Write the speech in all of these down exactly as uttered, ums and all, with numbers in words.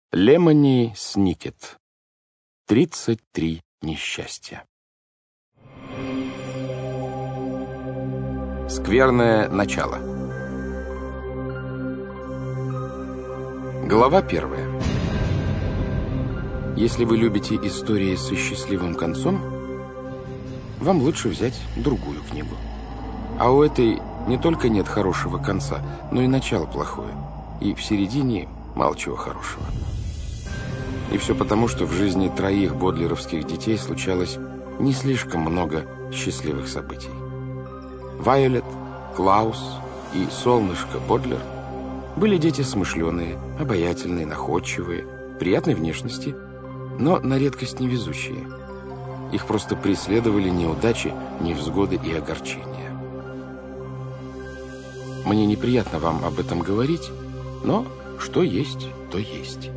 Лемони Сникет. Тридцать три несчастья. Скверное начало. Глава первая. Если вы любите истории со счастливым концом, вам лучше взять другую книгу. А у этой не только нет хорошего конца, но и начало плохое. И в середине мало чего хорошего. И все потому, что в жизни троих бодлеровских детей случалось не слишком много счастливых событий. Вайолет, Клаус и Солнышко Бодлер были дети смышленые, обаятельные, находчивые, приятной внешности, но на редкость невезучие. Их просто преследовали неудачи, невзгоды и огорчения. Мне неприятно вам об этом говорить, но что есть, то есть.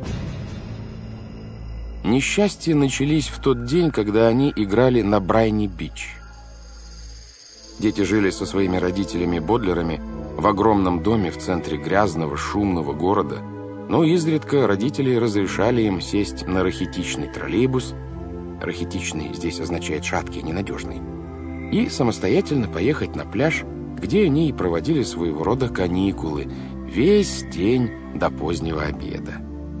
Несчастья начались в тот день, когда они играли на Брайни-Бич. Дети жили со своими родителями-бодлерами в огромном доме в центре грязного, шумного города, но изредка родители разрешали им сесть на рахитичный троллейбус, рахитичный здесь означает шаткий, ненадежный, и самостоятельно поехать на пляж, где они и проводили своего рода каникулы весь день до позднего обеда.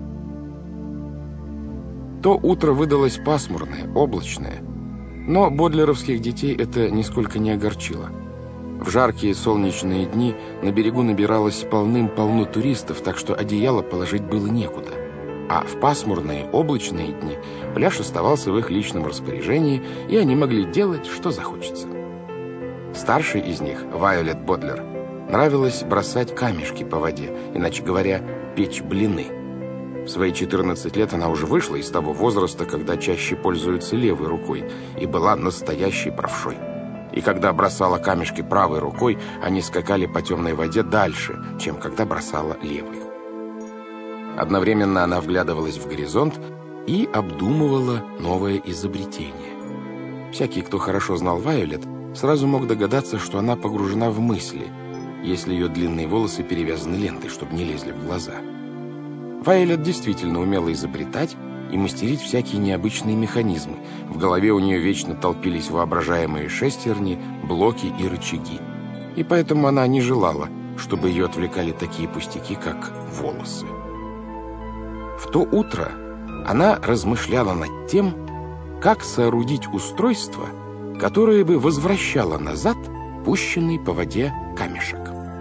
То утро выдалось пасмурное, облачное, но бодлеровских детей это нисколько не огорчило. В жаркие солнечные дни на берегу набиралось полным-полно туристов, так что одеяло положить было некуда. А в пасмурные, облачные дни пляж оставался в их личном распоряжении, и они могли делать, что захочется. Старшей из них, Вайолет Бодлер, нравилось бросать камешки по воде, иначе говоря, печь блины. В свои четырнадцать лет она уже вышла из того возраста, когда чаще пользуются левой рукой, и была настоящей правшой. И когда бросала камешки правой рукой, они скакали по темной воде дальше, чем когда бросала левой. Одновременно она вглядывалась в горизонт и обдумывала новое изобретение. Всякий, кто хорошо знал Вайолет, сразу мог догадаться, что она погружена в мысли, если ее длинные волосы перевязаны лентой, чтобы не лезли в глаза. Вайолет действительно умела изобретать и мастерить всякие необычные механизмы. В голове у нее вечно толпились воображаемые шестерни, блоки и рычаги. И поэтому она не желала, чтобы ее отвлекали такие пустяки, как волосы. В то утро она размышляла над тем, как соорудить устройство, которое бы возвращало назад пущенный по воде камешек.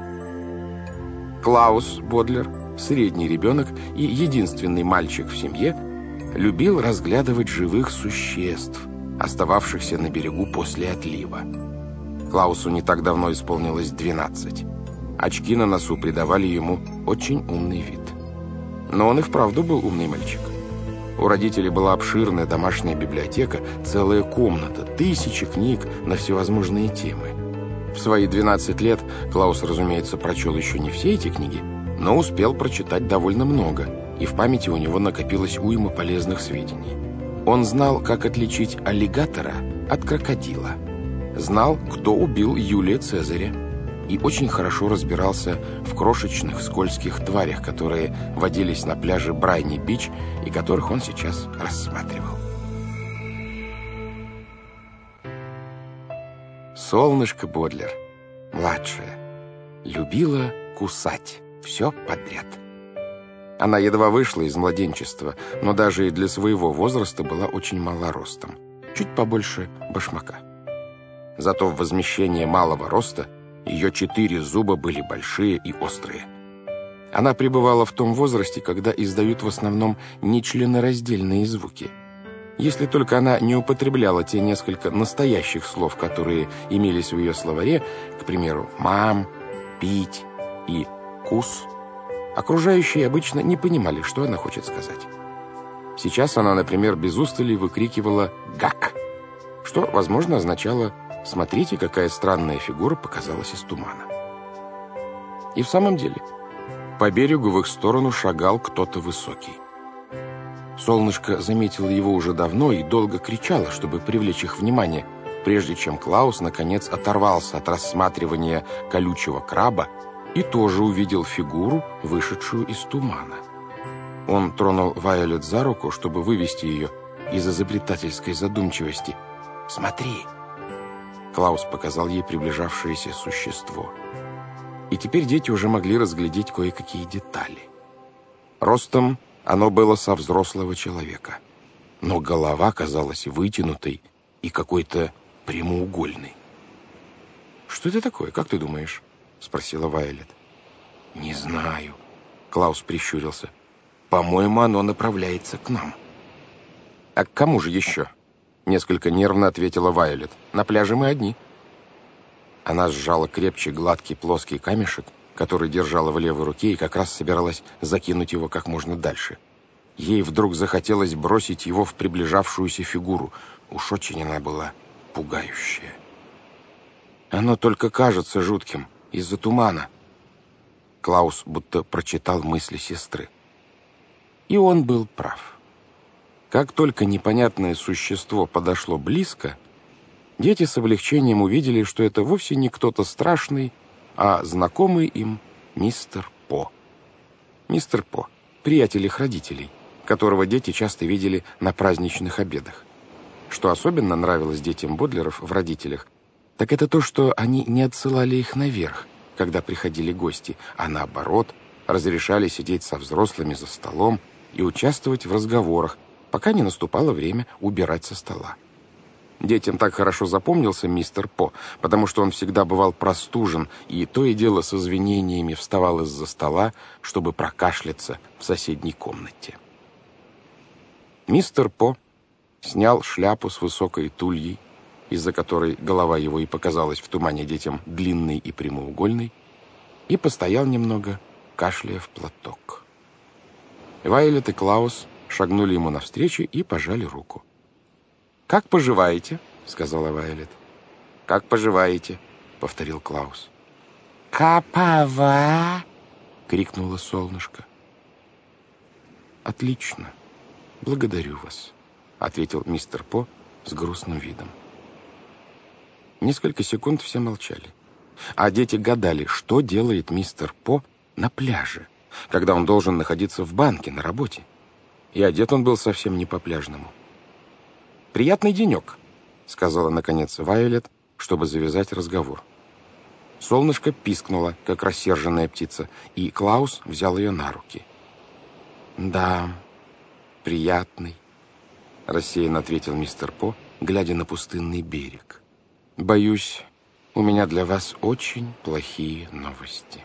Клаус Бодлер, средний ребенок и единственный мальчик в семье, любил разглядывать живых существ, остававшихся на берегу после отлива. Клаусу не так давно исполнилось двенадцать. Очки на носу придавали ему очень умный вид. Но он и вправду был умный мальчик. У родителей была обширная домашняя библиотека, целая комната, тысячи книг на всевозможные темы. В свои двенадцать лет Клаус, разумеется, прочел еще не все эти книги, но успел прочитать довольно много, и в памяти у него накопилось уйма полезных сведений. Он знал, как отличить аллигатора от крокодила, знал, кто убил Юлия Цезаря, и очень хорошо разбирался в крошечных скользких тварях, которые водились на пляже Брайни-Бич и которых он сейчас рассматривал. Солнышко Бодлер, младшая, любила кусать все подряд. Она едва вышла из младенчества, но даже и для своего возраста была очень мала ростом, чуть побольше башмака. Зато в возмещение малого роста ее четыре зуба были большие и острые. Она пребывала в том возрасте, когда издают в основном нечленораздельные звуки. Если только она не употребляла те несколько настоящих слов, которые имелись в ее словаре, к примеру, «мам», «пить» и «кус», окружающие обычно не понимали, что она хочет сказать. Сейчас она, например, без устали выкрикивала «гак», что, возможно, означало «смотрите, какая странная фигура показалась из тумана». И в самом деле, по берегу в их сторону шагал кто-то высокий. Солнышко заметило его уже давно и долго кричало, чтобы привлечь их внимание, прежде чем Клаус, наконец, оторвался от рассматривания колючего краба и тоже увидел фигуру, вышедшую из тумана. Он тронул Вайолет за руку, чтобы вывести ее из изобретательской задумчивости. «Смотри!» Клаус показал ей приближавшееся существо. И теперь дети уже могли разглядеть кое-какие детали. Ростом оно было со взрослого человека, но голова казалась вытянутой и какой-то прямоугольной. «Что это такое, как ты думаешь?» — спросила Вайолет. «Не знаю», — Клаус прищурился. «По-моему, оно направляется к нам». «А к кому же еще?» — несколько нервно ответила Вайолет. «На пляже мы одни». Она сжала крепче гладкий плоский камешек, который держала в левой руке, и как раз собиралась закинуть его как можно дальше. Ей вдруг захотелось бросить его в приближавшуюся фигуру. Уж очень она была пугающая. «Оно только кажется жутким из-за тумана». Клаус будто прочитал мысли сестры. И он был прав. Как только непонятное существо подошло близко, дети с облегчением увидели, что это вовсе не кто-то страшный, а знакомый им мистер По. Мистер По — приятель их родителей, которого дети часто видели на праздничных обедах. Что особенно нравилось детям Бодлеров в родителях, так это то, что они не отсылали их наверх, когда приходили гости, а наоборот, разрешали сидеть со взрослыми за столом и участвовать в разговорах, пока не наступало время убирать со стола. Детям так хорошо запомнился мистер По, потому что он всегда бывал простужен и то и дело с извинениями вставал из-за стола, чтобы прокашляться в соседней комнате. Мистер По снял шляпу с высокой тульей, из-за которой голова его и показалась в тумане детям длинной и прямоугольной, и постоял немного, кашляя в платок. Вайолет и Клаус шагнули ему навстречу и пожали руку. «Как поживаете?» — сказала Вайолет. «Как поживаете?» — повторил Клаус. «Капава!» — крикнуло солнышко. «Отлично. Благодарю вас», — ответил мистер По с грустным видом. Несколько секунд все молчали, а дети гадали, что делает мистер По на пляже, когда он должен находиться в банке на работе. И одет он был совсем не по-пляжному. «Приятный денек», — сказала, наконец, Вайолет, чтобы завязать разговор. Солнышко пискнуло, как рассерженная птица, и Клаус взял ее на руки. «Да, приятный», — рассеянно ответил мистер По, глядя на пустынный берег. «Боюсь, у меня для вас очень плохие новости».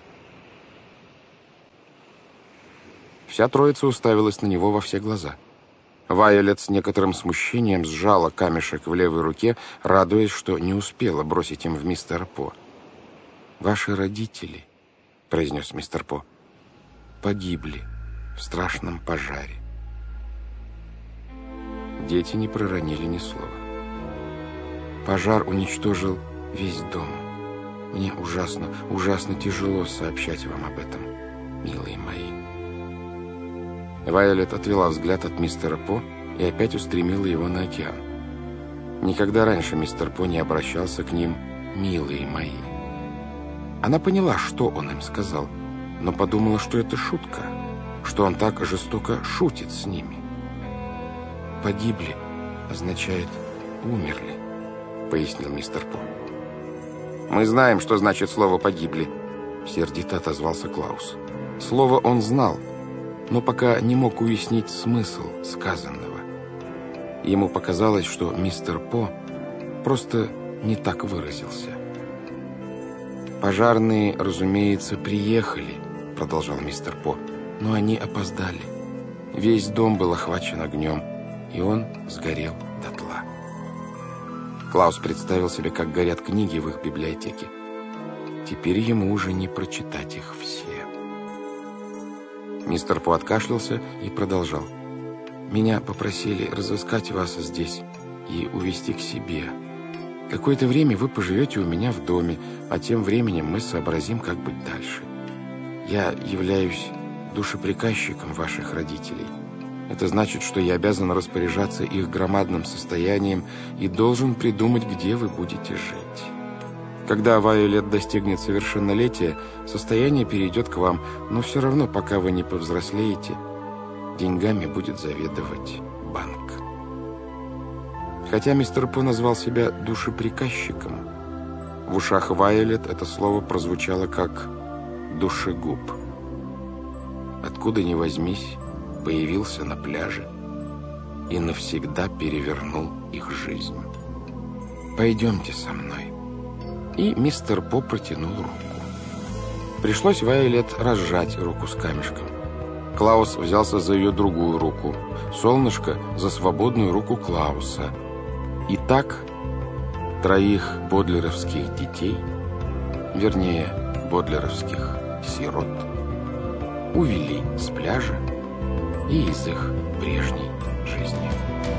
Вся троица уставилась на него во все глаза. Вайолет с некоторым смущением сжала камешек в левой руке, радуясь, что не успела бросить им в мистера По. «Ваши родители», — произнес мистер По, — «погибли в страшном пожаре». Дети не проронили ни слова. «Пожар уничтожил весь дом. Мне ужасно, ужасно тяжело сообщать вам об этом, милые мои». Вайолет отвела взгляд от мистера По и опять устремила его на океан. Никогда раньше мистер По не обращался к ним «милые мои». Она поняла, что он им сказал, но подумала, что это шутка, что он так жестоко шутит с ними. «Погибли» означает «умерли», — пояснил мистер По. «Мы знаем, что значит слово «погибли», — сердито отозвался Клаус. Слово он знал, но пока не мог уяснить смысл сказанного. Ему показалось, что мистер По просто не так выразился. «Пожарные, разумеется, приехали», — продолжал мистер По, — «но они опоздали. Весь дом был охвачен огнем, и он сгорел дотла». Клаус представил себе, как горят книги в их библиотеке. Теперь ему уже не прочитать их все. Мистер По откашлялся и продолжал. «Меня попросили разыскать вас здесь и увезти к себе. Какое-то время вы поживете у меня в доме, а тем временем мы сообразим, как быть дальше. Я являюсь душеприказчиком ваших родителей. Это значит, что я обязан распоряжаться их громадным состоянием и должен придумать, где вы будете жить. Когда Вайолет достигнет совершеннолетия, состояние перейдет к вам, но все равно, пока вы не повзрослеете, деньгами будет заведовать банк. Хотя мистер По назвал себя душеприказчиком, в ушах Вайолет это слово прозвучало как «душегуб». Откуда ни возьмись, появился на пляже и навсегда перевернул их жизнь. «Пойдемте со мной». И мистер По протянул руку. Пришлось Вайолет разжать руку с камешком. Клаус взялся за ее другую руку, Солнышко за свободную руку Клауса. И так троих бодлеровских детей, вернее, бодлеровских сирот, увели с пляжа и из их прежней жизни.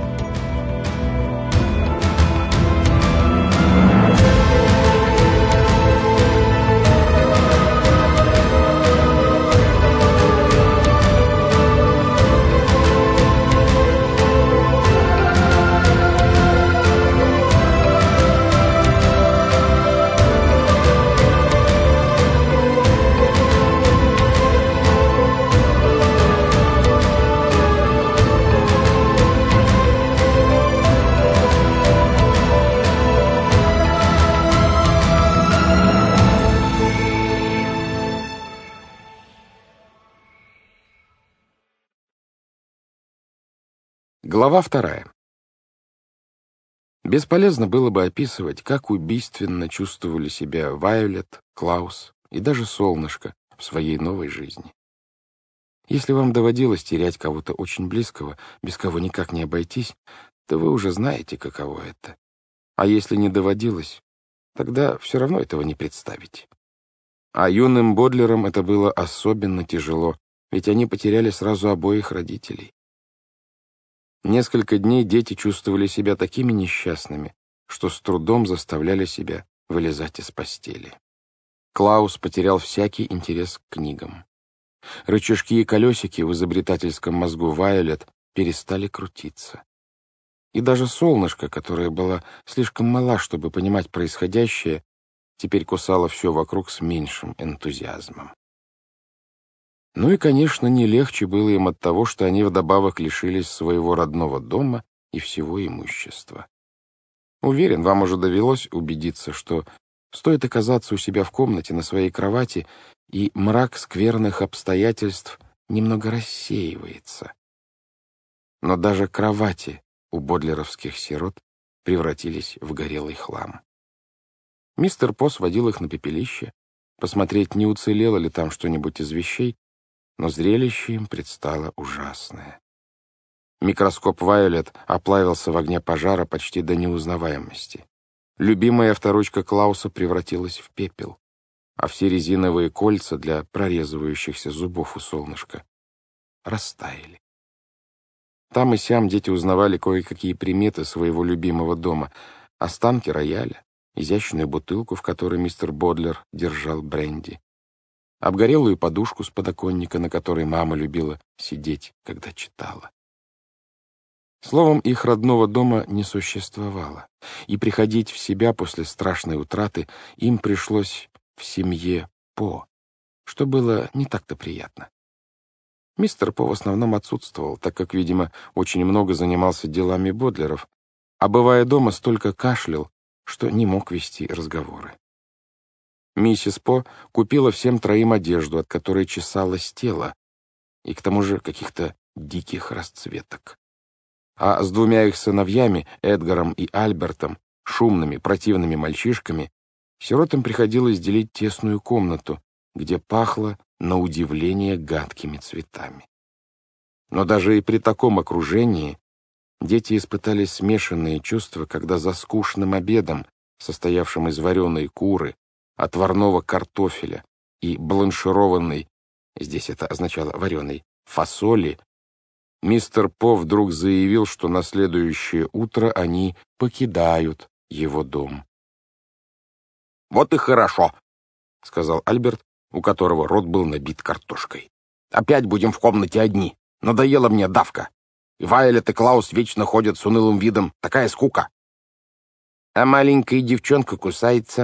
Глава вторая. Бесполезно было бы описывать, как убийственно чувствовали себя Вайолет, Клаус и даже Солнышко в своей новой жизни. Если вам доводилось терять кого-то очень близкого, без кого никак не обойтись, то вы уже знаете, каково это. А если не доводилось, тогда все равно этого не представить. А юным Бодлерам это было особенно тяжело, ведь они потеряли сразу обоих родителей. Несколько дней дети чувствовали себя такими несчастными, что с трудом заставляли себя вылезать из постели. Клаус потерял всякий интерес к книгам. Рычажки и колесики в изобретательском мозгу Вайолет перестали крутиться. И даже Солнышко, которая была слишком мала, чтобы понимать происходящее, теперь кусало все вокруг с меньшим энтузиазмом. Ну и, конечно, не легче было им от того, что они вдобавок лишились своего родного дома и всего имущества. Уверен, вам уже довелось убедиться, что стоит оказаться у себя в комнате на своей кровати, и мрак скверных обстоятельств немного рассеивается. Но даже кровати у бодлеровских сирот превратились в горелый хлам. Мистер По сводил их на пепелище, посмотреть, не уцелело ли там что-нибудь из вещей, но зрелище им предстало ужасное. Микроскоп Вайолет оплавился в огне пожара почти до неузнаваемости. Любимая авторучка Клауса превратилась в пепел, а все резиновые кольца для прорезывающихся зубов у Солнышка растаяли. Там и сям дети узнавали кое-какие приметы своего любимого дома: останки рояля, изящную бутылку, в которой мистер Бодлер держал бренди, обгорелую подушку с подоконника, на которой мама любила сидеть, когда читала. Словом, их родного дома не существовало, и приходить в себя после страшной утраты им пришлось в семье По, что было не так-то приятно. Мистер По в основном отсутствовал, так как, видимо, очень много занимался делами Бодлеров, а, бывая дома, столько кашлял, что не мог вести разговоры. Миссис По купила всем троим одежду, от которой чесалось тело, и к тому же каких-то диких расцветок. А с двумя их сыновьями, Эдгаром и Альбертом, шумными, противными мальчишками, сиротам приходилось делить тесную комнату, где пахло, на удивление, гадкими цветами. Но даже и при таком окружении дети испытали смешанные чувства, когда за скучным обедом, состоявшим из вареной куры, отварного картофеля и бланшированной, здесь это означало вареной, фасоли, мистер По вдруг заявил, что на следующее утро они покидают его дом. «Вот и хорошо», — сказал Альберт, у которого рот был набит картошкой. «Опять будем в комнате одни. Надоела мне давка. И Вайолет и Клаус вечно ходят с унылым видом. Такая скука». «А маленькая девчонка кусается»,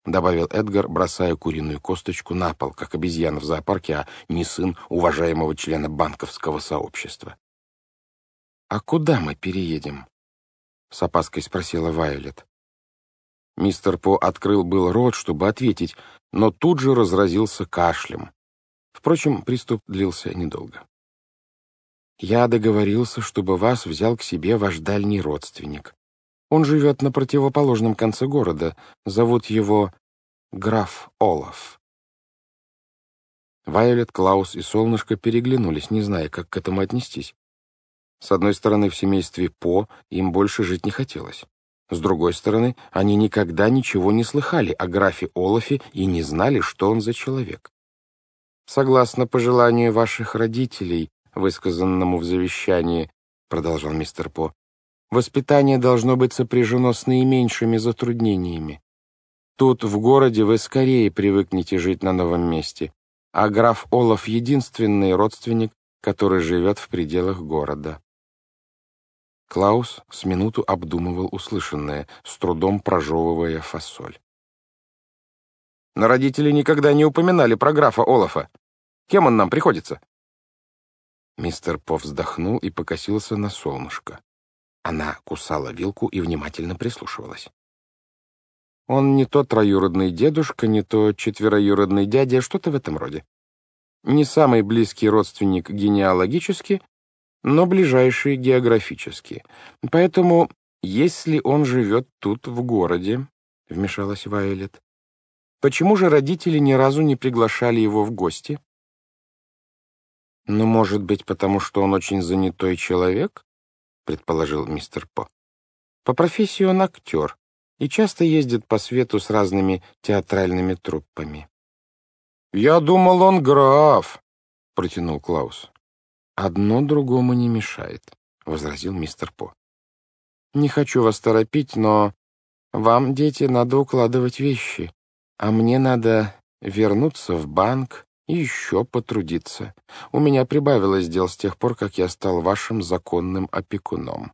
добавил Эдгар, бросая куриную косточку на пол, как обезьяна в зоопарке, а не сын уважаемого члена банковского сообщества. «А куда мы переедем?» — с опаской спросила Вайолет. Мистер По открыл был рот, чтобы ответить, но тут же разразился кашлем. Впрочем, приступ длился недолго. «Я договорился, чтобы вас взял к себе ваш дальний родственник. Он живет на противоположном конце города. Зовут его граф Олаф». Вайолет, Клаус и Солнышко переглянулись, не зная, как к этому отнестись. С одной стороны, в семействе По им больше жить не хотелось. С другой стороны, они никогда ничего не слыхали о графе Олафе и не знали, что он за человек. «Согласно пожеланию ваших родителей, высказанному в завещании, — продолжал мистер По, — воспитание должно быть сопряжено с наименьшими затруднениями. Тут, в городе, вы скорее привыкнете жить на новом месте, а граф Олаф — единственный родственник, который живет в пределах города». Клаус с минуту обдумывал услышанное, с трудом прожевывая фасоль. «Но родители никогда не упоминали про графа Олафа. Кем он нам приходится?» Мистер По вздохнул и покосился на Солнышко. Она кусала вилку и внимательно прислушивалась. «Он не то троюродный дедушка, не то четвероюродный дядя, что-то в этом роде. Не самый близкий родственник генеалогически, но ближайший географически. Поэтому, если он живет тут, в городе, — вмешалась Вайолет, — почему же родители ни разу не приглашали его в гости?» «Ну, может быть, потому что он очень занятой человек?» — предположил мистер По. «По профессии он актер и часто ездит по свету с разными театральными труппами». «Я думал, он граф», — протянул Клаус. «Одно другому не мешает», — возразил мистер По. «Не хочу вас торопить, но вам, дети, надо укладывать вещи, а мне надо вернуться в банк и еще потрудиться. У меня прибавилось дел с тех пор, как я стал вашим законным опекуном».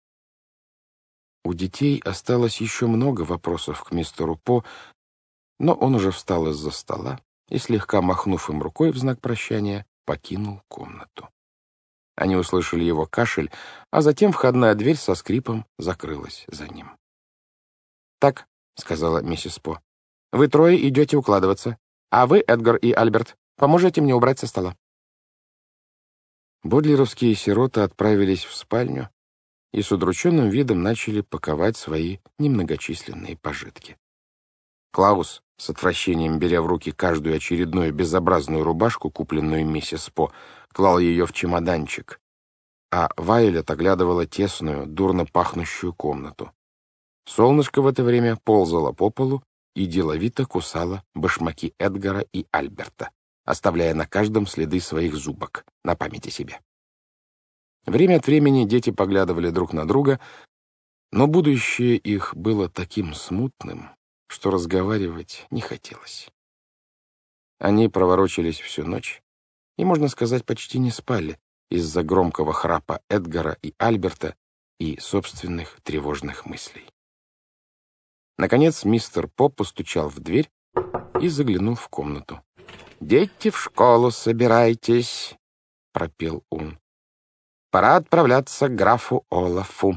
У детей осталось еще много вопросов к мистеру По, но он уже встал из-за стола и, слегка махнув им рукой в знак прощания, покинул комнату. Они услышали его кашель, а затем входная дверь со скрипом закрылась за ним. «Так», — сказала миссис По, — «вы трое идете укладываться, а вы, Эдгар и Альберт, поможете мне убрать со стола». Бодлеровские сироты отправились в спальню и с удрученным видом начали паковать свои немногочисленные пожитки. Клаус, с отвращением беря в руки каждую очередную безобразную рубашку, купленную миссис По, клал ее в чемоданчик, а Вайолет оглядывала тесную, дурно пахнущую комнату. Солнышко в это время ползало по полу и деловито кусало башмаки Эдгара и Альберта, оставляя на каждом следы своих зубок, на памяти себе. Время от времени дети поглядывали друг на друга, но будущее их было таким смутным, что разговаривать не хотелось. Они проворочились всю ночь и, можно сказать, почти не спали из-за громкого храпа Эдгара и Альберта и собственных тревожных мыслей. Наконец мистер По постучал в дверь и заглянул в комнату. «Дети, в школу собирайтесь», — пропел он. «Пора отправляться к графу Олафу».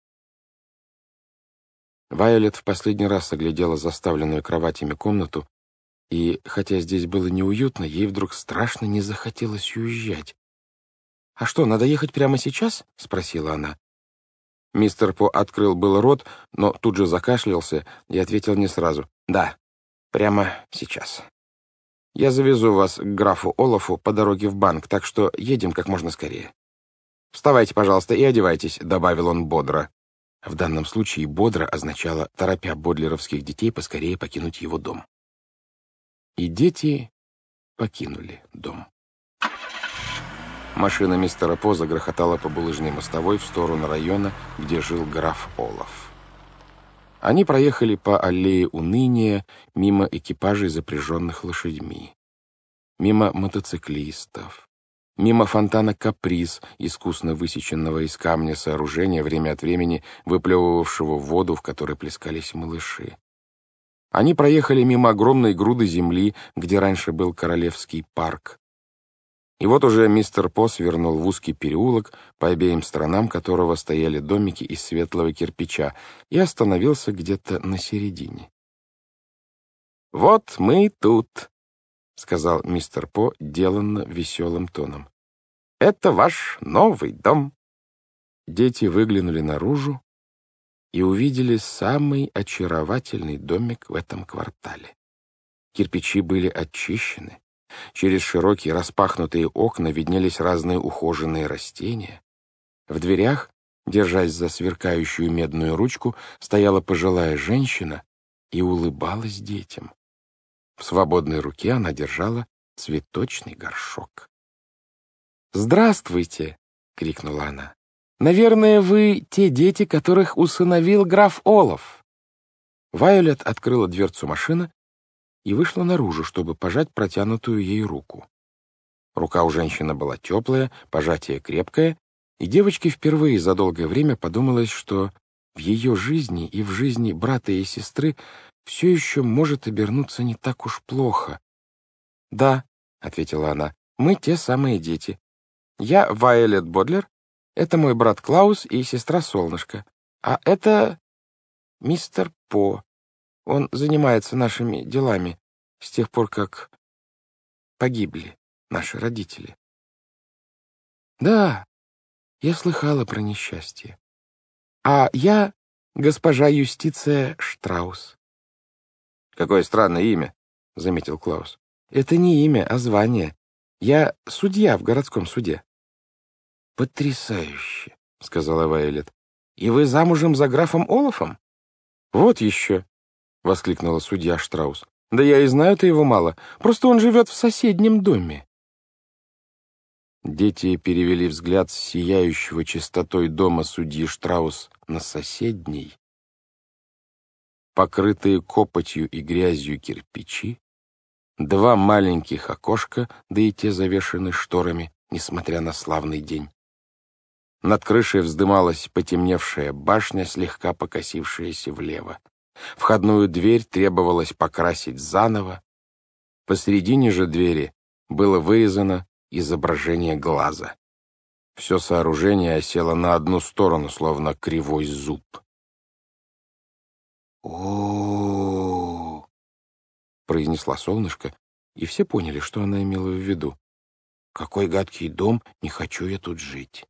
Вайолет в последний раз оглядела заставленную кроватями комнату, и, хотя здесь было неуютно, ей вдруг страшно не захотелось уезжать. «А что, надо ехать прямо сейчас?» — спросила она. Мистер По открыл был рот, но тут же закашлялся и ответил не сразу. «Да, прямо сейчас. Я завезу вас к графу Олафу по дороге в банк, так что едем как можно скорее. Вставайте, пожалуйста, и одевайтесь», — добавил он бодро. В данном случае «бодро» означало, торопя бодлеровских детей поскорее покинуть его дом. И дети покинули дом. Машина мистера По загрохотала по булыжной мостовой в сторону района, где жил граф Олаф. Они проехали по аллее уныния, мимо экипажей, запряженных лошадьми, мимо мотоциклистов, мимо фонтана «Каприз», искусно высеченного из камня сооружения, время от времени выплевывавшего воду, в которой плескались малыши. Они проехали мимо огромной груды земли, где раньше был Королевский парк. И вот уже мистер По свернул в узкий переулок, по обеим сторонам которого стояли домики из светлого кирпича, и остановился где-то на середине. «Вот мы и тут», — сказал мистер По деланно веселым тоном. «Это ваш новый дом». Дети выглянули наружу и увидели самый очаровательный домик в этом квартале. Кирпичи были очищены. Через широкие распахнутые окна виднелись разные ухоженные растения. В дверях, держась за сверкающую медную ручку, стояла пожилая женщина и улыбалась детям. В свободной руке она держала цветочный горшок. «Здравствуйте!» — крикнула она. «Наверное, вы те дети, которых усыновил граф Олаф». Вайолет открыла дверцу машины и вышла наружу, чтобы пожать протянутую ей руку. Рука у женщины была теплая, пожатие крепкое, и девочке впервые за долгое время подумалось, что в ее жизни и в жизни брата и сестры все еще может обернуться не так уж плохо. «Да», — ответила она, — «мы те самые дети. Я Вайолет Бодлер, это мой брат Клаус и сестра Солнышко, а это мистер По. Он занимается нашими делами с тех пор, как погибли наши родители». «Да, я слыхала про несчастье. А я госпожа Юстиция Штраус». «Какое странное имя», — заметил Клаус. «Это не имя, а звание. Я судья в городском суде». «Потрясающе», — сказала Вайолет. «И вы замужем за графом Олафом?» «Вот еще», — воскликнула судья Штраус. «Да я и знаю-то его мало. Просто он живет в соседнем доме». Дети перевели взгляд с сияющего чистотой дома судьи Штраус на соседний. Покрытые копотью и грязью кирпичи, два маленьких окошка, да и те завешаны шторами, несмотря на славный день. Над крышей вздымалась потемневшая башня, слегка покосившаяся влево. Входную дверь требовалось покрасить заново. Посредине же двери было вырезано изображение глаза. Все сооружение осело на одну сторону, словно кривой зуб. «О-о-о!» — произнесла Солнышко, и все поняли, что она имела в виду. «Какой гадкий дом, не хочу я тут жить».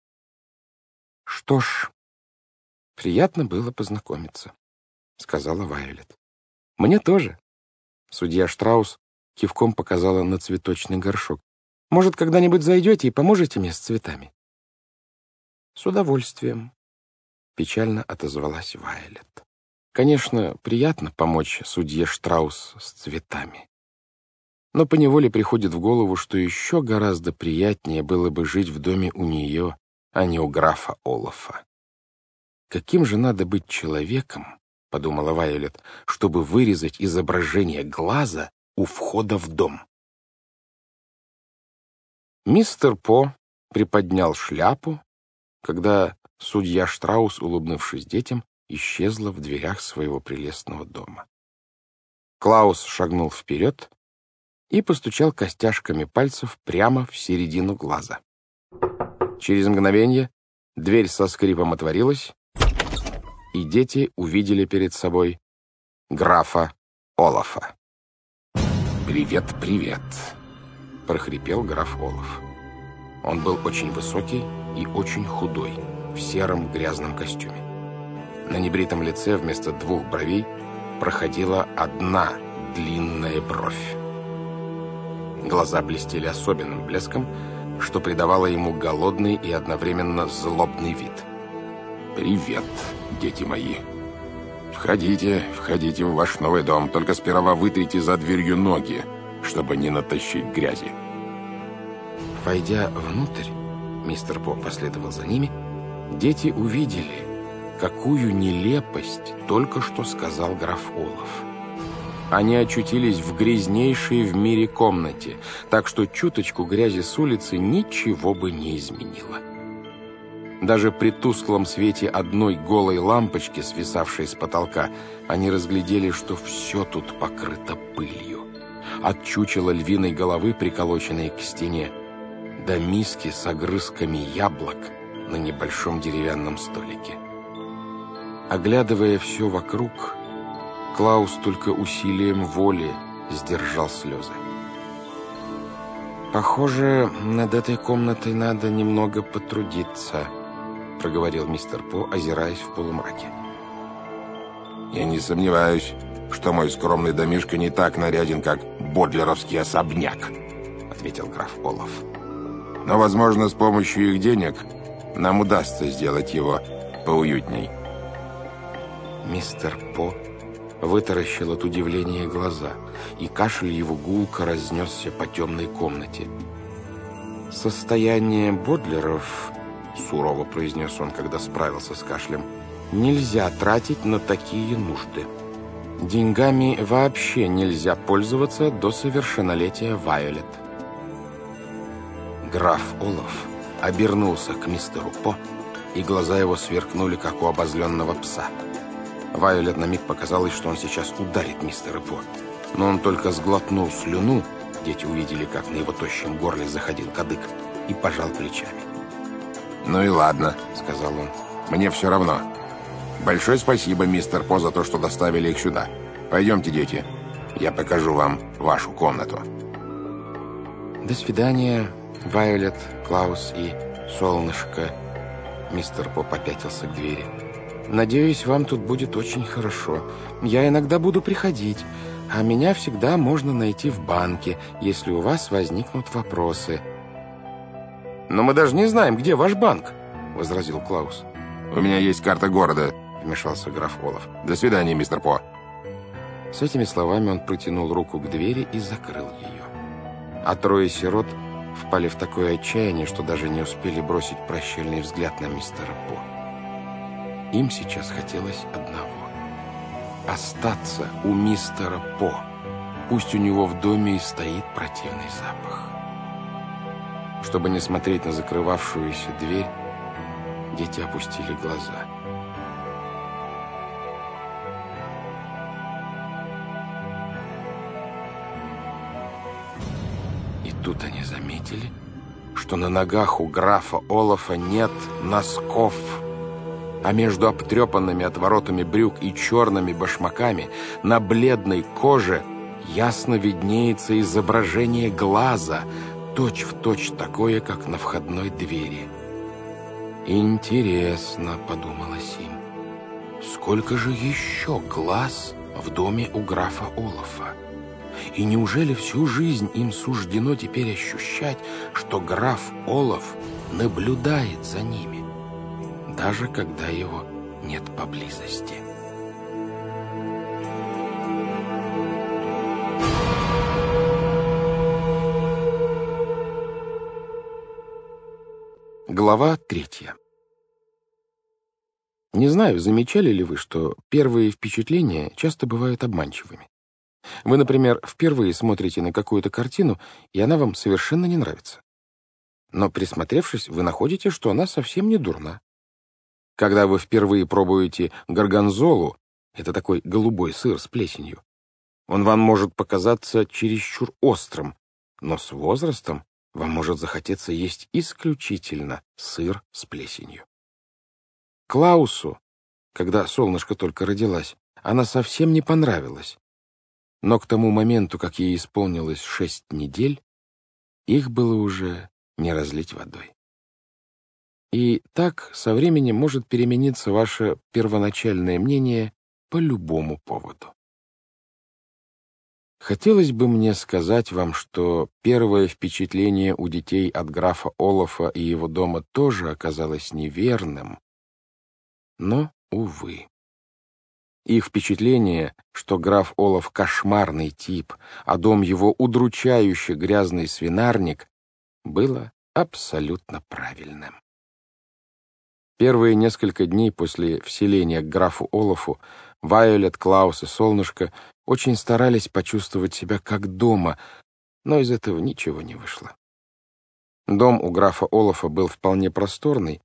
«Что ж, приятно было познакомиться», — сказала Вайолет. «Мне тоже». Судья Штраус кивком показала на цветочный горшок. «Может, когда-нибудь зайдете и поможете мне с цветами?» «С удовольствием», — печально отозвалась Вайолет. Конечно, приятно помочь судье Штраус с цветами. Но поневоле приходит в голову, что еще гораздо приятнее было бы жить в доме у нее, а не у графа Олафа. «Каким же надо быть человеком, — подумала Вайолет, — чтобы вырезать изображение глаза у входа в дом?» Мистер По приподнял шляпу, когда судья Штраус, улыбнувшись детям, исчезла в дверях своего прелестного дома. Клаус шагнул вперед и постучал костяшками пальцев прямо в середину глаза. Через мгновение дверь со скрипом отворилась, и дети увидели перед собой графа Олафа. «Привет, привет!» — прохрипел граф Олаф. Он был очень высокий и очень худой, в сером грязном костюме. На небритом лице вместо двух бровей проходила одна длинная бровь. Глаза блестели особенным блеском, что придавало ему голодный и одновременно злобный вид. «Привет, дети мои. Входите, входите в ваш новый дом, только сперва вытрите за дверью ноги, чтобы не натащить грязи». Войдя внутрь, мистер По последовал за ними, дети увидели, какую нелепость только что сказал граф Олаф. Они очутились в грязнейшей в мире комнате, так что чуточку грязи с улицы ничего бы не изменило. Даже при тусклом свете одной голой лампочки, свисавшей с потолка, они разглядели, что все тут покрыто пылью. От чучела львиной головы, приколоченной к стене, до миски с огрызками яблок на небольшом деревянном столике. Оглядывая все вокруг, Клаус только усилием воли сдержал слезы. «Похоже, над этой комнатой надо немного потрудиться», — проговорил мистер По, озираясь в полумраке. «Я не сомневаюсь, что мой скромный домишко не так наряден, как бодлеровский особняк», — ответил граф Олаф. «Но, возможно, с помощью их денег нам удастся сделать его поуютней». Мистер По вытаращил от удивления глаза, и кашель его гулко разнесся по темной комнате. «Состояние бодлеров, — сурово произнес он, когда справился с кашлем, — нельзя тратить на такие нужды. Деньгами вообще нельзя пользоваться до совершеннолетия Вайолет». Граф Олаф обернулся к мистеру По, и глаза его сверкнули, как у обозленного пса. Вайолет на миг показалось, что он сейчас ударит мистера По, но он только сглотнул слюну, дети увидели, как на его тощем горле заходил кадык, и пожал плечами. «Ну и ладно», — сказал он, — «мне все равно. Большое спасибо, мистер По, за то, что доставили их сюда. Пойдемте, дети, я покажу вам вашу комнату». «До свидания, Вайолет, Клаус и Солнышко». Мистер По попятился к двери. «Надеюсь, вам тут будет очень хорошо. Я иногда буду приходить, а меня всегда можно найти в банке, если у вас возникнут вопросы». «Но мы даже не знаем, где ваш банк», — возразил Клаус. «У меня есть карта города», — вмешался граф Олаф. «До свидания, мистер По». С этими словами он протянул руку к двери и закрыл ее. А трое сирот впали в такое отчаяние, что даже не успели бросить прощальный взгляд на мистера По. Им сейчас хотелось одного — остаться у мистера По. Пусть у него в доме и стоит противный запах. Чтобы не смотреть на закрывавшуюся дверь, дети опустили глаза. И тут они заметили, что на ногах у графа Олафа нет носков, а между обтрепанными отворотами брюк и черными башмаками на бледной коже ясно виднеется изображение глаза, точь-в-точь такое, как на входной двери. «Интересно, — подумалось им, — сколько же еще глаз в доме у графа Олафа? И неужели всю жизнь им суждено теперь ощущать, что граф Олаф наблюдает за ними, даже когда его нет поблизости?» Глава третья. Не знаю, замечали ли вы, что первые впечатления часто бывают обманчивыми. Вы, например, впервые смотрите на какую-то картину, и она вам совершенно не нравится. Но, присмотревшись, вы находите, что она совсем не дурна. Когда вы впервые пробуете горгонзолу, это такой голубой сыр с плесенью, он вам может показаться чересчур острым, но с возрастом вам может захотеться есть исключительно сыр с плесенью. Клаусу, когда солнышко только родилась, она совсем не понравилась. Но к тому моменту, как ей исполнилось шесть недель, их было уже не разлить водой. И так со временем может перемениться ваше первоначальное мнение по любому поводу. Хотелось бы мне сказать вам, что первое впечатление у детей от графа Олафа и его дома тоже оказалось неверным, но, увы. Их впечатление, что граф Олаф кошмарный тип, а дом его удручающе грязный свинарник, было абсолютно правильным. Первые несколько дней после вселения к графу Олафу Вайолет, Клаус и Солнышко очень старались почувствовать себя как дома, но из этого ничего не вышло. Дом у графа Олафа был вполне просторный,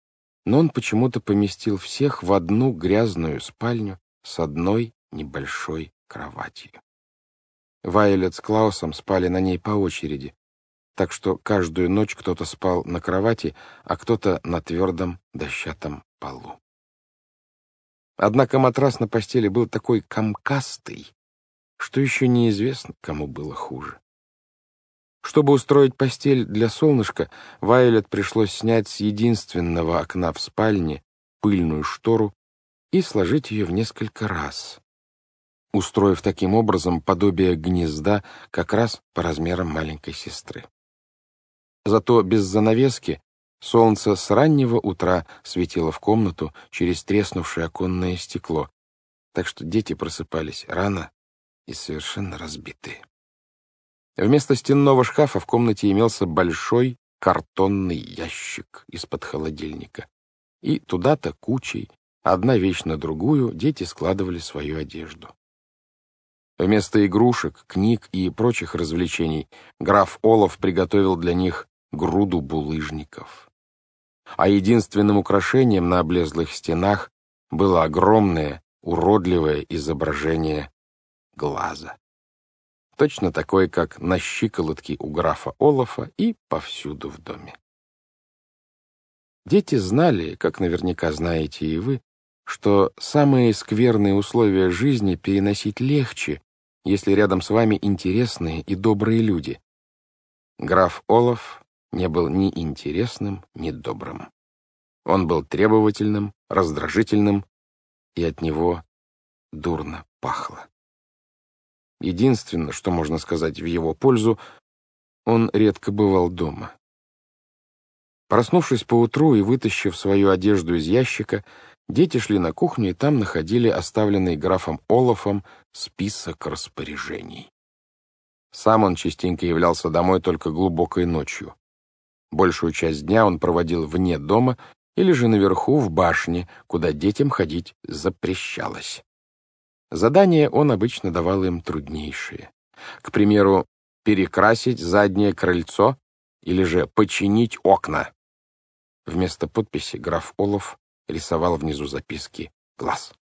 но он почему-то поместил всех в одну грязную спальню с одной небольшой кроватью. Вайолет с Клаусом спали на ней по очереди, так что каждую ночь кто-то спал на кровати, а кто-то на твердом дощатом полу. Однако матрас на постели был такой комкастый, что еще неизвестно, кому было хуже. Чтобы устроить постель для солнышка, Вайолет пришлось снять с единственного окна в спальне пыльную штору и сложить ее в несколько раз, устроив таким образом подобие гнезда как раз по размерам маленькой сестры. Зато без занавески солнце с раннего утра светило в комнату через треснувшее оконное стекло, так что дети просыпались рано и совершенно разбитые. Вместо стенного шкафа в комнате имелся большой картонный ящик из-под холодильника, и туда-то кучей, одна вещь на другую, дети складывали свою одежду. Вместо игрушек, книг и прочих развлечений граф Олаф приготовил для них груду булыжников. А единственным украшением на облезлых стенах было огромное, уродливое изображение глаза. Точно такое, как на щиколотке у графа Олафа и повсюду в доме. Дети знали, как наверняка знаете и вы, что самые скверные условия жизни переносить легче, если рядом с вами интересные и добрые люди. Граф Олаф не был ни интересным, ни добрым. Он был требовательным, раздражительным, и от него дурно пахло. Единственное, что можно сказать в его пользу, он редко бывал дома. Проснувшись поутру и вытащив свою одежду из ящика, дети шли на кухню и там находили оставленный графом Олафом список распоряжений. Сам он частенько являлся домой только глубокой ночью. Большую часть дня он проводил вне дома или же наверху в башне, куда детям ходить запрещалось. Задания он обычно давал им труднейшие. К примеру, перекрасить заднее крыльцо или же починить окна. Вместо подписи граф Олаф рисовал внизу записки глаз.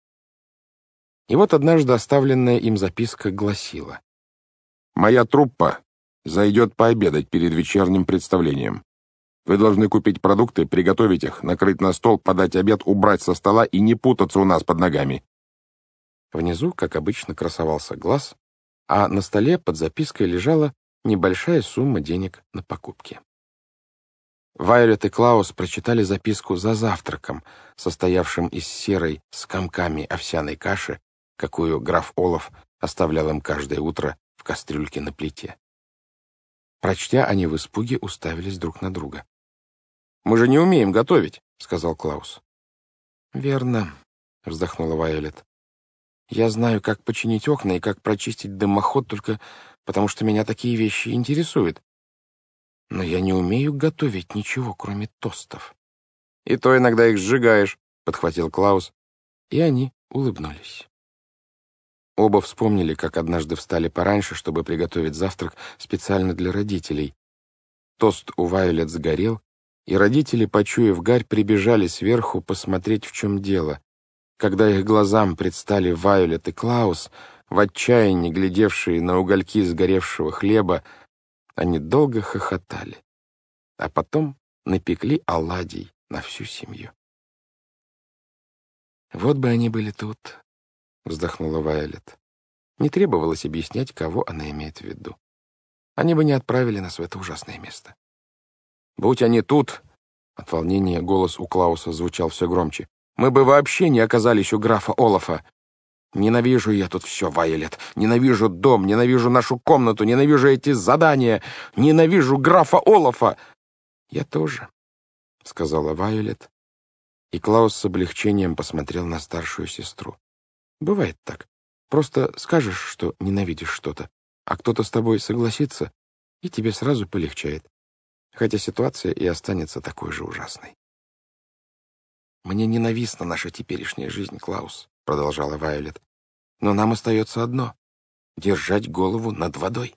И вот однажды оставленная им записка гласила: «Моя труппа зайдет пообедать перед вечерним представлением. Вы должны купить продукты, приготовить их, накрыть на стол, подать обед, убрать со стола и не путаться у нас под ногами». Внизу, как обычно, красовался глаз, а на столе под запиской лежала небольшая сумма денег на покупки. Вайолет и Клаус прочитали записку за завтраком, состоявшим из серой с комками овсяной каши, какую граф Олаф оставлял им каждое утро в кастрюльке на плите. Прочтя, они в испуге уставились друг на друга. «Мы же не умеем готовить», — сказал Клаус. «Верно», — вздохнула Вайолет. «Я знаю, как починить окна и как прочистить дымоход, только потому что меня такие вещи интересуют. Но я не умею готовить ничего, кроме тостов». «И то иногда их сжигаешь», — подхватил Клаус, и они улыбнулись. Оба вспомнили, как однажды встали пораньше, чтобы приготовить завтрак специально для родителей. Тост у Вайолет сгорел, и родители, почуяв гарь, прибежали сверху посмотреть, в чем дело. Когда их глазам предстали Вайолет и Клаус, в отчаянии глядевшие на угольки сгоревшего хлеба, они долго хохотали, а потом напекли оладий на всю семью. «Вот бы они были тут», — вздохнула Вайолет. Не требовалось объяснять, кого она имеет в виду. Они бы не отправили нас в это ужасное место. «Будь они тут», — от волнения голос у Клауса звучал все громче, «мы бы вообще не оказались у графа Олафа. Ненавижу я тут все, Вайолет. Ненавижу дом, ненавижу нашу комнату, ненавижу эти задания, ненавижу графа Олафа». «Я тоже», — сказала Вайолет, и Клаус с облегчением посмотрел на старшую сестру. «Бывает так. Просто скажешь, что ненавидишь что-то, а кто-то с тобой согласится, и тебе сразу полегчает, хотя ситуация и останется такой же ужасной». «Мне ненавистна наша теперешняя жизнь, Клаус», — продолжала Вайолет. «Но нам остается одно — держать голову над водой».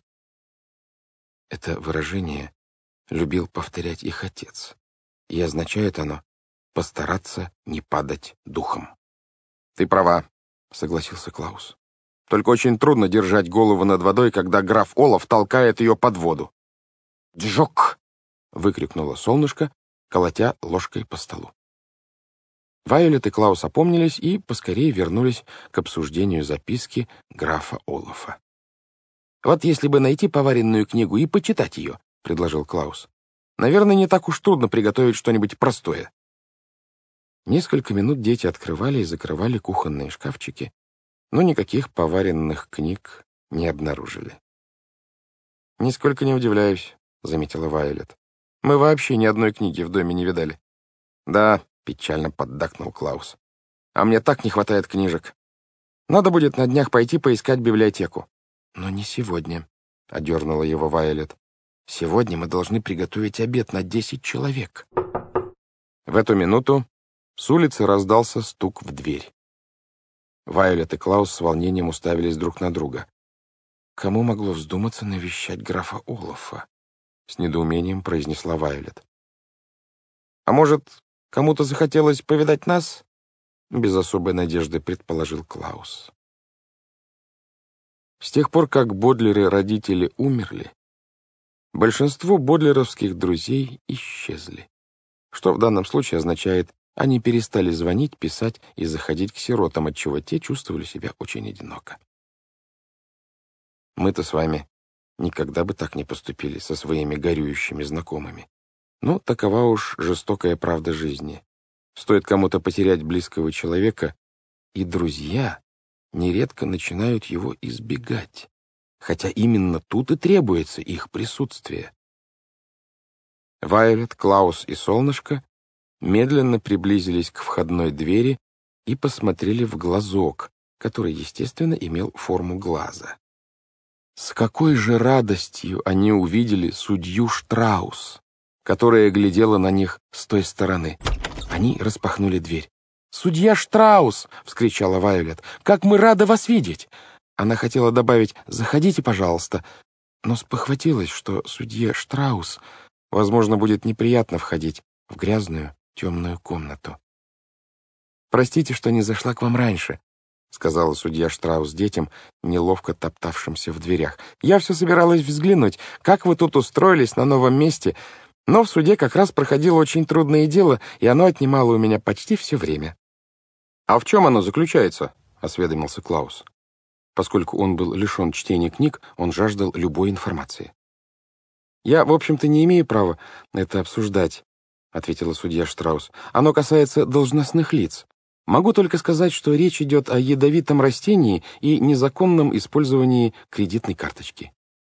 Это выражение любил повторять их отец, и означает оно постараться не падать духом. «Ты права», — согласился Клаус. «Только очень трудно держать голову над водой, когда граф Олаф толкает ее под воду». «Джок!» — выкрикнуло солнышко, колотя ложкой по столу. Вайолет и Клаус опомнились и поскорее вернулись к обсуждению записки графа Олафа. «Вот если бы найти поваренную книгу и почитать ее», — предложил Клаус. «Наверное, не так уж трудно приготовить что-нибудь простое». Несколько минут дети открывали и закрывали кухонные шкафчики, но никаких поваренных книг не обнаружили. «Нисколько не удивляюсь», — заметила Вайолет. «Мы вообще ни одной книги в доме не видали». «Да», — печально поддакнул Клаус. «А мне так не хватает книжек. Надо будет на днях пойти поискать библиотеку». «Но не сегодня», — одернула его Вайолет. «Сегодня мы должны приготовить обед на десять человек». В эту минуту с улицы раздался стук в дверь. Вайолет и Клаус с волнением уставились друг на друга. «Кому могло вздуматься навещать графа Олафа?» — с недоумением произнесла Вайолет. «А может, кому-то захотелось повидать нас?» — без особой надежды предположил Клаус. С тех пор, как Бодлеры-родители умерли, большинство бодлеровских друзей исчезли, что в данном случае означает, они перестали звонить, писать и заходить к сиротам, отчего те чувствовали себя очень одиноко. Мы-то с вами никогда бы так не поступили со своими горюющими знакомыми. Но такова уж жестокая правда жизни. Стоит кому-то потерять близкого человека, и друзья нередко начинают его избегать, хотя именно тут и требуется их присутствие. Вайолет, Клаус и Солнышко медленно приблизились к входной двери и посмотрели в глазок, который, естественно, имел форму глаза. С какой же радостью они увидели судью Штраус, которая глядела на них с той стороны. Они распахнули дверь. «Судья Штраус!» — вскричала Вайолет. «Как мы рады вас видеть!» Она хотела добавить «заходите, пожалуйста», но спохватилась, что судье Штраус, возможно, будет неприятно входить в грязную темную комнату. «Простите, что не зашла к вам раньше», — сказала судья Штраус детям, неловко топтавшимся в дверях. «Я все собиралась взглянуть, как вы тут устроились на новом месте, но в суде как раз проходило очень трудное дело, и оно отнимало у меня почти все время». «А в чем оно заключается?» — осведомился Клаус. Поскольку он был лишен чтения книг, он жаждал любой информации. «Я, в общем-то, не имею права это обсуждать», — ответила судья Штраус. «Оно касается должностных лиц. Могу только сказать, что речь идет о ядовитом растении и незаконном использовании кредитной карточки».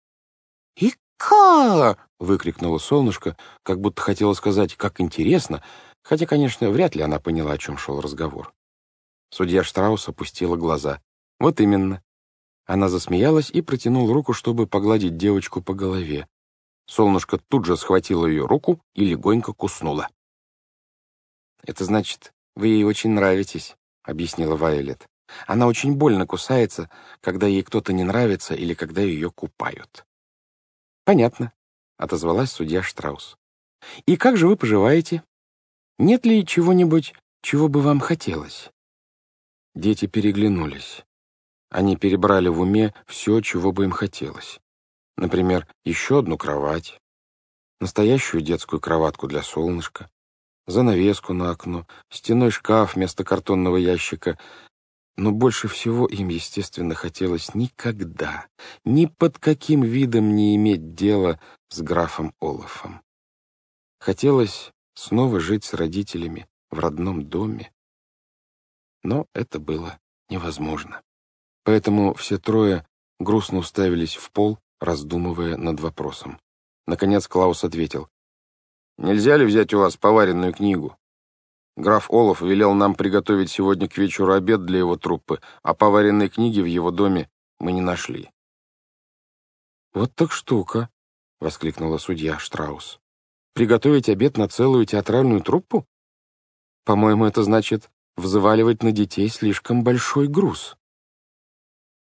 «Ика!» — выкрикнула Солнышко, как будто хотела сказать «как интересно», хотя, конечно, вряд ли она поняла, о чем шел разговор. Судья Штраус опустила глаза. «Вот именно». Она засмеялась и протянула руку, чтобы погладить девочку по голове. Солнышко тут же схватило ее руку и легонько куснуло. «Это значит, вы ей очень нравитесь», — объяснила Вайолет. «Она очень больно кусается, когда ей кто-то не нравится или когда ее купают». «Понятно», — отозвалась судья Штраус. «И как же вы поживаете? Нет ли чего-нибудь, чего бы вам хотелось?» Дети переглянулись. Они перебрали в уме все, чего бы им хотелось. Например, еще одну кровать, настоящую детскую кроватку для Солнышка, занавеску на окно, стенной шкаф вместо картонного ящика. Но больше всего им, естественно, хотелось никогда, ни под каким видом не иметь дела с графом Олафом. Хотелось снова жить с родителями в родном доме. Но это было невозможно. Поэтому все трое грустно уставились в пол, раздумывая над вопросом. Наконец Клаус ответил. «Нельзя ли взять у вас поваренную книгу? Граф Олаф велел нам приготовить сегодня к вечеру обед для его труппы, а поваренной книги в его доме мы не нашли». «Вот так штука!» — воскликнула судья Штраус. «Приготовить обед на целую театральную труппу? По-моему, это значит взваливать на детей слишком большой груз».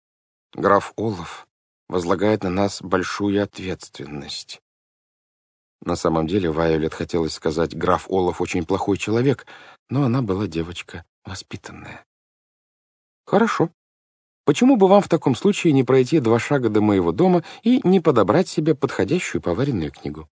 «Граф Олаф возлагает на нас большую ответственность. На самом деле Вайолет хотелось сказать, граф Олаф очень плохой человек, но она была девочка воспитанная. «Хорошо. Почему бы вам в таком случае не пройти два шага до моего дома и не подобрать себе подходящую поваренную книгу?»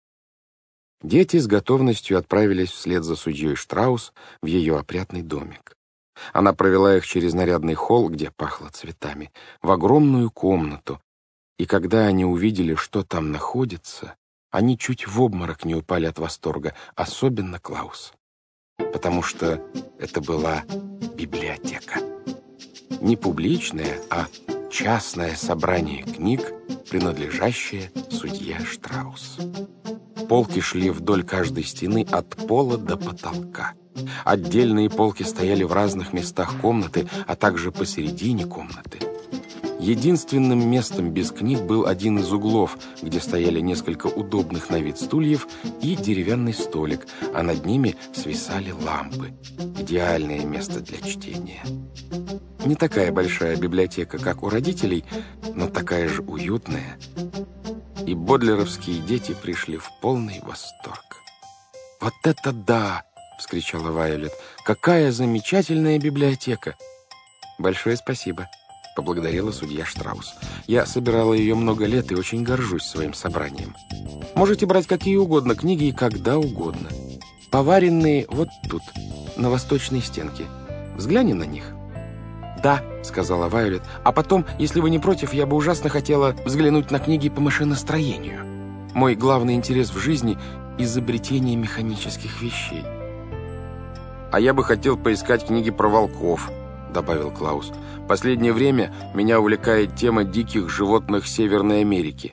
Дети с готовностью отправились вслед за судьей Штраус в ее опрятный домик. Она провела их через нарядный холл, где пахло цветами, в огромную комнату, и когда они увидели, что там находится, они чуть в обморок не упали от восторга, особенно Клаус, потому что это была библиотека. Не публичное, а частное собрание книг, принадлежащее судье Штраус. Полки шли вдоль каждой стены от пола до потолка. Отдельные полки стояли в разных местах комнаты, а также посередине комнаты. Единственным местом без книг был один из углов, где стояли несколько удобных на вид стульев и деревянный столик, а над ними свисали лампы. Идеальное место для чтения. Не такая большая библиотека, как у родителей, но такая же уютная. И бодлеровские дети пришли в полный восторг. «Вот это да!» — вскричала Вайолет. «Какая замечательная библиотека!» «Большое спасибо», — поблагодарила судья Штраус. «Я собирала ее много лет и очень горжусь своим собранием. Можете брать какие угодно книги и когда угодно. Поваренные вот тут, на восточной стенке. Взгляни на них». «Да», — сказала Вайолет, «а потом, если вы не против, я бы ужасно хотела взглянуть на книги по машиностроению. Мой главный интерес в жизни — изобретение механических вещей». «А я бы хотел поискать книги про волков», — добавил Клаус. «Последнее время меня увлекает тема диких животных Северной Америки».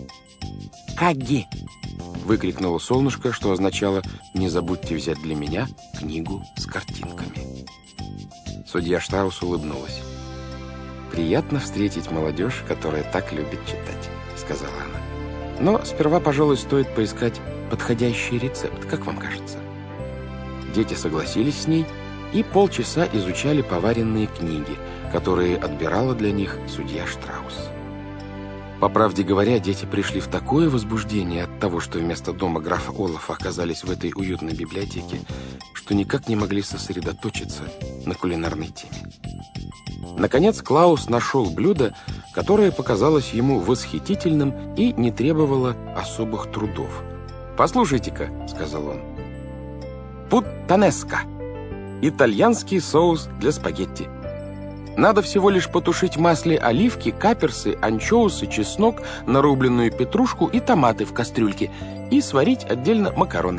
«Каги!» — выкрикнуло солнышко, что означало «не забудьте взять для меня книгу с картинками». Судья Штраус улыбнулась. «Приятно встретить молодежь, которая так любит читать», — сказала она. «Но сперва, пожалуй, стоит поискать подходящий рецепт, как вам кажется?» Дети согласились с ней и полчаса изучали поваренные книги, которые отбирала для них судья Штраус. По правде говоря, дети пришли в такое возбуждение от того, что вместо дома графа Олафа оказались в этой уютной библиотеке, что никак не могли сосредоточиться на кулинарной теме. Наконец Клаус нашел блюдо, которое показалось ему восхитительным и не требовало особых трудов. «Послушайте-ка», — сказал он, — «путтанеско, итальянский соус для спагетти. Надо всего лишь потушить в масле оливки, каперсы, анчоусы, чеснок, нарубленную петрушку и томаты в кастрюльке и сварить отдельно макароны».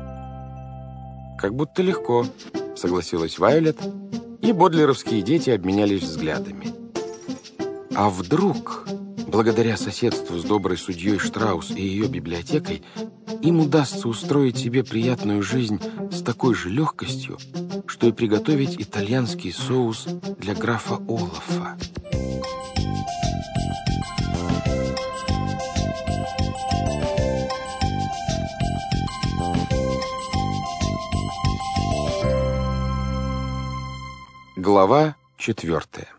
«Как будто легко», — согласилась Вайолет, и бодлеровские дети обменялись взглядами. А вдруг, благодаря соседству с доброй судьей Штраус и ее библиотекой, им удастся устроить себе приятную жизнь с такой же легкостью, что и приготовить итальянский соус для графа Олафа. Глава четвертая.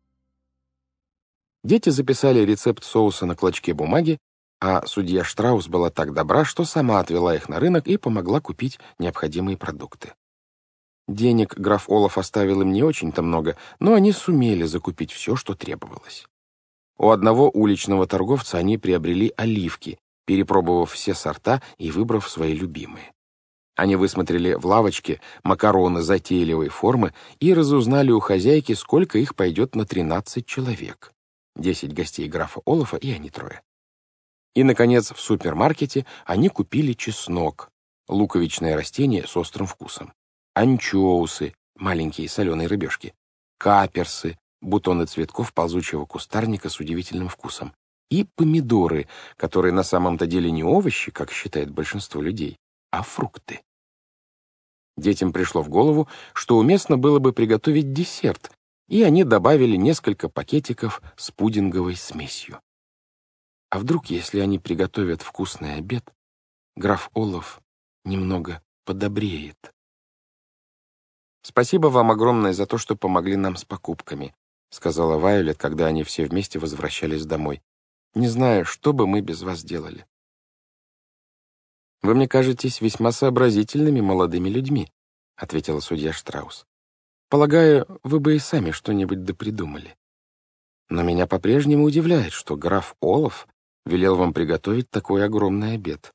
Дети записали рецепт соуса на клочке бумаги, а судья Штраус была так добра, что сама отвела их на рынок и помогла купить необходимые продукты. Денег граф Олаф оставил им не очень-то много, но они сумели закупить все, что требовалось. У одного уличного торговца они приобрели оливки, перепробовав все сорта и выбрав свои любимые. Они высмотрели в лавочке макароны затейливой формы и разузнали у хозяйки, сколько их пойдет на тринадцать человек. Десять гостей графа Олафа и они трое. И, наконец, в супермаркете они купили чеснок, луковичное растение с острым вкусом, анчоусы, маленькие соленые рыбешки, каперсы, бутоны цветков ползучего кустарника с удивительным вкусом, и помидоры, которые на самом-то деле не овощи, как считает большинство людей, а фрукты. Детям пришло в голову, что уместно было бы приготовить десерт, и они добавили несколько пакетиков с пудинговой смесью. А вдруг, если они приготовят вкусный обед, граф Олаф немного подобреет? «Спасибо вам огромное за то, что помогли нам с покупками», — сказала Вайолет, когда они все вместе возвращались домой. «Не знаю, что бы мы без вас делали». «Вы мне кажетесь весьма сообразительными молодыми людьми», — ответила судья Штраус. «Полагаю, вы бы и сами что-нибудь допридумали. Но меня по-прежнему удивляет, что граф Олаф велел вам приготовить такой огромный обед.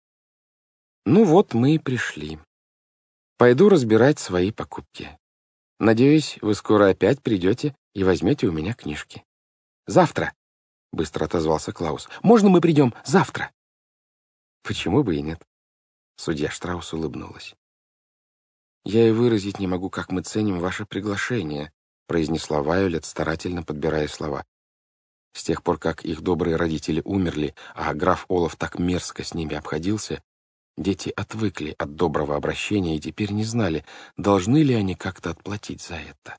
Ну вот мы и пришли. Пойду разбирать свои покупки. Надеюсь, вы скоро опять придете и возьмете у меня книжки. Завтра, — быстро отозвался Клаус. Можно мы придем завтра? Почему бы и нет? Судья Штраус улыбнулась. Я и выразить не могу, как мы ценим ваше приглашение, — произнесла Вайолет, старательно подбирая слова. С тех пор, как их добрые родители умерли, а граф Олаф так мерзко с ними обходился, дети отвыкли от доброго обращения и теперь не знали, должны ли они как-то отплатить за это.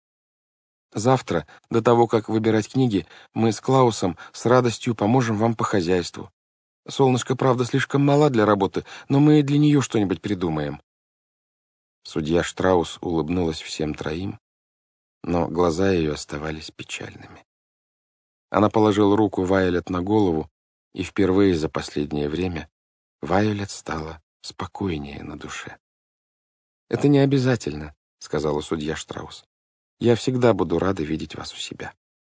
Завтра, до того, как выбирать книги, мы с Клаусом с радостью поможем вам по хозяйству. Солнышко, правда, слишком мала для работы, но мы для нее что-нибудь придумаем. Судья Штраус улыбнулась всем троим, но глаза ее оставались печальными. Она положила руку Вайолет на голову, и впервые за последнее время Вайолет стала спокойнее на душе. «Это не обязательно», — сказала судья Штраус. «Я всегда буду рада видеть вас у себя».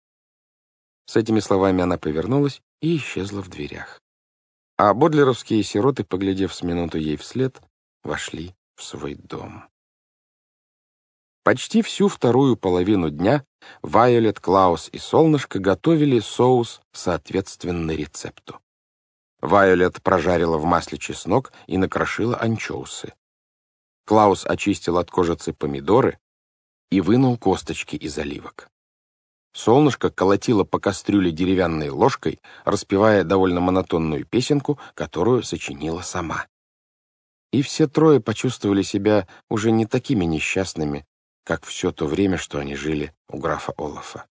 С этими словами она повернулась и исчезла в дверях. А бодлеровские сироты, поглядев с минуту ей вслед, вошли в свой дом. Почти всю вторую половину дня Вайолет, Клаус и Солнышко готовили соус соответственно рецепту. Вайолет прожарила в масле чеснок и накрошила анчоусы. Клаус очистил от кожицы помидоры и вынул косточки из оливок. Солнышко колотило по кастрюле деревянной ложкой, распевая довольно монотонную песенку, которую сочинила сама. И все трое почувствовали себя уже не такими несчастными, как все то время, что они жили у графа Олафа.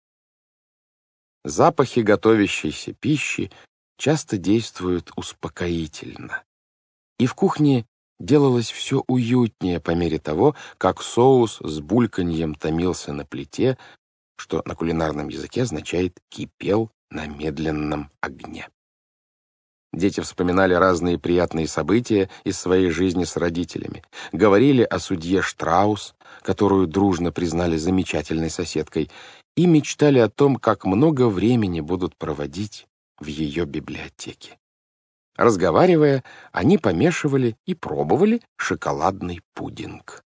Запахи готовящейся пищи часто действуют успокоительно. И в кухне делалось все уютнее по мере того, как соус с бульканьем томился на плите, что на кулинарном языке означает «кипел на медленном огне». Дети вспоминали разные приятные события из своей жизни с родителями, говорили о судье Штраус, которую дружно признали замечательной соседкой, и мечтали о том, как много времени будут проводить в ее библиотеке. Разговаривая, они помешивали и пробовали шоколадный пудинг.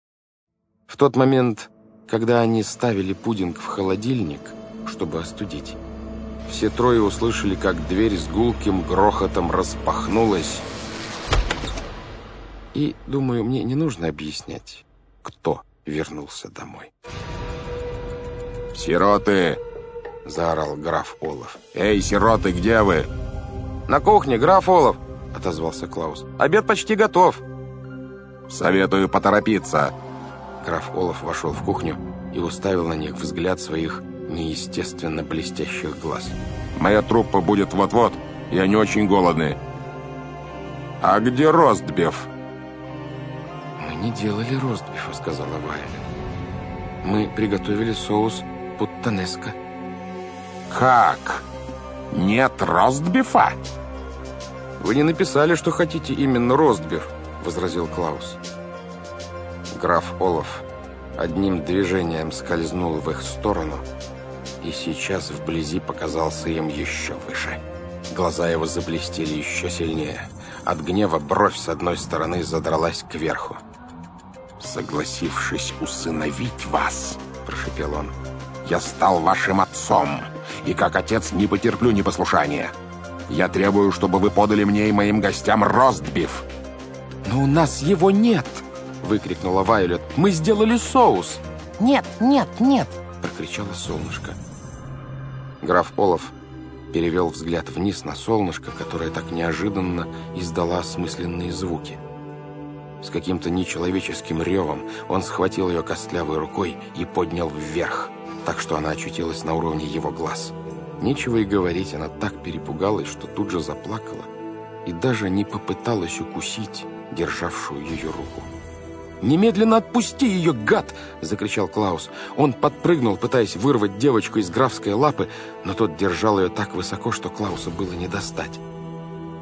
В тот момент, когда они ставили пудинг в холодильник, чтобы остудить, все трое услышали, как дверь с гулким грохотом распахнулась. И, думаю, мне не нужно объяснять, кто вернулся домой. «Сироты!» — заорал граф Олаф. «Эй, сироты, где вы?» «На кухне, граф Олаф!» — отозвался Клаус. «Обед почти готов!» «Советую поторопиться!» Граф Олаф вошел в кухню и уставил на них взгляд своих неестественно блестящих глаз. «Моя труппа будет вот-вот, и они очень голодны. А где ростбиф?» «Мы не делали ростбифа», — сказала Вайолет. «Мы приготовили соус путтанеско». «Как? Нет ростбифа?» «Вы не написали, что хотите именно ростбиф», — возразил Клаус. Граф Олаф одним движением скользнул в их сторону, и сейчас вблизи показался им еще выше. Глаза его заблестели еще сильнее. От гнева бровь с одной стороны задралась кверху. «Согласившись усыновить вас, — прошепел он, — я стал вашим отцом, и как отец не потерплю непослушания. Я требую, чтобы вы подали мне и моим гостям ростбиф». «Но у нас его нет!» — выкрикнула Вайолет. «Мы сделали соус!» «Нет, нет, нет!» — прокричало Солнышко. Граф Олаф перевел взгляд вниз на Солнышко, которое так неожиданно издало осмысленные звуки. С каким-то нечеловеческим ревом он схватил ее костлявой рукой и поднял вверх, так что она очутилась на уровне его глаз. Нечего и говорить, она так перепугалась, что тут же заплакала и даже не попыталась укусить державшую ее руку. «Немедленно отпусти ее, гад!» — закричал Клаус. Он подпрыгнул, пытаясь вырвать девочку из графской лапы, но тот держал ее так высоко, что Клауса было не достать.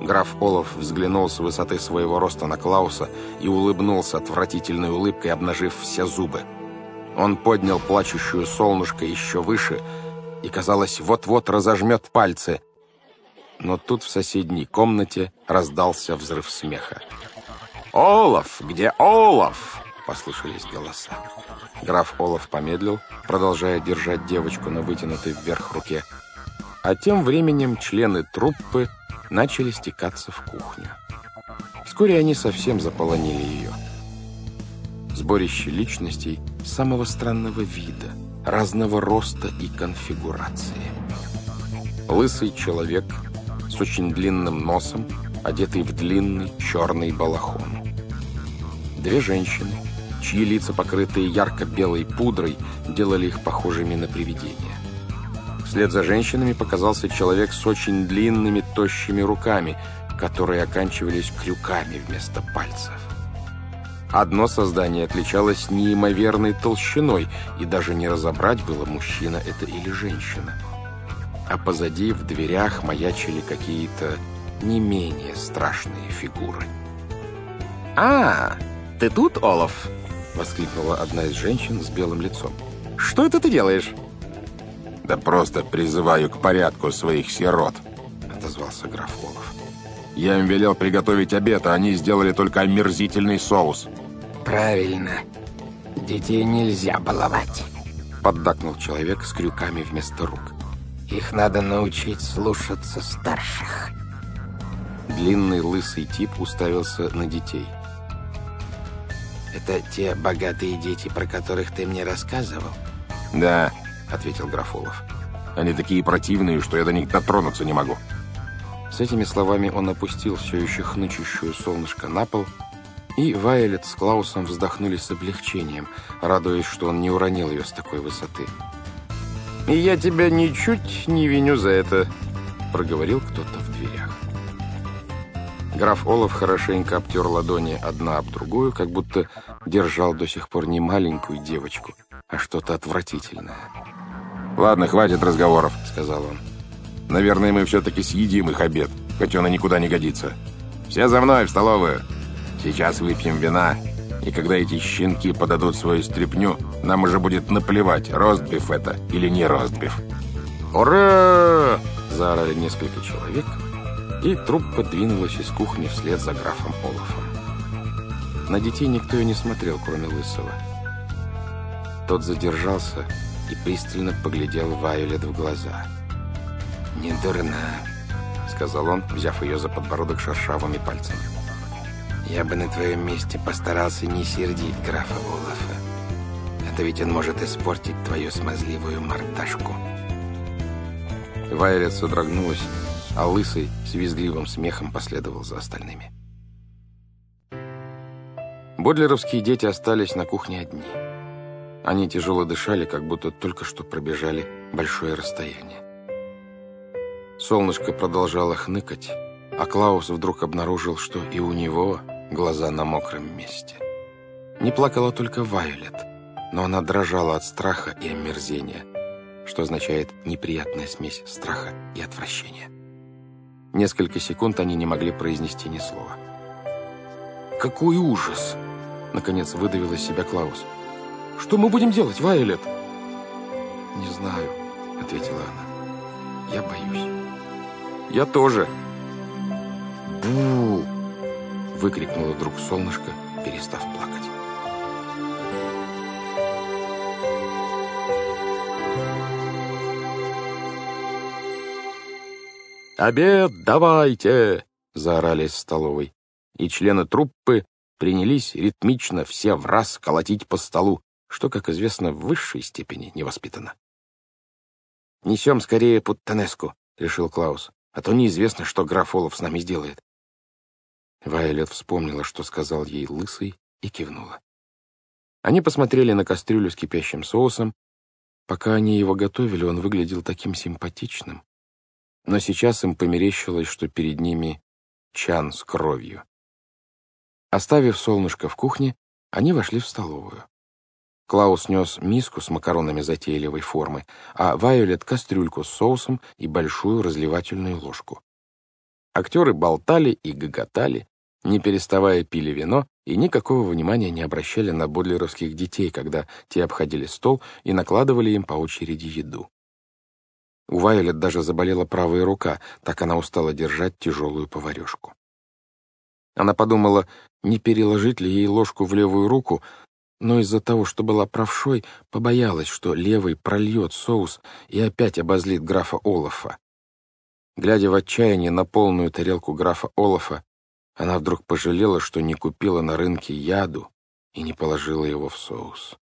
Граф Олаф взглянул с высоты своего роста на Клауса и улыбнулся отвратительной улыбкой, обнажив все зубы. Он поднял плачущую солнышко еще выше и, казалось, вот-вот разожмет пальцы. Но тут в соседней комнате раздался взрыв смеха. «Олаф! Где Олаф?» — послышались голоса. Граф Олаф помедлил, продолжая держать девочку на вытянутой вверх руке. А тем временем члены труппы начали стекаться в кухню. Вскоре они совсем заполонили ее. Сборище личностей самого странного вида, разного роста и конфигурации. Лысый человек с очень длинным носом, одетый в длинный черный балахон. Две женщины, чьи лица, покрытые ярко-белой пудрой, делали их похожими на привидения. Вслед за женщинами показался человек с очень длинными, тощими руками, которые оканчивались крюками вместо пальцев. Одно создание отличалось неимоверной толщиной, и даже не разобрать было, мужчина это или женщина. А позади в дверях маячили какие-то не менее страшные фигуры. «А, ты тут, Олаф?» — воскликнула одна из женщин с белым лицом. «Что это ты делаешь?» «Да просто призываю к порядку своих сирот», — отозвался граф Олаф. «Я им велел приготовить обед, а они сделали только омерзительный соус». Правильно. Детей нельзя баловать. Поддакнул человек с крюками вместо рук. Их надо научить слушаться старших. Длинный лысый тип уставился на детей. Это те богатые дети, про которых ты мне рассказывал? «Да», — ответил граф Олаф. «они такие противные, что я до них дотронуться не могу». С этими словами он опустил все еще хнычущую солнышко на пол, и Вайолет с Клаусом вздохнули с облегчением, радуясь, что он не уронил ее с такой высоты. «И я тебя ничуть не виню за это», — проговорил кто-то в дверях. Граф Олаф хорошенько обтер ладони одна об другую, как будто держал до сих пор не маленькую девочку, а что-то отвратительное. «Ладно, хватит разговоров», — сказал он. «Наверное, мы все-таки съедим их обед, хоть он и никуда не годится. Все за мной в столовую. Сейчас выпьем вина, и когда эти щенки подадут свою стряпню, нам уже будет наплевать, ростбиф это или не ростбиф». «Ура!» — заорали несколько человек, и труппа двинулась из кухни вслед за графом Олафом. На детей никто и не смотрел, кроме Лысого. Тот задержался и пристально поглядел Вайолет в глаза. «Не дурна», — сказал он, взяв ее за подбородок шершавыми пальцами. «Я бы на твоем месте постарался не сердить графа Олафа. Это ведь он может испортить твою смазливую мордашку». Вайолет содрогнулась, а Лысый с визгливым смехом последовал за остальными. Бодлеровские дети остались на кухне одни. Они тяжело дышали, как будто только что пробежали большое расстояние. Солнышко продолжало хныкать, а Клаус вдруг обнаружил, что и у него глаза на мокром месте. Не плакала только Вайолет, но она дрожала от страха и омерзения, что означает неприятная смесь страха и отвращения. Несколько секунд они не могли произнести ни слова. «Какой ужас!» — наконец выдавил из себя Клаус. «Что мы будем делать, Вайолет?» «Не знаю», — ответила она. «Я боюсь». «Я тоже». «Бу!» — выкрикнуло вдруг солнышко, перестав плакать. «Обед давайте!» — заорали из столовой, и члены труппы принялись ритмично все враз колотить по столу, что, как известно, в высшей степени невоспитанно. «Несем скорее Путтанеску», — решил Клаус, «а то неизвестно, что граф Олаф с нами сделает». Вайолет вспомнила, что сказал ей Лысый, и кивнула. Они посмотрели на кастрюлю с кипящим соусом. Пока они его готовили, он выглядел таким симпатичным. Но сейчас им померещилось, что перед ними чан с кровью. Оставив солнышко в кухне, они вошли в столовую. Клаус нес миску с макаронами затейливой формы, а Вайолет — кастрюльку с соусом и большую разливательную ложку. Актеры болтали и гоготали, не переставая пили вино и никакого внимания не обращали на бодлеровских детей, когда те обходили стол и накладывали им по очереди еду. У Вайолет даже заболела правая рука, так она устала держать тяжелую поварешку. Она подумала, не переложить ли ей ложку в левую руку, но из-за того, что была правшой, побоялась, что левый прольет соус и опять обозлит графа Олафа. Глядя в отчаянии на полную тарелку графа Олафа, она вдруг пожалела, что не купила на рынке яду и не положила его в соус.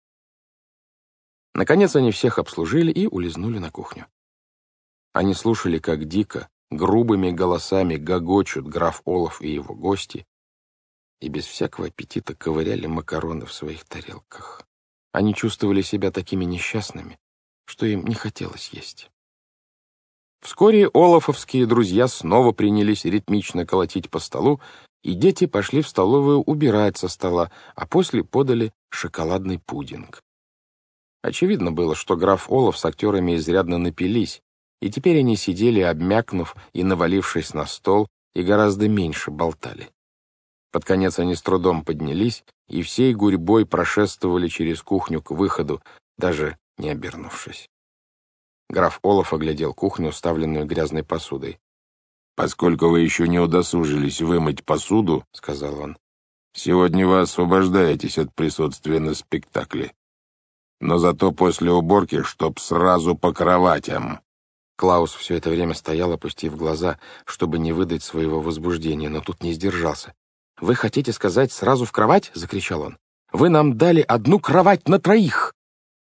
Наконец они всех обслужили и улизнули на кухню. Они слушали, как дико, грубыми голосами гогочут граф Олаф и его гости, и без всякого аппетита ковыряли макароны в своих тарелках. Они чувствовали себя такими несчастными, что им не хотелось есть. Вскоре олафовские друзья снова принялись ритмично колотить по столу, и дети пошли в столовую убирать со стола, а после подали шоколадный пудинг. Очевидно было, что граф Олаф с актерами изрядно напились, и теперь они сидели, обмякнув и навалившись на стол, и гораздо меньше болтали. Под конец они с трудом поднялись и всей гурьбой прошествовали через кухню к выходу, даже не обернувшись. Граф Олаф оглядел кухню, уставленную грязной посудой. «Поскольку вы еще не удосужились вымыть посуду, — сказал он, — сегодня вы освобождаетесь от присутствия на спектакле. Но зато после уборки, чтоб сразу по кроватям». Клаус все это время стоял, опустив глаза, чтобы не выдать своего возбуждения, но тут не сдержался. «Вы хотите сказать сразу в кровать?» — закричал он. «Вы нам дали одну кровать на троих!»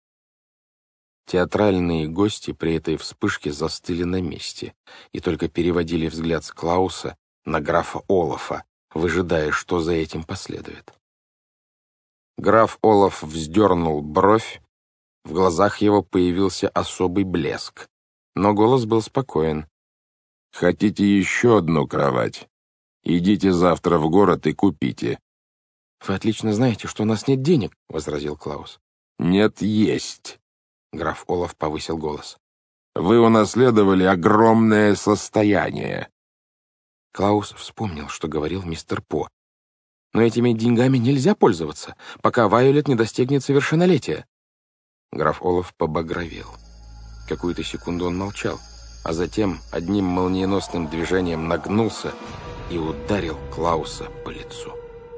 Театральные гости при этой вспышке застыли на месте и только переводили взгляд с Клауса на графа Олафа, выжидая, что за этим последует. Граф Олаф вздернул бровь, в глазах его появился особый блеск, но голос был спокоен. «Хотите еще одну кровать? Идите завтра в город и купите». «Вы отлично знаете, что у нас нет денег», — возразил Клаус. «Нет, есть». Граф Олаф повысил голос. «Вы унаследовали огромное состояние». Клаус вспомнил, что говорил мистер По. «Но этими деньгами нельзя пользоваться, пока Вайолет не достигнет совершеннолетия». Граф Олаф побагровел. Какую-то секунду он молчал, а затем одним молниеносным движением нагнулся и ударил Клауса по лицу.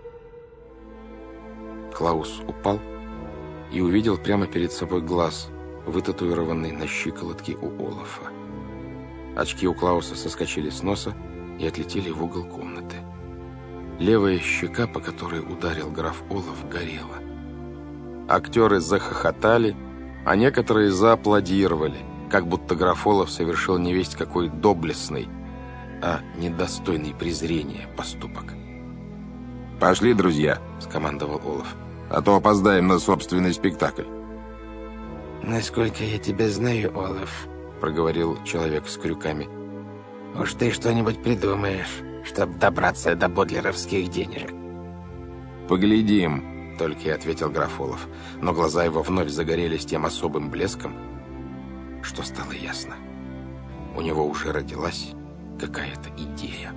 Клаус упал и увидел прямо перед собой глаз, вытатуированный на щиколотке у Олафа. Очки у Клауса соскочили с носа и отлетели в угол комнаты. Левая щека, по которой ударил граф Олаф, горела. Актеры захохотали, а некоторые зааплодировали, как будто граф Олаф совершил невесть какой доблестный, а недостойный презрения поступок. «Пошли, друзья», — скомандовал Олаф. «а то опоздаем на собственный спектакль». «Насколько я тебя знаю, Олаф, — проговорил человек с крюками, — уж ты что-нибудь придумаешь, чтобы добраться до бодлеровских денежек». «Поглядим», — только и ответил граф Олаф, но глаза его вновь загорелись тем особым блеском, что стало ясно. У него уже родилась какая-то идея.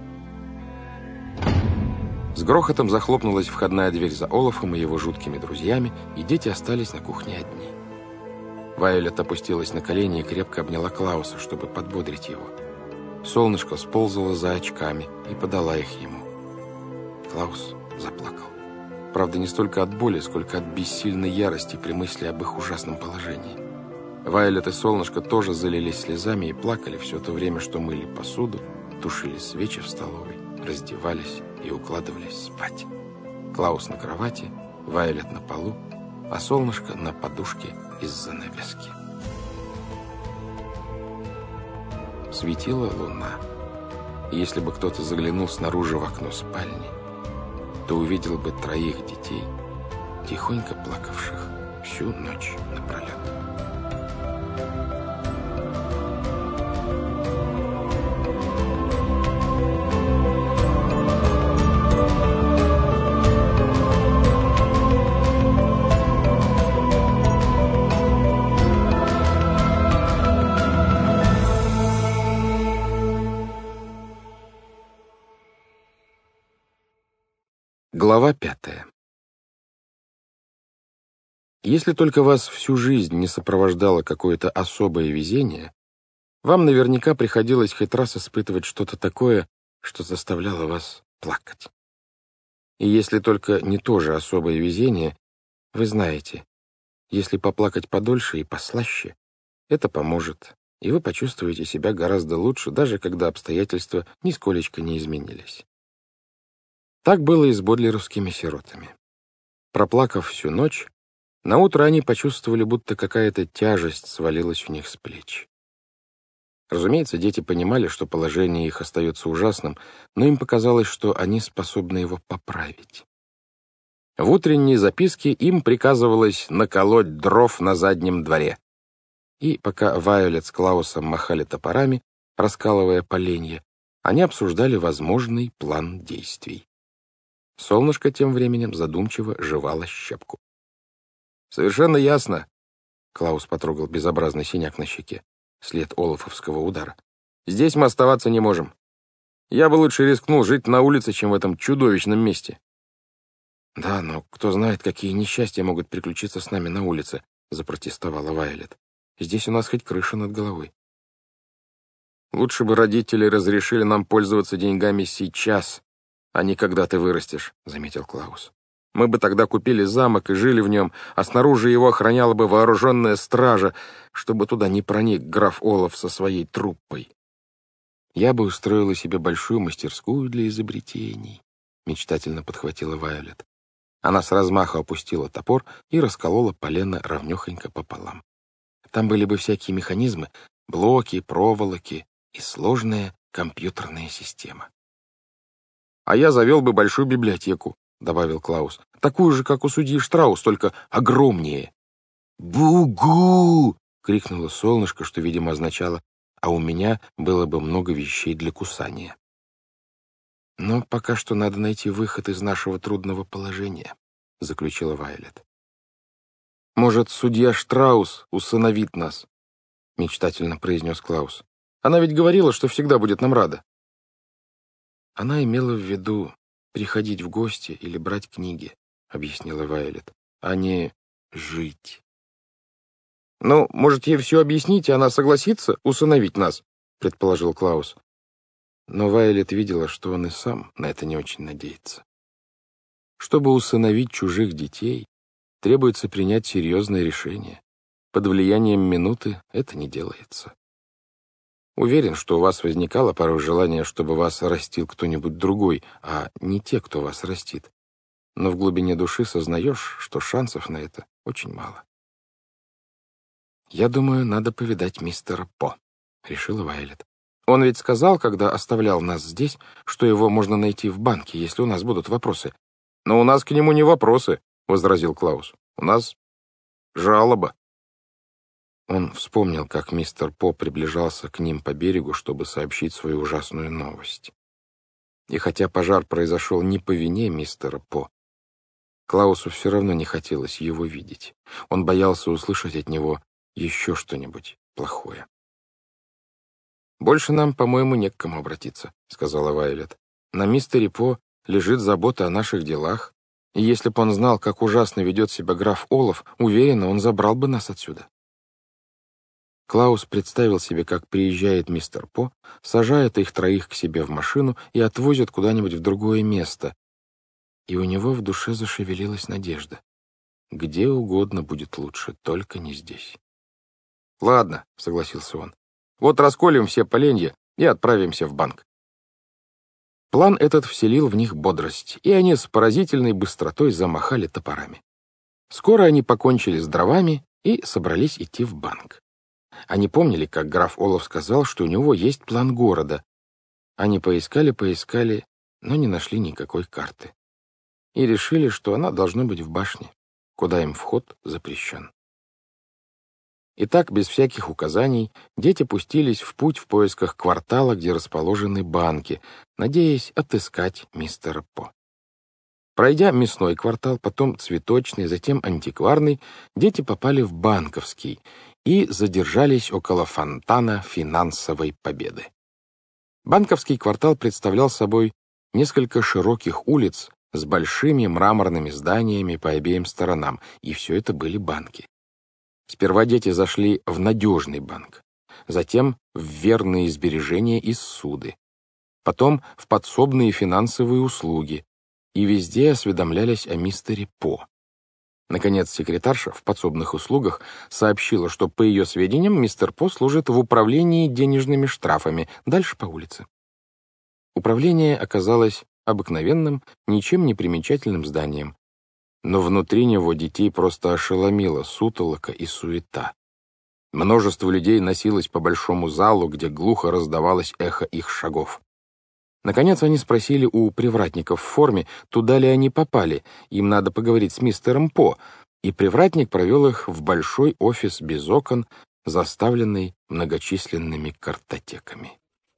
С грохотом захлопнулась входная дверь за Олафом и его жуткими друзьями, и дети остались на кухне одни. Вайолет опустилась на колени и крепко обняла Клауса, чтобы подбодрить его. Солнышко сползало за очками и подала их ему. Клаус заплакал. Правда, не столько от боли, сколько от бессильной ярости при мысли об их ужасном положении. Вайолет и Солнышко тоже залились слезами и плакали все то время, что мыли посуду, тушили свечи в столовой, раздевались и укладывались спать. Клаус на кровати, Вайолет на полу, а Солнышко на подушке из занавески. Светила луна, и если бы кто-то заглянул снаружи в окно спальни, то увидел бы троих детей, тихонько плакавших всю ночь напролет. Глава пятая. Если только вас всю жизнь не сопровождало какое-то особое везение, вам наверняка приходилось хоть раз испытывать что-то такое, что заставляло вас плакать. И если только не то же особое везение, вы знаете, если поплакать подольше и послаще, это поможет, и вы почувствуете себя гораздо лучше, даже когда обстоятельства нисколечко не изменились. Так было и с бодлеровскими сиротами. Проплакав всю ночь, наутро они почувствовали, будто какая-то тяжесть свалилась у них с плеч. Разумеется, дети понимали, что положение их остается ужасным, но им показалось, что они способны его поправить. В утренней записке им приказывалось наколоть дров на заднем дворе. И пока Вайолет с Клаусом махали топорами, раскалывая поленья, они обсуждали возможный план действий. Солнышко тем временем задумчиво жевало щепку. «Совершенно ясно», — Клаус потрогал безобразный синяк на щеке, след олафовского удара. «Здесь мы оставаться не можем. Я бы лучше рискнул жить на улице, чем в этом чудовищном месте». «Да, но кто знает, какие несчастья могут приключиться с нами на улице», — запротестовала Вайолет. «Здесь у нас хоть крыша над головой». «Лучше бы родители разрешили нам пользоваться деньгами сейчас, а не когда ты вырастешь», — заметил Клаус. «Мы бы тогда купили замок и жили в нем, а снаружи его охраняла бы вооруженная стража, чтобы туда не проник граф Олаф со своей труппой. Я бы устроила себе большую мастерскую для изобретений», — мечтательно подхватила Вайолет. Она с размаху опустила топор и расколола полено ровнёхонько пополам. Там были бы всякие механизмы, блоки, проволоки и сложная компьютерная система. «А я завел бы большую библиотеку», — добавил Клаус. «Такую же, как у судьи Штраус, только огромнее». «Бу-гу!» — крикнуло солнышко, что, видимо, означало: «а у меня было бы много вещей для кусания». «Но пока что надо найти выход из нашего трудного положения», — заключила Вайолет. «Может, судья Штраус усыновит нас?» — мечтательно произнес Клаус. «Она ведь говорила, что всегда будет нам рада». «Она имела в виду приходить в гости или брать книги», — объяснила Вайолет, — «а не жить». «Ну, может, ей все объяснить, и она согласится усыновить нас?» — предположил Клаус. Но Вайолет видела, что он и сам на это не очень надеется. Чтобы усыновить чужих детей, требуется принять серьезное решение. Под влиянием минуты это не делается. Уверен, что у вас возникало порой желание, чтобы вас растил кто-нибудь другой, а не те, кто вас растит. Но в глубине души сознаешь, что шансов на это очень мало. «Я думаю, надо повидать мистера По», — решила Вайолет. «Он ведь сказал, когда оставлял нас здесь, что его можно найти в банке, если у нас будут вопросы». «Но у нас к нему не вопросы», — возразил Клаус. «У нас жалоба». Он вспомнил, как мистер По приближался к ним по берегу, чтобы сообщить свою ужасную новость. И хотя пожар произошел не по вине мистера По, Клаусу все равно не хотелось его видеть. Он боялся услышать от него еще что-нибудь плохое. «Больше нам, по-моему, не к кому обратиться», — сказала Вайолет. «На мистере По лежит забота о наших делах, и если бы он знал, как ужасно ведет себя граф Олаф, уверенно, он забрал бы нас отсюда». Клаус представил себе, как приезжает мистер По, сажает их троих к себе в машину и отвозит куда-нибудь в другое место. И у него в душе зашевелилась надежда. Где угодно будет лучше, только не здесь. «Ладно», — согласился он, — «вот расколем все поленья и отправимся в банк». План этот вселил в них бодрость, и они с поразительной быстротой замахали топорами. Скоро они покончили с дровами и собрались идти в банк. Они помнили, как граф Олаф сказал, что у него есть план города. Они поискали-поискали, но не нашли никакой карты. И решили, что она должна быть в башне, куда им вход запрещен. Итак, без всяких указаний, дети пустились в путь в поисках квартала, где расположены банки, надеясь отыскать мистера По. Пройдя мясной квартал, потом цветочный, затем антикварный, дети попали в банковский и задержались около фонтана финансовой победы. Банковский квартал представлял собой несколько широких улиц с большими мраморными зданиями по обеим сторонам, и все это были банки. Сперва дети зашли в надежный банк, затем в верные сбережения и ссуды, потом в подсобные финансовые услуги, и везде осведомлялись о мистере По. Наконец, секретарша в подсобных услугах сообщила, что, по ее сведениям, мистер По служит в управлении денежными штрафами, дальше по улице. Управление оказалось обыкновенным, ничем не примечательным зданием, но внутри него детей просто ошеломила сутолока и суета. Множество людей носилось по большому залу, где глухо раздавалось эхо их шагов. Наконец они спросили у привратников в форме, туда ли они попали, им надо поговорить с мистером По, и привратник провел их в большой офис без окон, заставленный многочисленными картотеками.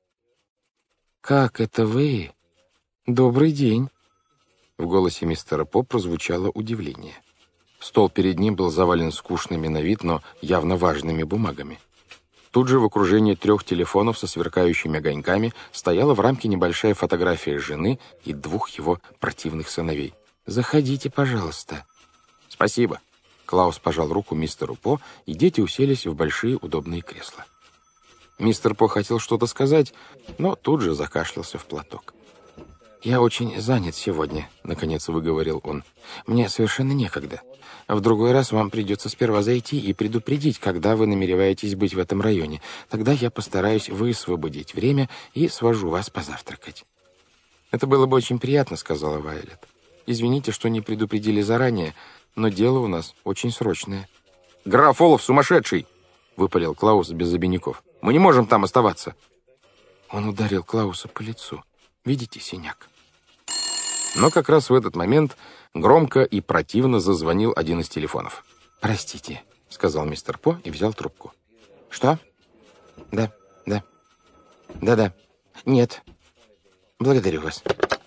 «Как это вы? Добрый день!» В голосе мистера По прозвучало удивление. Стол перед ним был завален скучными на вид, но явно важными бумагами. Тут же в окружении трех телефонов со сверкающими огоньками стояла в рамке небольшая фотография жены и двух его противных сыновей. «Заходите, пожалуйста». «Спасибо». Клаус пожал руку мистеру По, и дети уселись в большие удобные кресла. Мистер По хотел что-то сказать, но тут же закашлялся в платок. «Я очень занят сегодня», — наконец выговорил он. «Мне совершенно некогда. В другой раз вам придется сперва зайти и предупредить, когда вы намереваетесь быть в этом районе. Тогда я постараюсь высвободить время и свожу вас позавтракать». «Это было бы очень приятно», — сказала Вайолет. «Извините, что не предупредили заранее, но дело у нас очень срочное». «Граф Олаф сумасшедший!» — выпалил Клаус без обиняков. «Мы не можем там оставаться». Он ударил Клауса по лицу. «Видите синяк?» Но как раз в этот момент громко и противно зазвонил один из телефонов. «Простите», — сказал мистер По и взял трубку. «Что? Да, да. Да-да. Нет. Благодарю вас».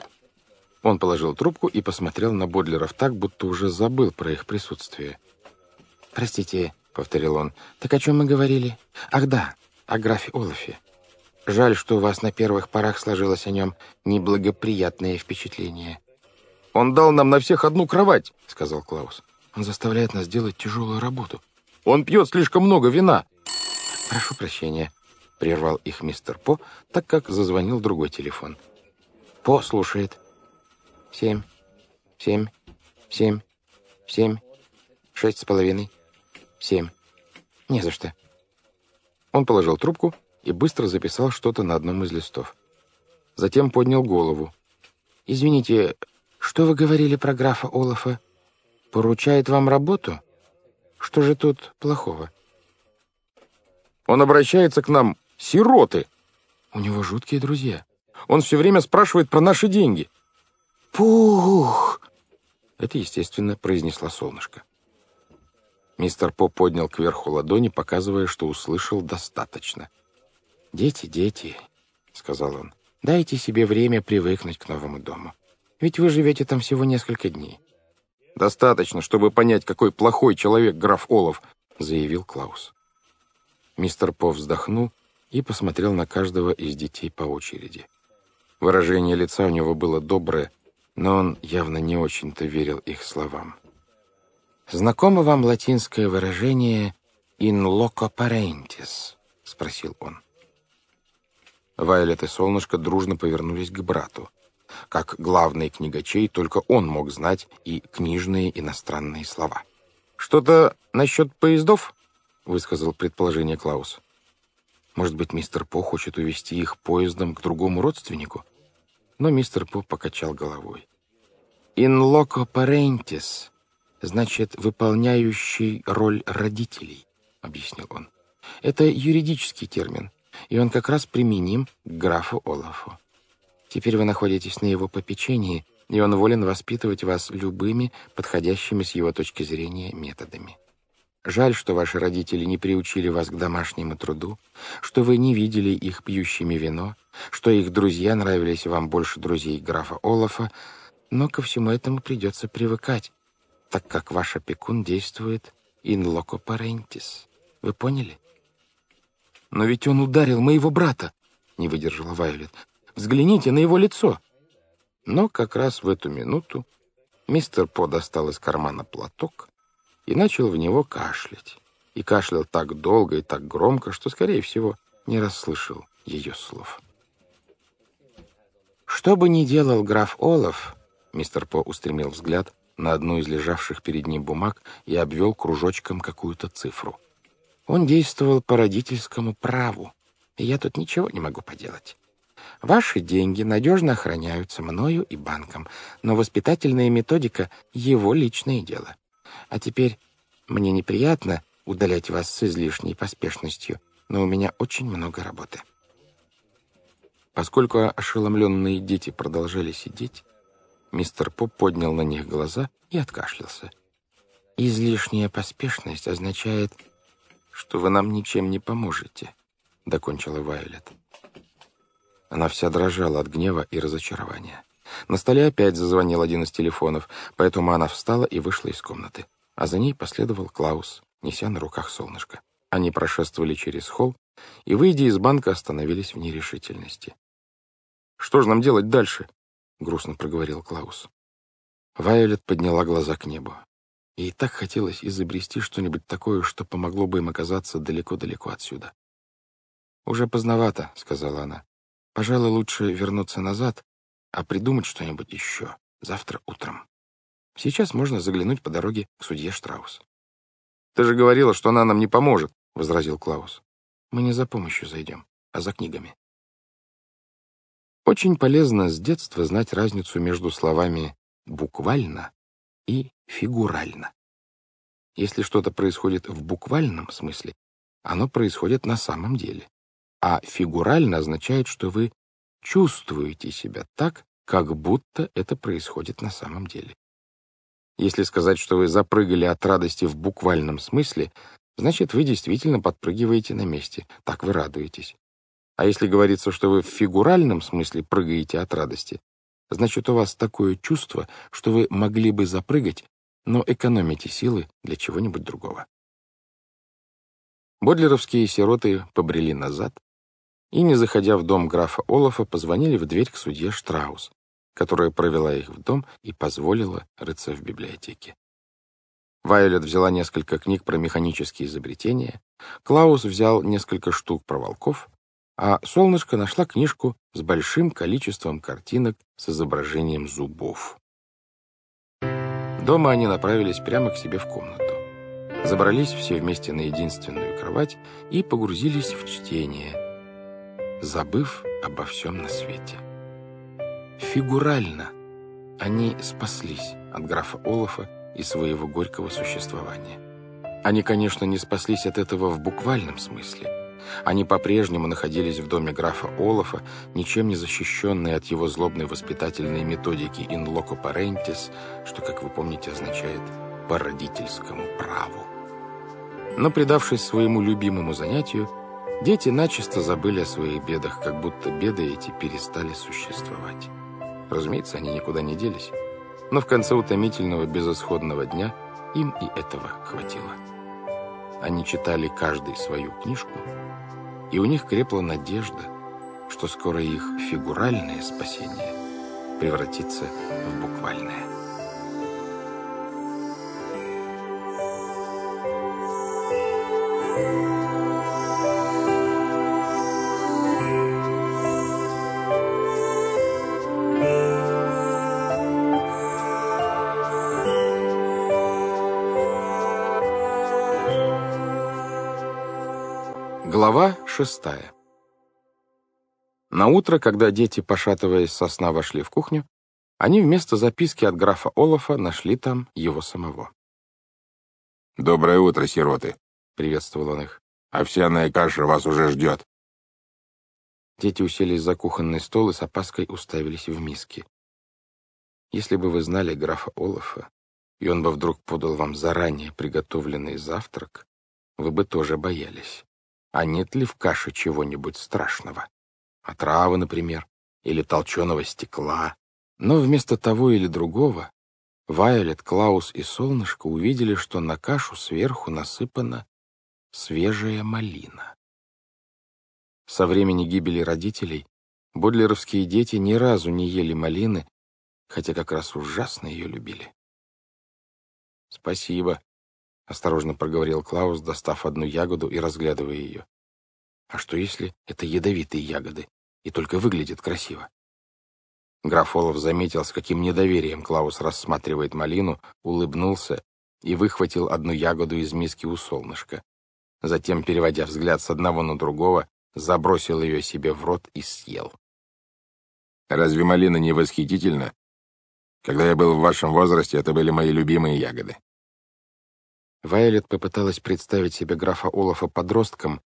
Он положил трубку и посмотрел на Бодлеров так, будто уже забыл про их присутствие. «Простите», — повторил он, — «так о чем мы говорили? Ах да, о графе Олафе. Жаль, что у вас на первых порах сложилось о нем неблагоприятное впечатление». «Он дал нам на всех одну кровать», — сказал Клаус. «Он заставляет нас делать тяжелую работу. Он пьет слишком много вина». «Прошу прощения», — прервал их мистер По, так как зазвонил другой телефон. «По слушает. Семь, семь, семь, семь, шесть с половиной, семь. Не за что». Он положил трубку и быстро записал что-то на одном из листов. Затем поднял голову. «Извините, что вы говорили про графа Олафа? Поручает вам работу? Что же тут плохого?» «Он обращается к нам, сироты. У него жуткие друзья. Он все время спрашивает про наши деньги». «Пух!» Это, естественно, произнесла солнышко. Мистер По поднял кверху ладони, показывая, что услышал достаточно. «Дети, дети», — сказал он, — «дайте себе время привыкнуть к новому дому. Ведь вы живете там всего несколько дней». «Достаточно, чтобы понять, какой плохой человек граф Олаф», — заявил Клаус. Мистер По вздохнул и посмотрел на каждого из детей по очереди. Выражение лица у него было доброе, но он явно не очень-то верил их словам. «Знакомо вам латинское выражение «in loco parentis»?» — спросил он. Вайолет и Солнышко дружно повернулись к брату. Как главный книгачей, только он мог знать и книжные иностранные слова. «Что-то насчет поездов?» — высказал предположение Клаус. «Может быть, мистер По хочет увезти их поездом к другому родственнику?» Но мистер По покачал головой. «In loco parentis» значит «выполняющий роль родителей», — объяснил он. «Это юридический термин, и он как раз применим к графу Олафу. Теперь вы находитесь на его попечении, и он волен воспитывать вас любыми, подходящими с его точки зрения методами. Жаль, что ваши родители не приучили вас к домашнему труду, что вы не видели их пьющими вино, что их друзья нравились вам больше друзей графа Олафа, но ко всему этому придется привыкать, так как ваш опекун действует in loco parentis. Вы поняли?» «Но ведь он ударил моего брата», — не выдержала Вайолет. «Взгляните на его лицо». Но как раз в эту минуту мистер По достал из кармана платок и начал в него кашлять. И кашлял так долго и так громко, что, скорее всего, не расслышал ее слов. Что бы ни делал граф Олаф, мистер По устремил взгляд на одну из лежавших перед ним бумаг и обвел кружочком какую-то цифру. Он действовал по родительскому праву, и я тут ничего не могу поделать. Ваши деньги надежно охраняются мною и банком, но воспитательная методика — его личное дело. А теперь мне неприятно удалять вас с излишней поспешностью, но у меня очень много работы. Поскольку ошеломленные дети продолжали сидеть, мистер Поп поднял на них глаза и откашлялся. «Излишняя поспешность означает, что вы нам ничем не поможете», — докончила Вайолет. Она вся дрожала от гнева и разочарования. На столе опять зазвонил один из телефонов, поэтому она встала и вышла из комнаты, а за ней последовал Клаус, неся на руках солнышко. Они прошествовали через холл и, выйдя из банка, остановились в нерешительности. «Что же нам делать дальше?» — грустно проговорил Клаус. Вайолет подняла глаза к небу. Ей так хотелось изобрести что-нибудь такое, что помогло бы им оказаться далеко-далеко отсюда. «Уже поздновато», — сказала она. «Пожалуй, лучше вернуться назад, а придумать что-нибудь еще завтра утром. Сейчас можно заглянуть по дороге к судье Штраус». «Ты же говорила, что она нам не поможет», — возразил Клаус. «Мы не за помощью зайдем, а за книгами». Очень полезно с детства знать разницу между словами «буквально» и «фигурально». Если что-то происходит в буквальном смысле, оно происходит на самом деле. А фигурально означает, что вы чувствуете себя так, как будто это происходит на самом деле. Если сказать, что вы запрыгали от радости в буквальном смысле, значит, вы действительно подпрыгиваете на месте, так вы радуетесь. А если говорится, что вы в фигуральном смысле прыгаете от радости, значит, у вас такое чувство, что вы могли бы запрыгать, но экономите силы для чего-нибудь другого. Бодлеровские сироты побрели назад и, не заходя в дом графа Олафа, позвонили в дверь к судье Штраус, которая провела их в дом и позволила рыться в библиотеке. Вайолет взяла несколько книг про механические изобретения, Клаус взял несколько штук про волков, а Солнышко нашла книжку с большим количеством картинок с изображением зубов. Дома они направились прямо к себе в комнату. Забрались все вместе на единственную кровать и погрузились в чтение, забыв обо всем на свете. Фигурально они спаслись от графа Олафа и своего горького существования. Они, конечно, не спаслись от этого в буквальном смысле. Они по-прежнему находились в доме графа Олафа, ничем не защищенные от его злобной воспитательной методики in loco parentis, что, как вы помните, означает «по родительскому праву». Но, предавшись своему любимому занятию, дети начисто забыли о своих бедах, как будто беды эти перестали существовать. Разумеется, они никуда не делись, но в конце утомительного безысходного дня им и этого хватило. Они читали каждый свою книжку, и у них крепла надежда, что скоро их фигуральное спасение превратится в буквальное. Глава шестая. Наутро, когда дети, пошатываясь со сна, вошли в кухню, они вместо записки от графа Олафа нашли там его самого. «Доброе утро, сироты!» — приветствовал он их. «Овсяная каша вас уже ждет!» Дети уселись за кухонный стол и с опаской уставились в миски. Если бы вы знали графа Олафа, и он бы вдруг подал вам заранее приготовленный завтрак, вы бы тоже боялись. А нет ли в каше чего-нибудь страшного? Отравы, например, или толченого стекла. Но вместо того или другого Вайолет, Клаус и Солнышко увидели, что на кашу сверху насыпана свежая малина. Со времени гибели родителей бодлеровские дети ни разу не ели малины, хотя как раз ужасно ее любили. «Спасибо», — осторожно проговорил Клаус, достав одну ягоду и разглядывая ее. «А что, если это ядовитые ягоды и только выглядят красиво?» Граф Олаф заметил, с каким недоверием Клаус рассматривает малину, улыбнулся и выхватил одну ягоду из миски у солнышка. Затем, переводя взгляд с одного на другого, забросил ее себе в рот и съел. «Разве малина не восхитительна? Когда я был в вашем возрасте, это были мои любимые ягоды». Вайолет попыталась представить себе графа Олафа подростком,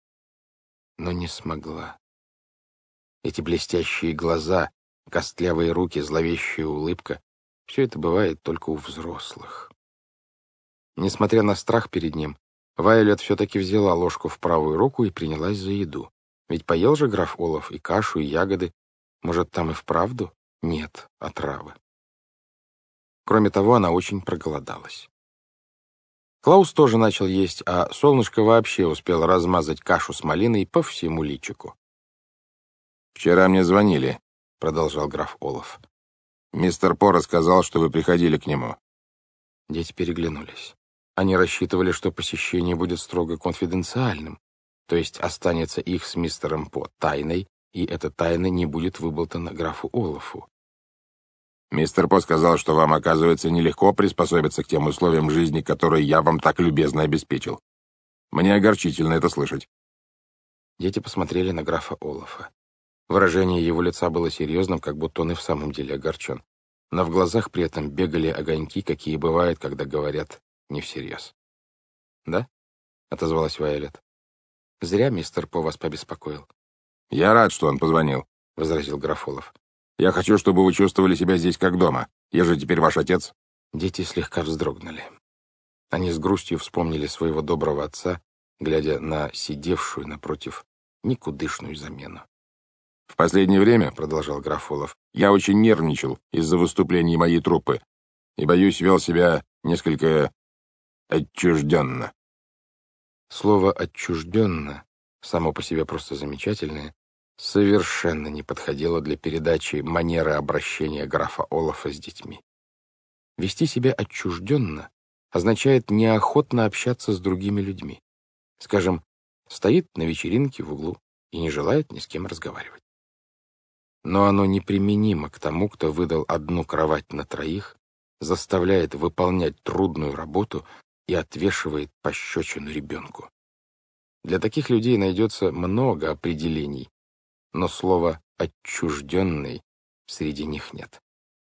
но не смогла. Эти блестящие глаза, костлявые руки, зловещая улыбка — все это бывает только у взрослых. Несмотря на страх перед ним, Вайолет все-таки взяла ложку в правую руку и принялась за еду. Ведь поел же граф Олаф и кашу, и ягоды. Может, там и вправду нет отравы. Кроме того, она очень проголодалась. Клаус тоже начал есть, а солнышко вообще успело размазать кашу с малиной по всему личику. «Вчера мне звонили», — продолжал граф Олаф. «Мистер По рассказал, что вы приходили к нему». Дети переглянулись. Они рассчитывали, что посещение будет строго конфиденциальным, то есть останется их с мистером По тайной, и эта тайна не будет выболтана графу Олафу. «Мистер По сказал, что вам, оказывается, нелегко приспособиться к тем условиям жизни, которые я вам так любезно обеспечил. Мне огорчительно это слышать». Дети посмотрели на графа Олафа. Выражение его лица было серьезным, как будто он и в самом деле огорчен. Но в глазах при этом бегали огоньки, какие бывают, когда говорят не всерьез. «Да?» — отозвалась Вайолет. «Зря мистер По вас побеспокоил». «Я рад, что он позвонил», — возразил граф Олаф. «Я хочу, чтобы вы чувствовали себя здесь как дома. Я же теперь ваш отец». Дети слегка вздрогнули. Они с грустью вспомнили своего доброго отца, глядя на сидевшую напротив никудышную замену. «В последнее время, — продолжал граф Олаф, — я очень нервничал из-за выступлений моей труппы и, боюсь, вел себя несколько отчужденно». Слово «отчужденно», само по себе просто замечательное, совершенно не подходило для передачи манеры обращения графа Олафа с детьми. Вести себя отчужденно означает неохотно общаться с другими людьми. Скажем, стоит на вечеринке в углу и не желает ни с кем разговаривать. Но оно неприменимо к тому, кто выдал одну кровать на троих, заставляет выполнять трудную работу и отвешивает пощечину ребенку. Для таких людей найдется много определений, но слова «отчужденный» среди них нет.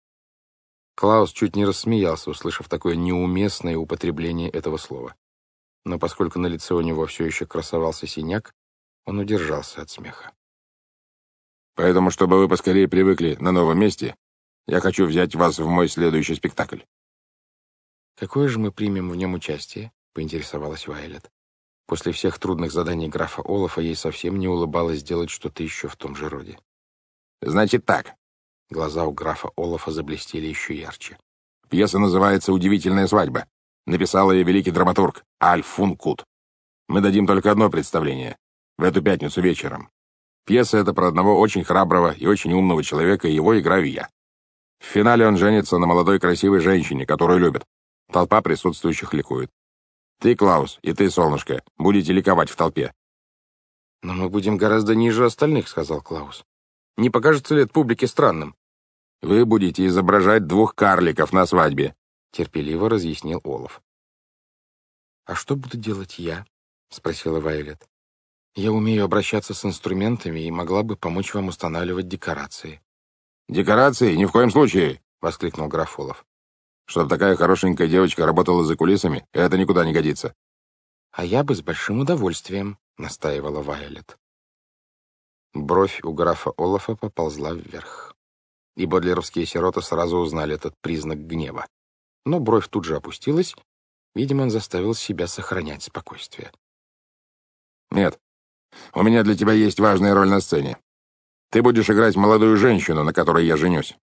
Клаус чуть не рассмеялся, услышав такое неуместное употребление этого слова. Но поскольку на лице у него все еще красовался синяк, он удержался от смеха. «Поэтому, чтобы вы поскорее привыкли на новом месте, я хочу взять вас в мой следующий спектакль». «Какое же мы примем в нем участие?» — поинтересовалась Вайолет. После всех трудных заданий графа Олафа ей совсем не улыбалось сделать что-то еще в том же роде. «Значит так». Глаза у графа Олафа заблестели еще ярче. «Пьеса называется «Удивительная свадьба». Написал ее великий драматург Альф фон Кут. Мы дадим только одно представление. В эту пятницу вечером. Пьеса эта про одного очень храброго и очень умного человека, и его играю я. В финале он женится на молодой красивой женщине, которую любит. Толпа присутствующих ликует. Ты, Клаус, и ты, солнышко, будете ликовать в толпе». «Но мы будем гораздо ниже остальных», — сказал Клаус. «Не покажется ли это публике странным?» «Вы будете изображать двух карликов на свадьбе», — терпеливо разъяснил Олаф. «А что буду делать я?» — спросила Вайолет. «Я умею обращаться с инструментами и могла бы помочь вам устанавливать декорации». «Декорации? Ни в коем случае!» — воскликнул граф Олаф. «Чтобы такая хорошенькая девочка работала за кулисами, это никуда не годится». «А я бы с большим удовольствием», — настаивала Вайолет. Бровь у графа Олафа поползла вверх. И бодлеровские сироты сразу узнали этот признак гнева. Но бровь тут же опустилась. Видимо, он заставил себя сохранять спокойствие. «Нет, у меня для тебя есть важная роль на сцене. Ты будешь играть молодую женщину, на которой я женюсь».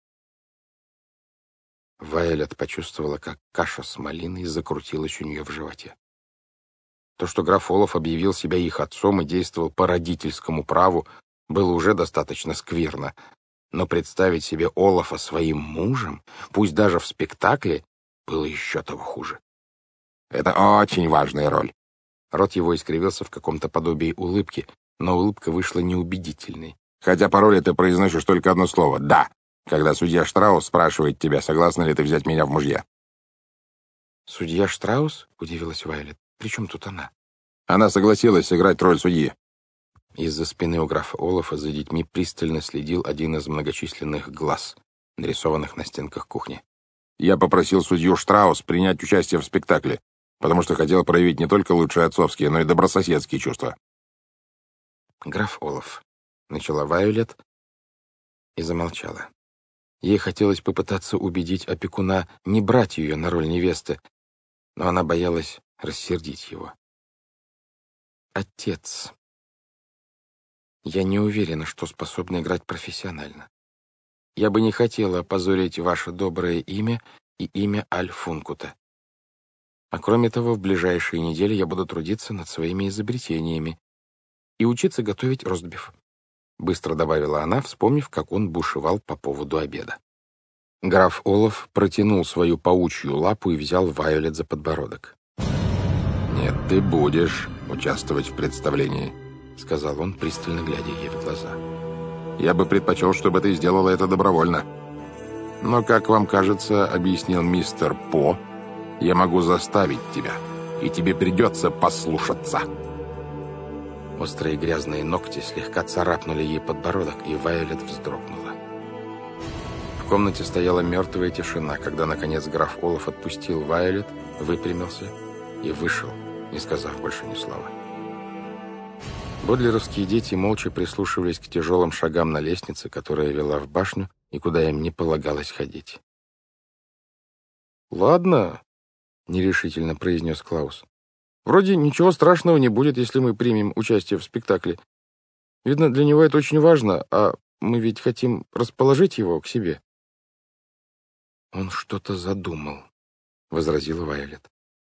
Вайолет почувствовала, как каша с малиной закрутилась у нее в животе. То, что граф Олаф объявил себя их отцом и действовал по родительскому праву, было уже достаточно скверно, Но представить себе Олафа своим мужем, пусть даже в спектакле, было еще того хуже. Это очень важная роль. Рот его искривился в каком-то подобии улыбки, но улыбка вышла неубедительной. Хотя по роли ты произносишь только одно слово «да», когда судья Штраус спрашивает тебя, согласна ли ты взять меня в мужья. «Судья Штраус?» — удивилась Вайолет. «При чем тут она?» Она согласилась сыграть роль судьи. Из-за спины у графа Олафа за детьми пристально следил один из многочисленных глаз, нарисованных на стенках кухни. Я попросил судью Штраус принять участие в спектакле, потому что хотел проявить не только лучшие отцовские, но и добрососедские чувства. «Граф Олаф», — начала Вайолет и замолчала. Ей хотелось попытаться убедить опекуна не брать ее на роль невесты, но она боялась рассердить его. «Отец, я не уверена, что способна играть профессионально. Я бы не хотела опозорить ваше доброе имя и имя Аль-Функута. А кроме того, в ближайшие недели я буду трудиться над своими изобретениями и учиться готовить ростбиф», — быстро добавила она, вспомнив, как он бушевал по поводу обеда. Граф Олаф протянул свою паучью лапу и взял Вайолет за подбородок. «Нет, ты будешь участвовать в представлении», — сказал он, пристально глядя ей в глаза. «Я бы предпочел, чтобы ты сделала это добровольно. Но, как вам кажется, объяснил мистер По, я могу заставить тебя, и тебе придется послушаться». Острые грязные ногти слегка царапнули ей подбородок, и Вайолет вздрогнула. В комнате стояла мертвая тишина, когда, наконец, граф Олаф отпустил Вайолет, выпрямился и вышел, не сказав больше ни слова. Бодлеровские дети молча прислушивались к тяжелым шагам на лестнице, которая вела в башню и куда им не полагалось ходить. «Ладно», — нерешительно произнес Клаус. «Вроде ничего страшного не будет, если мы примем участие в спектакле. Видно, для него это очень важно, а мы ведь хотим расположить его к себе». «Он что-то задумал», — возразила Вайолет.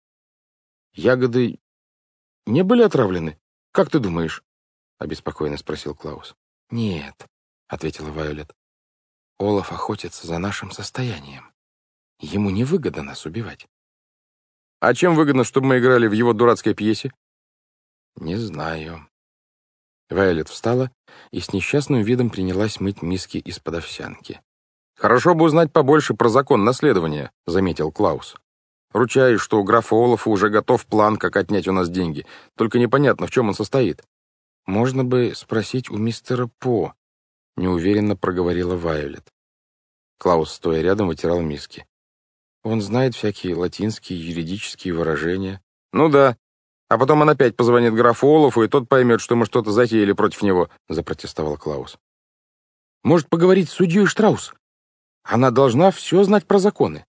«Ягоды не были отравлены? Как ты думаешь?» — обеспокоенно спросил Клаус. «Нет», — ответила Вайолет. «Олаф охотится за нашим состоянием. Ему невыгодно нас убивать». «А чем выгодно, чтобы мы играли в его дурацкой пьесе?» «Не знаю». Вайолет встала и с несчастным видом принялась мыть миски из-под овсянки. «Хорошо бы узнать побольше про закон наследования», — заметил Клаус. «Ручаюсь, что у графа Олафа уже готов план, как отнять у нас деньги. Только непонятно, в чем он состоит». «Можно бы спросить у мистера По», — неуверенно проговорила Вайолет. Клаус, стоя рядом, вытирал миски. «Он знает всякие латинские юридические выражения». «Ну да. А потом он опять позвонит графу Олафу, и тот поймет, что мы что-то затеяли против него», — запротестовал Клаус. «Может, поговорить с судьей Штраус? Она должна все знать про законы».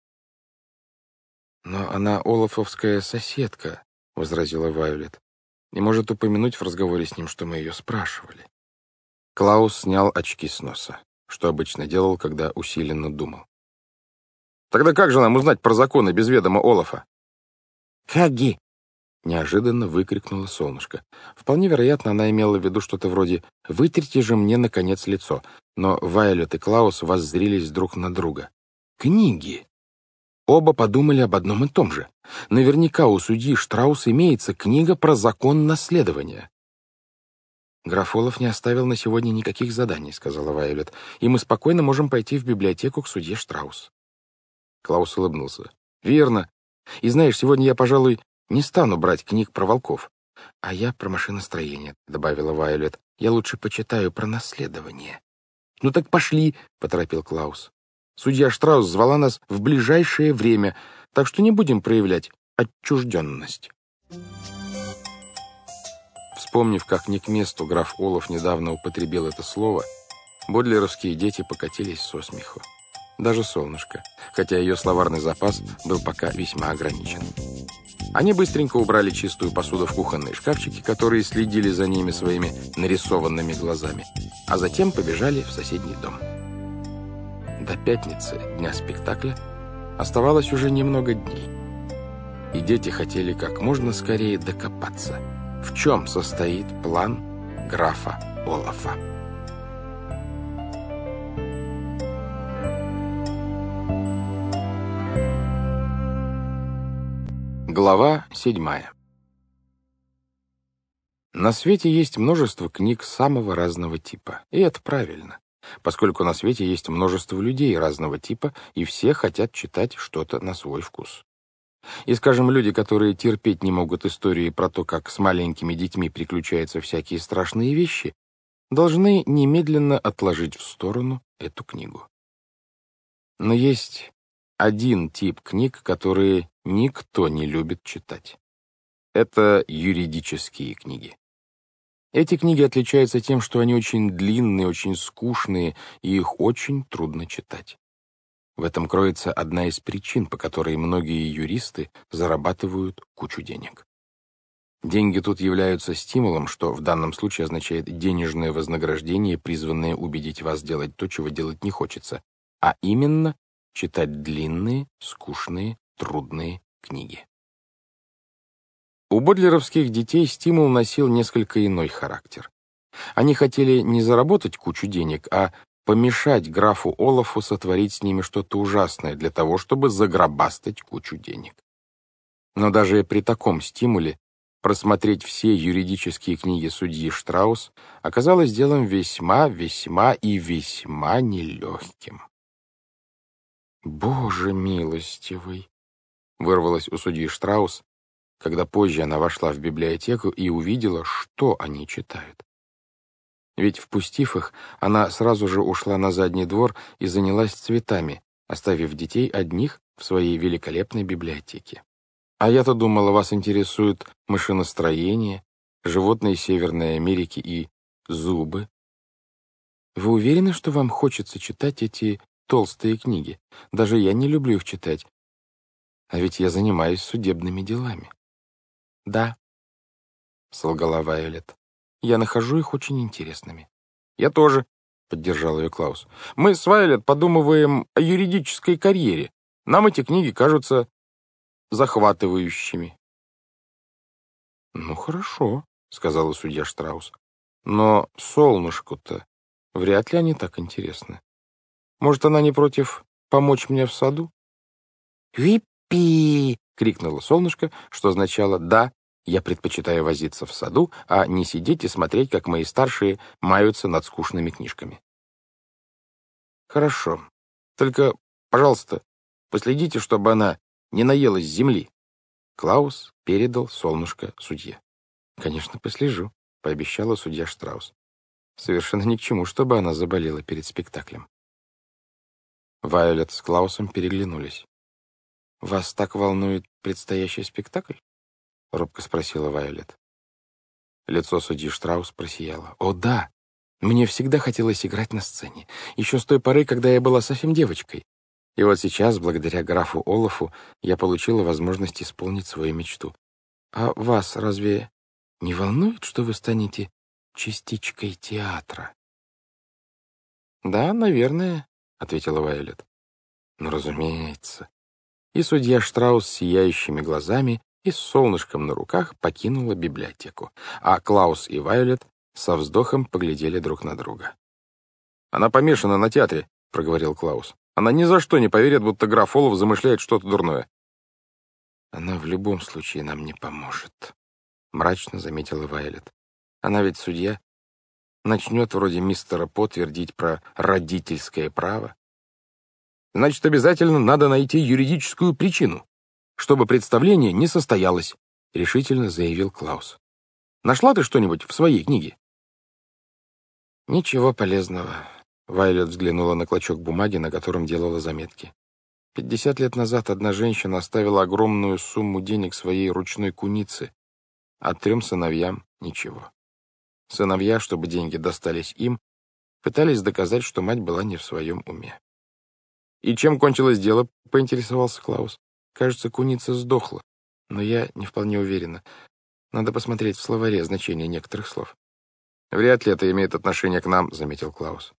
«Но она олафовская соседка», — возразила Вайолет, «и может упомянуть в разговоре с ним, что мы ее спрашивали». Клаус снял очки с носа, что обычно делал, когда усиленно думал. «Тогда как же нам узнать про законы без ведома Олафа?» «Хаги!» — неожиданно выкрикнула солнышко. Вполне вероятно, она имела в виду что-то вроде «вытрите же мне, наконец, лицо», но Вайолет и Клаус воззрились друг на друга. «Книги!» Оба подумали об одном и том же. Наверняка у судьи Штраус имеется книга про закон наследования. «Граф Олаф не оставил на сегодня никаких заданий», — сказала Вайолет, «и мы спокойно можем пойти в библиотеку к судье Штраус». Клаус улыбнулся. «Верно. И знаешь, сегодня я, пожалуй, не стану брать книг про волков. А я про машиностроение», — добавила Вайолет. «Я лучше почитаю про наследование». «Ну так пошли», — поторопил Клаус. «Судья Штраус звала нас в ближайшее время, так что не будем проявлять отчужденность». Вспомнив, как не к месту граф Олаф недавно употребил это слово, бодлеровские дети покатились со смеху. Даже солнышко, хотя ее словарный запас был пока весьма ограничен. Они быстренько убрали чистую посуду в кухонные шкафчики, которые следили за ними своими нарисованными глазами, а затем побежали в соседний дом. До пятницы, дня спектакля, оставалось уже немного дней, и дети хотели как можно скорее докопаться, в чем состоит план графа Олафа. Глава седьмая. На свете есть множество книг самого разного типа, и это правильно, поскольку на свете есть множество людей разного типа, и все хотят читать что-то на свой вкус. И, скажем, люди, которые терпеть не могут истории про то, как с маленькими детьми приключаются всякие страшные вещи, должны немедленно отложить в сторону эту книгу. Но есть один тип книг, которые никто не любит читать. Это юридические книги. Эти книги отличаются тем, что они очень длинные, очень скучные, и их очень трудно читать. В этом кроется одна из причин, по которой многие юристы зарабатывают кучу денег. Деньги тут являются стимулом, что в данном случае означает денежное вознаграждение, призванное убедить вас делать то, чего делать не хочется, а именно читать длинные, скучные, трудные книги. У бодлеровских детей стимул носил несколько иной характер. Они хотели не заработать кучу денег, а помешать графу Олафу сотворить с ними что-то ужасное для того, чтобы загробастать кучу денег. Но даже при таком стимуле просмотреть все юридические книги судьи Штраус оказалось делом весьма, весьма и весьма нелегким. «Боже милостивый!» — вырвалось у судьи Штраус, когда позже она вошла в библиотеку и увидела, что они читают. Ведь, впустив их, она сразу же ушла на задний двор и занялась цветами, оставив детей одних в своей великолепной библиотеке. А я-то думала, вас интересует машиностроение, животные Северной Америки и зубы. Вы уверены, что вам хочется читать эти толстые книги? Даже я не люблю их читать. А ведь я занимаюсь судебными делами. Да, солгала Вайолет. Я нахожу их очень интересными. Я тоже, поддержал ее Клаус. Мы с Вайолет подумываем о юридической карьере. Нам эти книги кажутся захватывающими. Ну, хорошо, сказала судья Штраус. Но солнышку-то вряд ли они так интересны. Может, она не против помочь мне в саду? «Випи!» — крикнуло солнышко, что означало «да, я предпочитаю возиться в саду, а не сидеть и смотреть, как мои старшие маются над скучными книжками». «Хорошо. Только, пожалуйста, последите, чтобы она не наелась земли». Клаус передал солнышко судье. «Конечно, послежу», — пообещала судья Штраус. «Совершенно ни к чему, чтобы она заболела перед спектаклем». Вайолет с Клаусом переглянулись. «Вас так волнует предстоящий спектакль?» — робко спросила Вайолет. Лицо судьи Штраус просияло. «О, да! Мне всегда хотелось играть на сцене. Еще с той поры, когда я была совсем девочкой. И вот сейчас, благодаря графу Олафу, я получила возможность исполнить свою мечту. А вас разве не волнует, что вы станете частичкой театра?» «Да, наверное», — ответила Вайолет. «Ну, разумеется». И судья Штраус с сияющими глазами и с солнышком на руках покинула библиотеку, а Клаус и Вайолет со вздохом поглядели друг на друга. «Она помешана на театре», — проговорил Клаус. «Она ни за что не поверит, будто граф Олаф замышляет что-то дурное». «Она в любом случае нам не поможет», — мрачно заметила Вайолет. «Она ведь судья. Начнет вроде мистера По твердить про родительское право. Значит, обязательно надо найти юридическую причину, чтобы представление не состоялось», — решительно заявил Клаус. «Нашла ты что-нибудь в своей книге?» «Ничего полезного», — Вайолет взглянула на клочок бумаги, на котором делала заметки. «Пятьдесят лет назад одна женщина оставила огромную сумму денег своей ручной кунице, а трем сыновьям — ничего. Сыновья, чтобы деньги достались им, пытались доказать, что мать была не в своем уме». «И чем кончилось дело?» — поинтересовался Клаус. «Кажется, куница сдохла, но я не вполне уверена. Надо посмотреть в словаре значение некоторых слов». «Вряд ли это имеет отношение к нам», — заметил Клаус.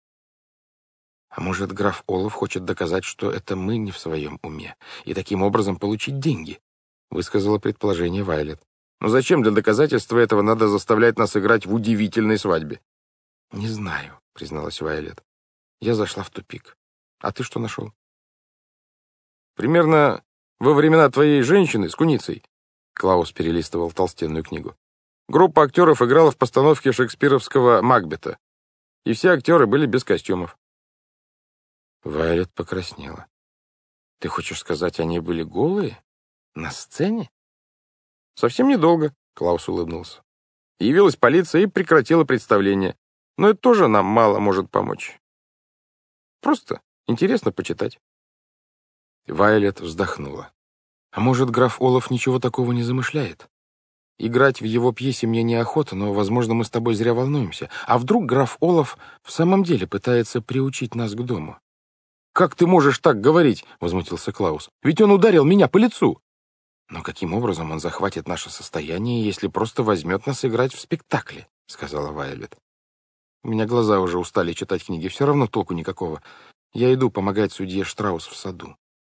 «А может, граф Олаф хочет доказать, что это мы не в своем уме, и таким образом получить деньги?» — высказала предположение Вайолет. «Но зачем для доказательства этого надо заставлять нас играть в удивительной свадьбе?» «Не знаю», — призналась Вайолет. «Я зашла в тупик. А ты что нашел?» «Примерно во времена твоей женщины с куницей Клаус перелистывал толстенную книгу. Группа актеров играла в постановке шекспировского «Макбета». И все актеры были без костюмов. Вайолет покраснела. Ты хочешь сказать, они были голые? На сцене? Совсем недолго, Клаус улыбнулся. Явилась полиция и прекратила представление. Но это тоже нам мало может помочь. Просто интересно почитать. Вайолет вздохнула. А может, граф Олаф ничего такого не замышляет? Играть в его пьесе мне неохота, но, возможно, мы с тобой зря волнуемся. А вдруг граф Олаф в самом деле пытается приучить нас к дому? «Как ты можешь так говорить?» — возмутился Клаус. «Ведь он ударил меня по лицу!» «Но каким образом он захватит наше состояние, если просто возьмет нас играть в спектакле?» — сказала Вайолет. «У меня глаза уже устали читать книги, все равно толку никакого. Я иду помогать судье Штраус в саду».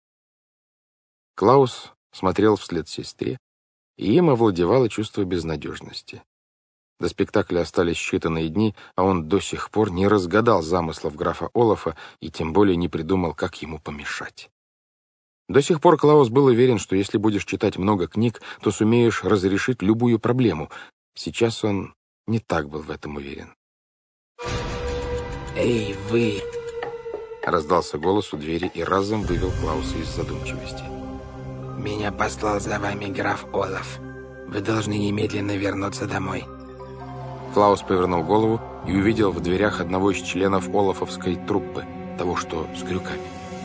Клаус смотрел вслед сестре, и им овладевало чувство безнадежности. До спектакля остались считанные дни, а он до сих пор не разгадал замыслов графа Олафа и тем более не придумал, как ему помешать. До сих пор Клаус был уверен, что если будешь читать много книг, то сумеешь разрешить любую проблему. Сейчас он не так был в этом уверен. «Эй, вы!» — раздался голос у двери и разом вывел Клауса из задумчивости. «Меня послал за вами граф Олаф. Вы должны немедленно вернуться домой». Клаус повернул голову и увидел в дверях одного из членов олафовской труппы, того, что с крюками.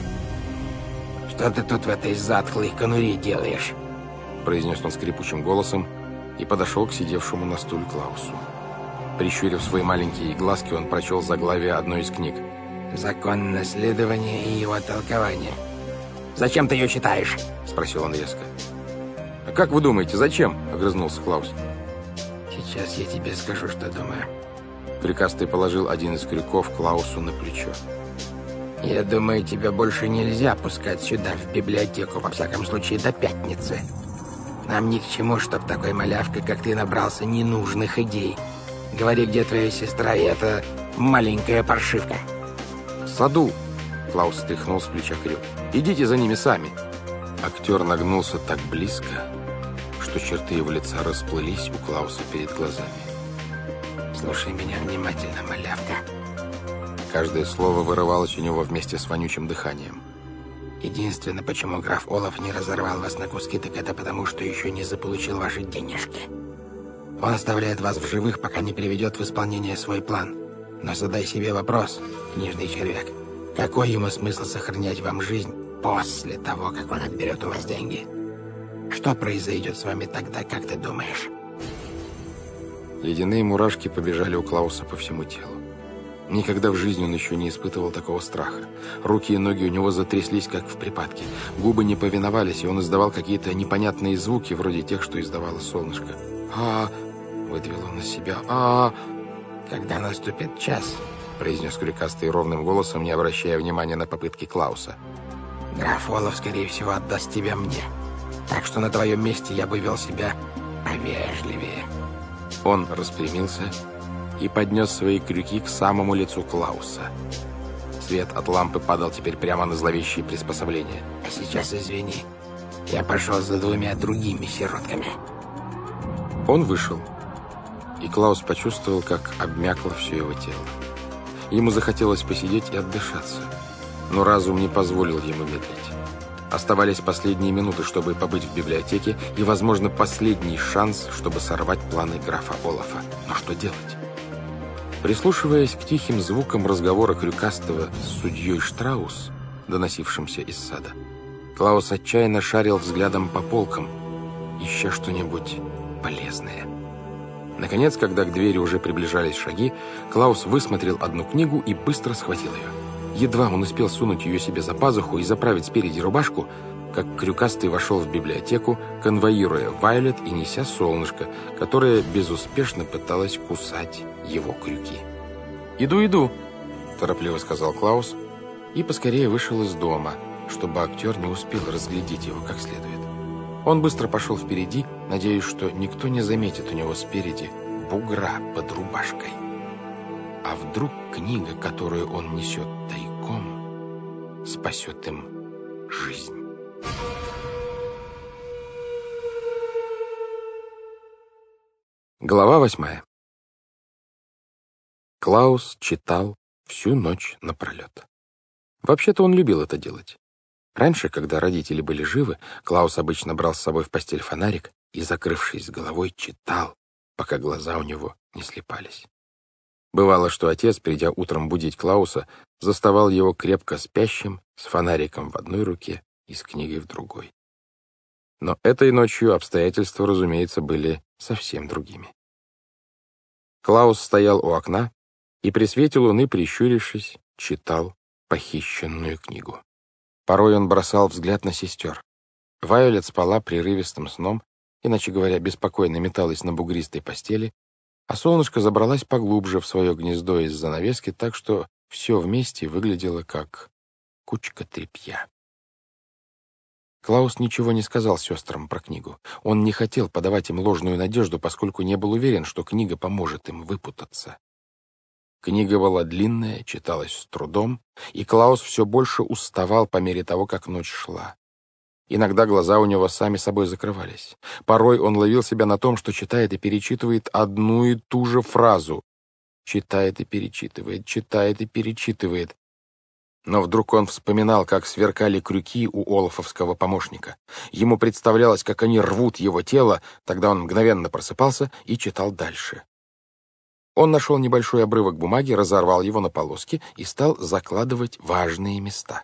«Что ты тут в этой затхлой конуре делаешь?» произнес он скрипучим голосом и подошел к сидевшему на стуле Клаусу. Прищурив свои маленькие глазки, он прочел заглавие одной из книг. «Закон наследования и его толкование». «Зачем ты ее читаешь?» — спросил он резко. «А как вы думаете, зачем?» — огрызнулся Клаус. «Сейчас я тебе скажу, что думаю». Крюкастый положил один из крюков Клаусу на плечо. «Я думаю, тебя больше нельзя пускать сюда, в библиотеку, во всяком случае, до пятницы. Нам ни к чему, чтоб такой малявка, как ты, набрался ненужных идей. Говори, где твоя сестра и эта маленькая паршивка». «В саду!» — Клаус стряхнул с плеча крюк. «Идите за ними сами!» Актер нагнулся так близко, что черты его лица расплылись у Клауса перед глазами. «Слушай меня внимательно, малявка». Каждое слово вырывалось у него вместе с вонючим дыханием. «Единственное, почему граф Олаф не разорвал вас на куски, так это потому, что еще не заполучил ваши денежки. Он оставляет вас в живых, пока не приведет в исполнение свой план. Но задай себе вопрос, книжный червяк, какой ему смысл сохранять вам жизнь после того, как он отберет у вас деньги? Что произойдет с вами тогда, как ты думаешь?» Ледяные мурашки побежали у Клауса по всему телу. Никогда в жизни он еще не испытывал такого страха. Руки и ноги у него затряслись, как в припадке. Губы не повиновались, и он издавал какие-то непонятные звуки, вроде тех, что издавало солнышко. а выдавил он из себя. а «Когда наступит час», — произнес крюкастый ровным голосом, не обращая внимания на попытки Клауса. «граф Олаф, скорее всего, отдаст тебя мне. Так что на твоем месте я бы вел себя повежливее». Он распрямился и поднес свои крюки к самому лицу Клауса. Свет от лампы падал теперь прямо на зловещие приспособления. «А сейчас извини, я пошел за двумя другими сиротками». Он вышел, и Клаус почувствовал, как обмякло все его тело. Ему захотелось посидеть и отдышаться, но разум не позволил ему медлить. Оставались последние минуты, чтобы побыть в библиотеке, и, возможно, последний шанс, чтобы сорвать планы графа Олафа. Но что делать? Прислушиваясь к тихим звукам разговора крюкастого с судьей Штраус, доносившимся из сада, Клаус отчаянно шарил взглядом по полкам, ища что-нибудь полезное. Наконец, когда к двери уже приближались шаги, Клаус высмотрел одну книгу и быстро схватил ее. Едва он успел сунуть ее себе за пазуху и заправить спереди рубашку, как крюкастый вошел в библиотеку, конвоируя Вайолет и неся солнышко, которое безуспешно пыталось кусать его крюки. «Иду, иду», — торопливо сказал Клаус, и поскорее вышел из дома, чтобы актер не успел разглядеть его как следует. Он быстро пошел впереди, надеясь, что никто не заметит у него спереди бугра под рубашкой. А вдруг книга, которую он несет тайком, спасет им жизнь? Глава восьмая. Клаус читал всю ночь напролет. Вообще-то он любил это делать. Раньше, когда родители были живы, Клаус обычно брал с собой в постель фонарик и, закрывшись головой, читал, пока глаза у него не слепались. Бывало, что отец, придя утром будить Клауса, заставал его крепко спящим, с фонариком в одной руке и с книгой в другой. Но этой ночью обстоятельства, разумеется, были совсем другими. Клаус стоял у окна и при свете луны, прищурившись, читал похищенную книгу. Порой он бросал взгляд на сестер. Вайолет спала прерывистым сном, иначе говоря, беспокойно металась на бугристой постели, а солнышко забралась поглубже в свое гнездо из занавески, так что все вместе выглядело как кучка тряпья. Клаус ничего не сказал сестрам про книгу. Он не хотел подавать им ложную надежду, поскольку не был уверен, что книга поможет им выпутаться. Книга была длинная, читалась с трудом, и Клаус все больше уставал по мере того, как ночь шла. Иногда глаза у него сами собой закрывались. Порой он ловил себя на том, что читает и перечитывает одну и ту же фразу. Читает и перечитывает, читает и перечитывает. Но вдруг он вспоминал, как сверкали крюки у олафовского помощника. Ему представлялось, как они рвут его тело, тогда он мгновенно просыпался и читал дальше. Он нашел небольшой обрывок бумаги, разорвал его на полоски и стал закладывать важные места.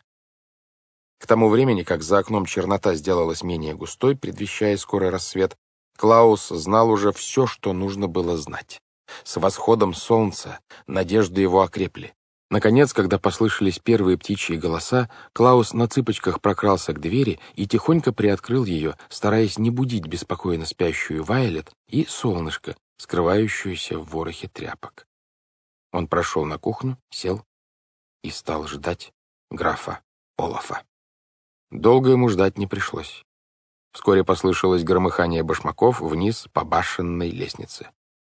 К тому времени, как за окном чернота сделалась менее густой, предвещая скорый рассвет, Клаус знал уже все, что нужно было знать. С восходом солнца надежды его окрепли. Наконец, когда послышались первые птичьи голоса, Клаус на цыпочках прокрался к двери и тихонько приоткрыл ее, стараясь не будить беспокойно спящую Вайолет и солнышко, скрывающуюся в ворохе тряпок. Он прошел на кухню, сел и стал ждать графа Олафа. Долго ему ждать не пришлось. Вскоре послышалось громыхание башмаков вниз по башенной лестнице.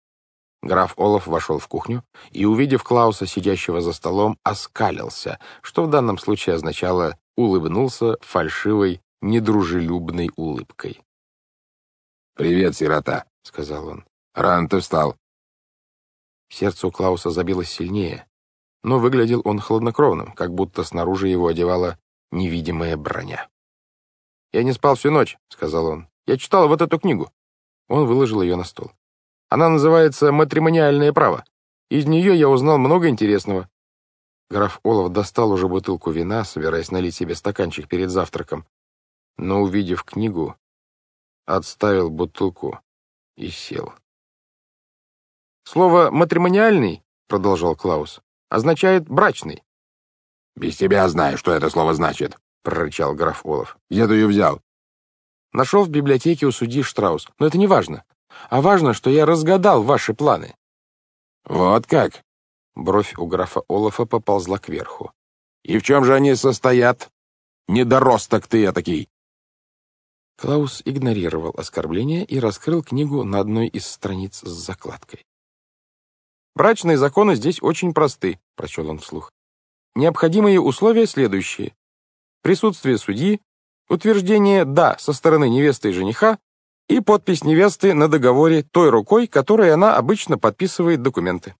Граф Олаф вошел в кухню и, увидев Клауса, сидящего за столом, оскалился, что в данном случае означало «улыбнулся фальшивой, недружелюбной улыбкой». «Привет, сирота», — сказал он. «Рано ты встал». Сердце у Клауса забилось сильнее, но выглядел он хладнокровным, как будто снаружи его одевала невидимая броня. «Я не спал всю ночь», — сказал он. «Я читал вот эту книгу». Он выложил ее на стол. «Она называется «Матримониальное право». Из нее я узнал много интересного». Граф Олаф достал уже бутылку вина, собираясь налить себе стаканчик перед завтраком, но, увидев книгу, отставил бутылку и сел. «Слово «матримониальный», — продолжал Клаус, — означает «брачный». «Без тебя знаю, что это слово значит», — прорычал граф Олаф. «Где ты ее взял?» «Нашел в библиотеке у судьи Штраус, но это не важно. А важно, что я разгадал ваши планы». «Вот как?» Бровь у графа Олафа поползла кверху. «И в чем же они состоят? Недоросток ты этакий!» Клаус игнорировал оскорбление и раскрыл книгу на одной из страниц с закладкой. «Брачные законы здесь очень просты», — прочел он вслух. «Необходимые условия следующие. Присутствие судьи, утверждение «да» со стороны невесты и жениха и подпись невесты на договоре той рукой, которой она обычно подписывает документы».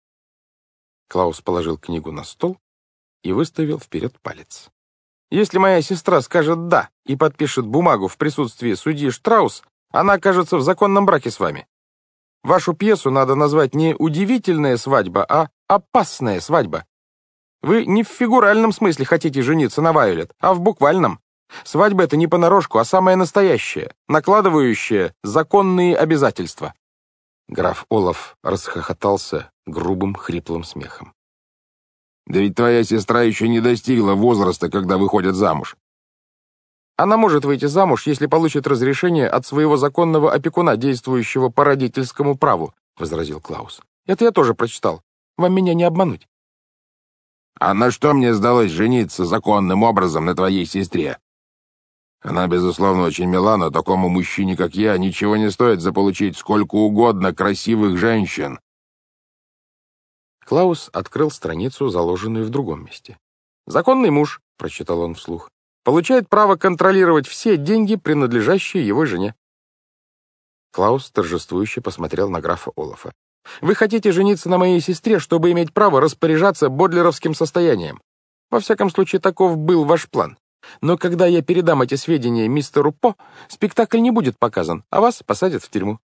Клаус положил книгу на стол и выставил вперед палец. «Если моя сестра скажет «да» и подпишет бумагу в присутствии судьи Штраус, она окажется в законном браке с вами. Вашу пьесу надо назвать не «Удивительная свадьба», а «Опасная свадьба». Вы не в фигуральном смысле хотите жениться на Вайолет, а в буквальном. Свадьба — это не понарошку, а самое настоящее, накладывающее законные обязательства». Граф Олаф расхохотался грубым хриплым смехом. «Да ведь твоя сестра еще не достигла возраста, когда выходит замуж». «Она может выйти замуж, если получит разрешение от своего законного опекуна, действующего по родительскому праву», — возразил Клаус. «Это я тоже прочитал. Вам меня не обмануть». «А на что мне сдалось жениться законным образом на твоей сестре? Она, безусловно, очень мила, но такому мужчине, как я, ничего не стоит заполучить сколько угодно красивых женщин». Клаус открыл страницу, заложенную в другом месте. «Законный муж», — прочитал он вслух, — «получает право контролировать все деньги, принадлежащие его жене». Клаус торжествующе посмотрел на графа Олафа. «Вы хотите жениться на моей сестре, чтобы иметь право распоряжаться бодлеровским состоянием? Во всяком случае, таков был ваш план. Но когда я передам эти сведения мистеру По, спектакль не будет показан, а вас посадят в тюрьму».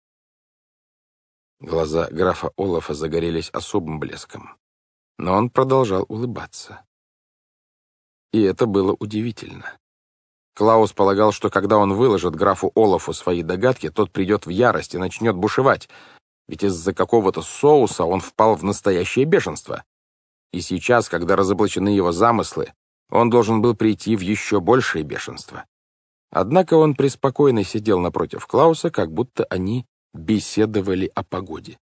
Глаза графа Олафа загорелись особым блеском, но он продолжал улыбаться. И это было удивительно. Клаус полагал, что когда он выложит графу Олафу свои догадки, тот придет в ярость и начнет бушевать, ведь из-за какого-то соуса он впал в настоящее бешенство. И сейчас, когда разоблачены его замыслы, он должен был прийти в еще большее бешенство. Однако он преспокойно сидел напротив Клауса, как будто они беседовали о погоде.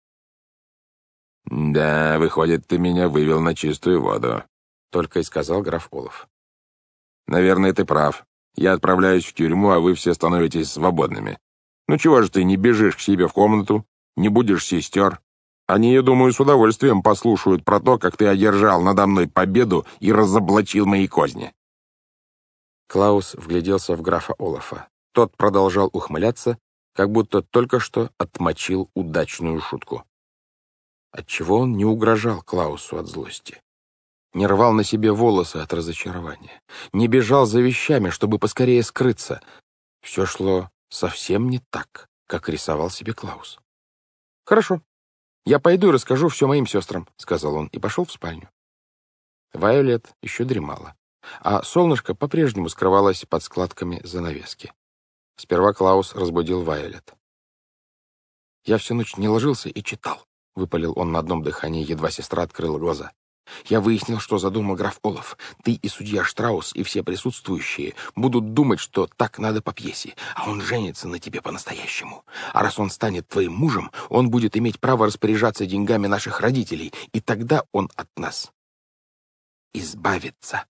«Да, выходит, ты меня вывел на чистую воду», — только и сказал граф Олаф. «Наверное, ты прав. Я отправляюсь в тюрьму, а вы все становитесь свободными. Ну чего же ты не бежишь к себе в комнату, не будешь сестер? Они, я думаю, с удовольствием послушают про то, как ты одержал надо мной победу и разоблачил мои козни». Клаус вгляделся в графа Олафа. Тот продолжал ухмыляться, как будто только что отмочил удачную шутку. Отчего он не угрожал Клаусу от злости? Не рвал на себе волосы от разочарования, не бежал за вещами, чтобы поскорее скрыться. Все шло совсем не так, как рисовал себе Клаус. «Хорошо, я пойду и расскажу все моим сестрам», — сказал он и пошел в спальню. Вайолет еще дремала, а солнышко по-прежнему скрывалось под складками занавески. Сперва Клаус разбудил Вайолет. «Я всю ночь не ложился и читал», — выпалил он на одном дыхании, едва сестра открыла глаза. «Я выяснил, что задумал граф Олаф. Ты и судья Штраус, и все присутствующие будут думать, что так надо по пьесе, а он женится на тебе по-настоящему. А раз он станет твоим мужем, он будет иметь право распоряжаться деньгами наших родителей, и тогда он от нас избавится».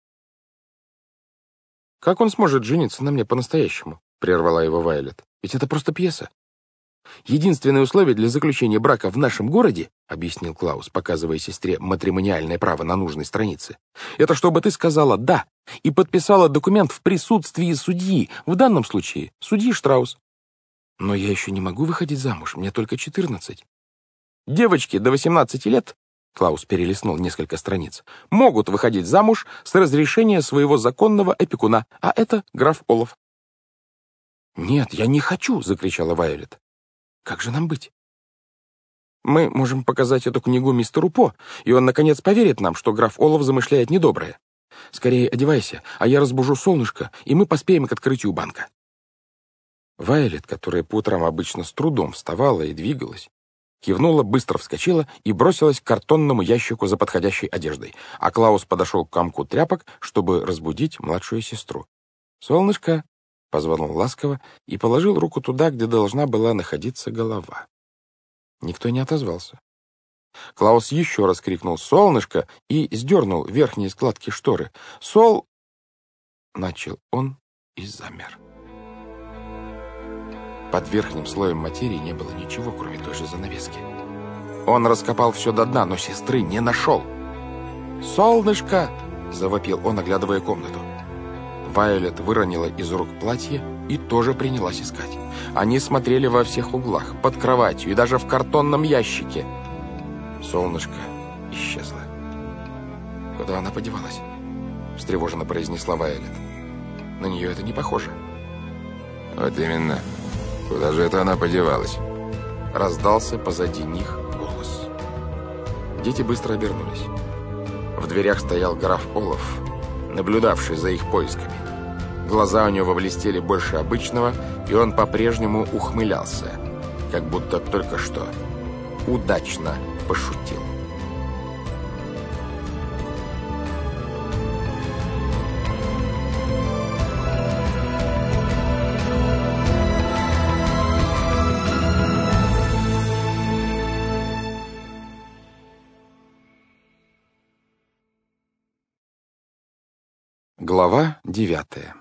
«Как он сможет жениться на мне по-настоящему?» — прервала его Вайолет. «Ведь это просто пьеса. Единственное условие для заключения брака в нашем городе, — объяснил Клаус, показывая сестре матримониальное право на нужной странице, — это чтобы ты сказала «да» и подписала документ в присутствии судьи, в данном случае судьи Штраус. Но я еще не могу выходить замуж, мне только четырнадцать. Девочки до восемнадцати лет, — Клаус перелистнул несколько страниц, — могут выходить замуж с разрешения своего законного опекуна, а это граф Олаф. «Нет, я не хочу!» — закричала Вайолет. «Как же нам быть?» «Мы можем показать эту книгу мистеру По, и он, наконец, поверит нам, что граф Олаф замышляет недоброе. Скорее одевайся, а я разбужу солнышко, и мы поспеем к открытию банка». Вайолет, которая по утрам обычно с трудом вставала и двигалась, кивнула, быстро вскочила и бросилась к картонному ящику за подходящей одеждой, а Клаус подошел к комку тряпок, чтобы разбудить младшую сестру. «Солнышко!» — позвал он ласково и положил руку туда, где должна была находиться голова. Никто не отозвался. Клаус еще раз крикнул «Солнышко!» и сдернул верхние складки шторы. «Сол...» — начал он и замер. Под верхним слоем материи не было ничего, кроме той же занавески. Он раскопал все до дна, но сестры не нашел. «Солнышко!» — завопил он, оглядывая комнату. Вайолет выронила из рук платье и тоже принялась искать. Они смотрели во всех углах, под кроватью и даже в картонном ящике. Солнышко исчезло. «Куда она подевалась?» — встревоженно произнесла Вайолет. «На нее это не похоже». «Вот именно. Куда же это она подевалась?» Раздался позади них голос. Дети быстро обернулись. В дверях стоял граф Олаф, наблюдавший за их поисками. Глаза у него блестели больше обычного, и он по-прежнему ухмылялся, как будто только что удачно пошутил. Глава девятая.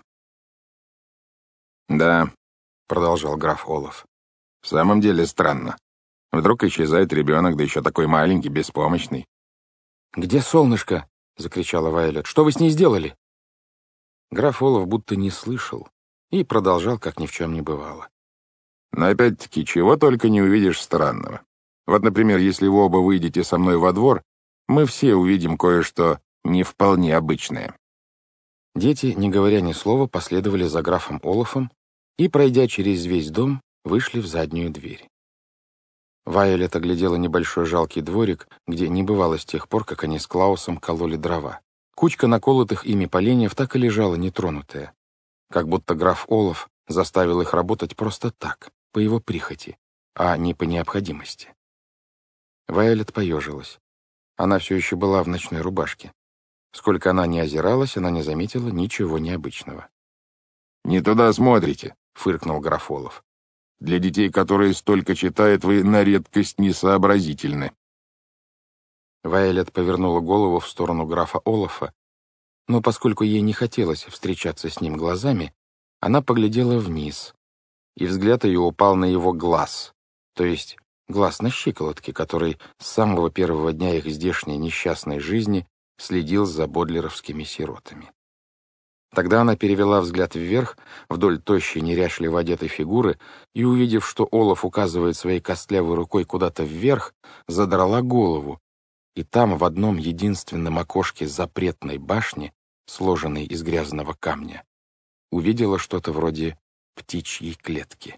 «Да», — продолжал граф Олаф. «в самом деле странно. Вдруг исчезает ребенок, да еще такой маленький, беспомощный». «Где солнышко?» — закричала Вайолет. «Что вы с ней сделали?» Граф Олаф будто не слышал и продолжал, как ни в чем не бывало. Но опять-таки, чего только не увидишь странного. Вот, например, если вы оба выйдете со мной во двор, мы все увидим кое-что не вполне обычное». Дети, не говоря ни слова, последовали за графом Олафом и, пройдя через весь дом, вышли в заднюю дверь. Вайолет оглядела небольшой жалкий дворик, где не бывало с тех пор, как они с Клаусом кололи дрова. Кучка наколотых ими поленьев так и лежала нетронутая, как будто граф Олаф заставил их работать просто так, по его прихоти, а не по необходимости. Вайолет поежилась. Она все еще была в ночной рубашке. Сколько она ни озиралась, она не заметила ничего необычного. «Не туда смотрите», — фыркнул граф Олаф. «Для детей, которые столько читают, вы на редкость несообразительны». Вайолет повернула голову в сторону графа Олафа, но поскольку ей не хотелось встречаться с ним глазами, она поглядела вниз, и взгляд ее упал на его глаз, то есть глаз на щиколотке, который с самого первого дня их здешней несчастной жизни следил за бодлеровскими сиротами. Тогда она перевела взгляд вверх, вдоль тощей, неряшливо одетой фигуры, и, увидев, что Олаф указывает своей костлявой рукой куда-то вверх, задрала голову, и там, в одном единственном окошке запретной башни, сложенной из грязного камня, увидела что-то вроде птичьей клетки.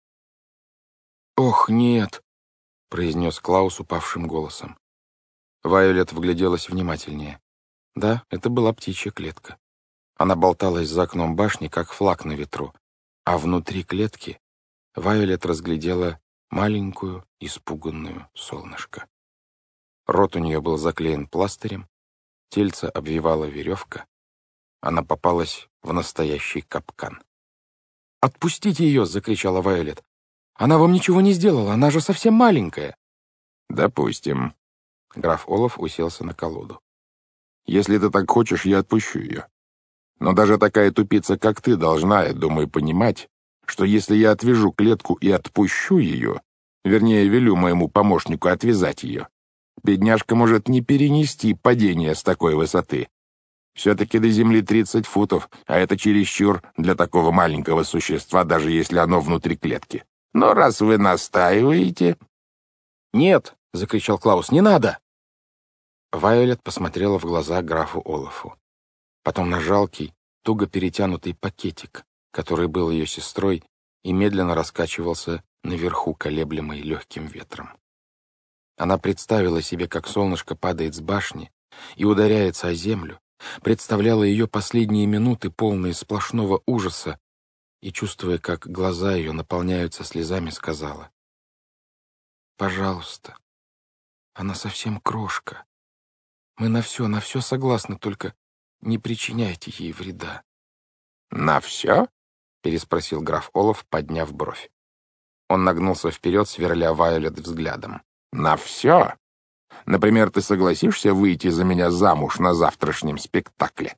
«Ох, нет!» — произнес Клаус упавшим голосом. Вайолет вгляделась внимательнее. Да, это была птичья клетка. Она болталась за окном башни, как флаг на ветру, а внутри клетки Вайолет разглядела маленькую, испуганную солнышко. Рот у нее был заклеен пластырем, тельце обвивала веревка. Она попалась в настоящий капкан. «Отпустите ее!» — закричала Вайолет. «Она вам ничего не сделала, она же совсем маленькая!» «Допустим». Граф Олаф уселся на колоду. «Если ты так хочешь, я отпущу ее. Но даже такая тупица, как ты, должна, я думаю, понимать, что если я отвяжу клетку и отпущу ее, вернее, велю моему помощнику отвязать ее, бедняжка может не перенести падение с такой высоты. Все-таки до земли тридцать футов, а это чересчур для такого маленького существа, даже если оно внутри клетки. Но раз вы настаиваете...» «Нет!» — закричал Клаус. «Не надо!» Вайолет посмотрела в глаза графу Олафу. Потом на жалкий, туго перетянутый пакетик, который был ее сестрой и медленно раскачивался наверху, колеблемый легким ветром. Она представила себе, как солнышко падает с башни и ударяется о землю, представляла ее последние минуты, полные сплошного ужаса, и, чувствуя, как глаза ее наполняются слезами, сказала: «Пожалуйста, она совсем крошка. Мы на все, на все согласны, только не причиняйте ей вреда». «На все?» — переспросил граф Олаф, подняв бровь. Он нагнулся вперед, сверля Вайолет взглядом. «На все? Например, ты согласишься выйти за меня замуж на завтрашнем спектакле?»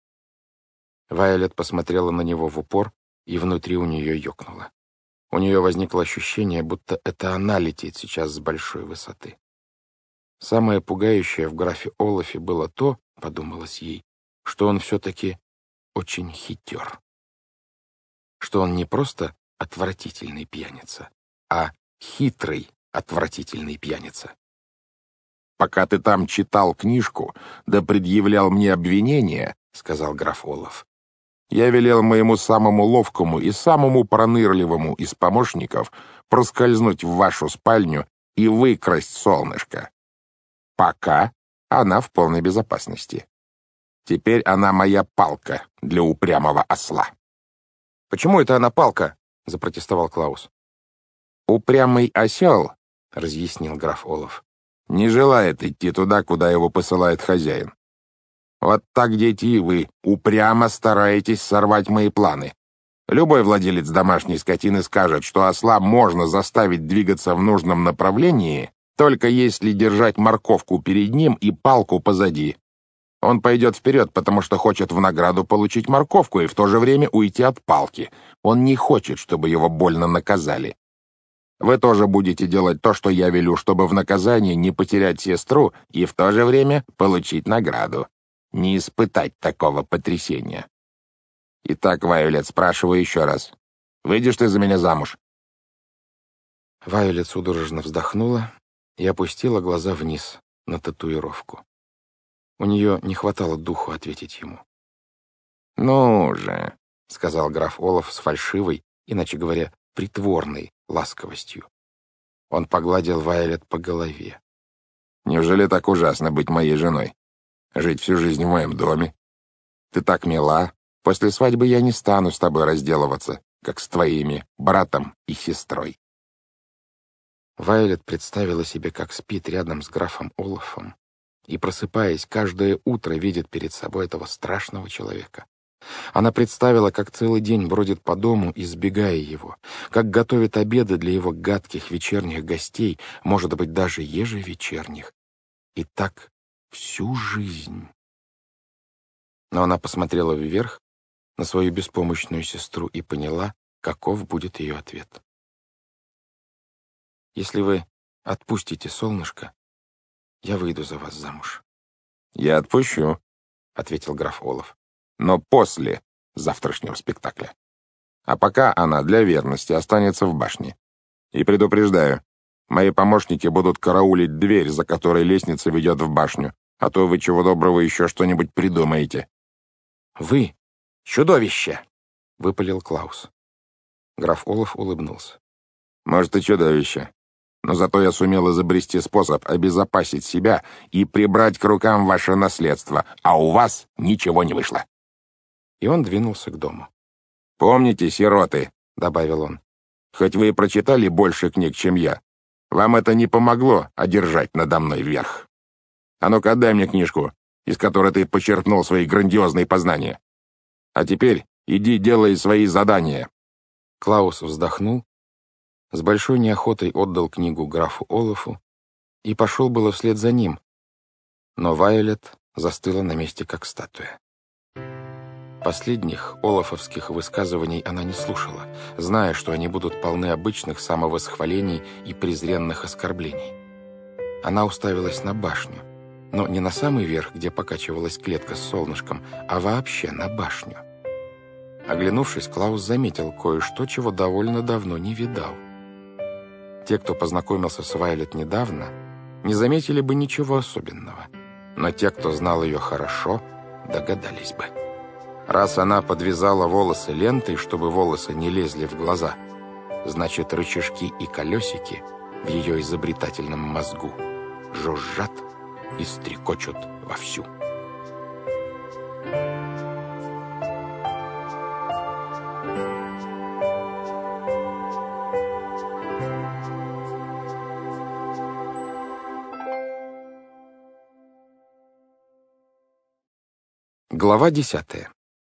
Вайолет посмотрела на него в упор, и внутри у нее ёкнуло. У нее возникло ощущение, будто это она летит сейчас с большой высоты. Самое пугающее в графе Олафе было то, подумалось ей, что он все-таки очень хитер. Что он не просто отвратительный пьяница, а хитрый отвратительный пьяница. «Пока ты там читал книжку, да предъявлял мне обвинения, — сказал граф Олаф, — я велел моему самому ловкому и самому пронырливому из помощников проскользнуть в вашу спальню и выкрасть солнышко. Пока она в полной безопасности. Теперь она моя палка для упрямого осла». «Почему это она палка?» — запротестовал Клаус. «Упрямый осел, — разъяснил граф Олаф, — не желает идти туда, куда его посылает хозяин. Вот так, дети, и вы упрямо стараетесь сорвать мои планы. Любой владелец домашней скотины скажет, что осла можно заставить двигаться в нужном направлении, только если держать морковку перед ним и палку позади. Он пойдет вперед, потому что хочет в награду получить морковку и в то же время уйти от палки. Он не хочет, чтобы его больно наказали. Вы тоже будете делать то, что я велю, чтобы в наказание не потерять сестру и в то же время получить награду. Не испытать такого потрясения. Итак, Вайолет, спрашиваю еще раз. Выйдешь ты за меня замуж?» Вайолет судорожно вздохнула и опустила глаза вниз на татуировку. У нее не хватало духу ответить ему. «Ну же», — сказал граф Олаф с фальшивой, иначе говоря, притворной ласковостью. Он погладил Вайолет по голове. «Неужели так ужасно быть моей женой? Жить всю жизнь в моем доме? Ты так мила. После свадьбы я не стану с тобой разделываться, как с твоими братом и сестрой». Вайолет представила себе, как спит рядом с графом Олафом, и, просыпаясь, каждое утро видит перед собой этого страшного человека. Она представила, как целый день бродит по дому, избегая его, как готовит обеды для его гадких вечерних гостей, может быть, даже ежевечерних. И так всю жизнь. Но она посмотрела вверх на свою беспомощную сестру и поняла, каков будет ее ответ. «Если вы отпустите солнышко, я выйду за вас замуж». «Я отпущу», — ответил граф Олаф. «но после завтрашнего спектакля. А пока она для верности останется в башне. И предупреждаю, мои помощники будут караулить дверь, за которой лестница ведет в башню, а то вы чего доброго еще что-нибудь придумаете». «Вы чудовище!» — выпалил Клаус. Граф Олаф улыбнулся. «Может, и чудовище. Но зато я сумел изобрести способ обезопасить себя и прибрать к рукам ваше наследство, а у вас ничего не вышло». И он двинулся к дому. «Помните, сироты», — добавил он, — «хоть вы и прочитали больше книг, чем я, вам это не помогло одержать надо мной верх. А ну-ка, отдай мне книжку, из которой ты почерпнул свои грандиозные познания. А теперь иди делай свои задания». Клаус вздохнул, с большой неохотой отдал книгу графу Олафу и пошел было вслед за ним, но Вайолет застыла на месте, как статуя. Последних олафовских высказываний она не слушала, зная, что они будут полны обычных самовосхвалений и презренных оскорблений. Она уставилась на башню, но не на самый верх, где покачивалась клетка с солнышком, а вообще на башню. Оглянувшись, Клаус заметил кое-что, чего довольно давно не видал. Те, кто познакомился с Вайолет недавно, не заметили бы ничего особенного, но те, кто знал ее хорошо, догадались бы. Раз она подвязала волосы лентой, чтобы волосы не лезли в глаза, значит, рычажки и колесики в ее изобретательном мозгу жужжат и стрекочут вовсю. Глава десятая.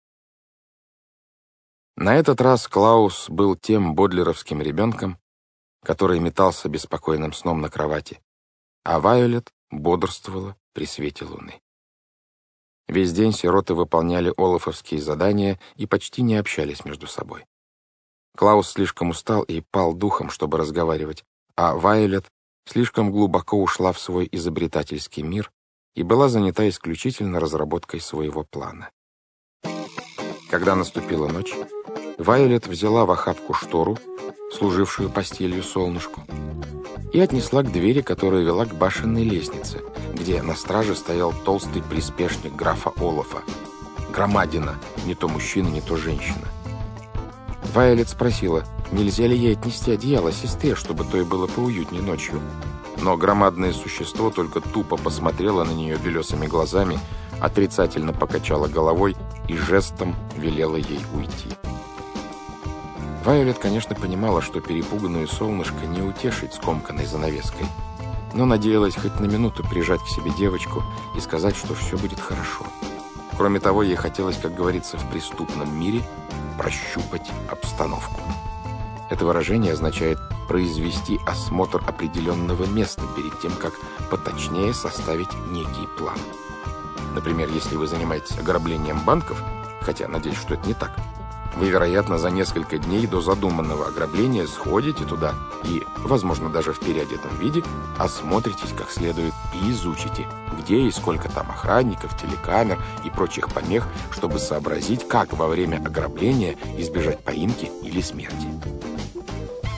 На этот раз Клаус был тем бодлеровским ребенком, который метался беспокойным сном на кровати, а Вайолет бодрствовала при свете луны. Весь день сироты выполняли олафовские задания и почти не общались между собой. Клаус слишком устал и пал духом, чтобы разговаривать, а Вайолет слишком глубоко ушла в свой изобретательский мир и была занята исключительно разработкой своего плана. Когда наступила ночь, Вайолет взяла в охапку штору, служившую постелью солнышку, и отнесла к двери, которая вела к башенной лестнице, где на страже стоял толстый приспешник графа Олафа, громадина, не то мужчина, не то женщина. Вайолет спросила, нельзя ли ей отнести одеяло сестре, чтобы то и было поуютнее ночью. Но громадное существо только тупо посмотрело на нее белесыми глазами, отрицательно покачало головой и жестом велело ей уйти. Вайолет, конечно, понимала, что перепуганную солнышко не утешить скомканной занавеской, но надеялась хоть на минуту прижать к себе девочку и сказать, что все будет хорошо. Кроме того, ей хотелось, как говорится в преступном мире, прощупать обстановку. Это выражение означает произвести осмотр определенного места перед тем, как поточнее составить некий план. Например, если вы занимаетесь ограблением банков, хотя надеюсь, что это не так, вы, вероятно, за несколько дней до задуманного ограбления сходите туда и, возможно, даже в переодетом виде, осмотритесь как следует и изучите, где и сколько там охранников, телекамер и прочих помех, чтобы сообразить, как во время ограбления избежать поимки или смерти.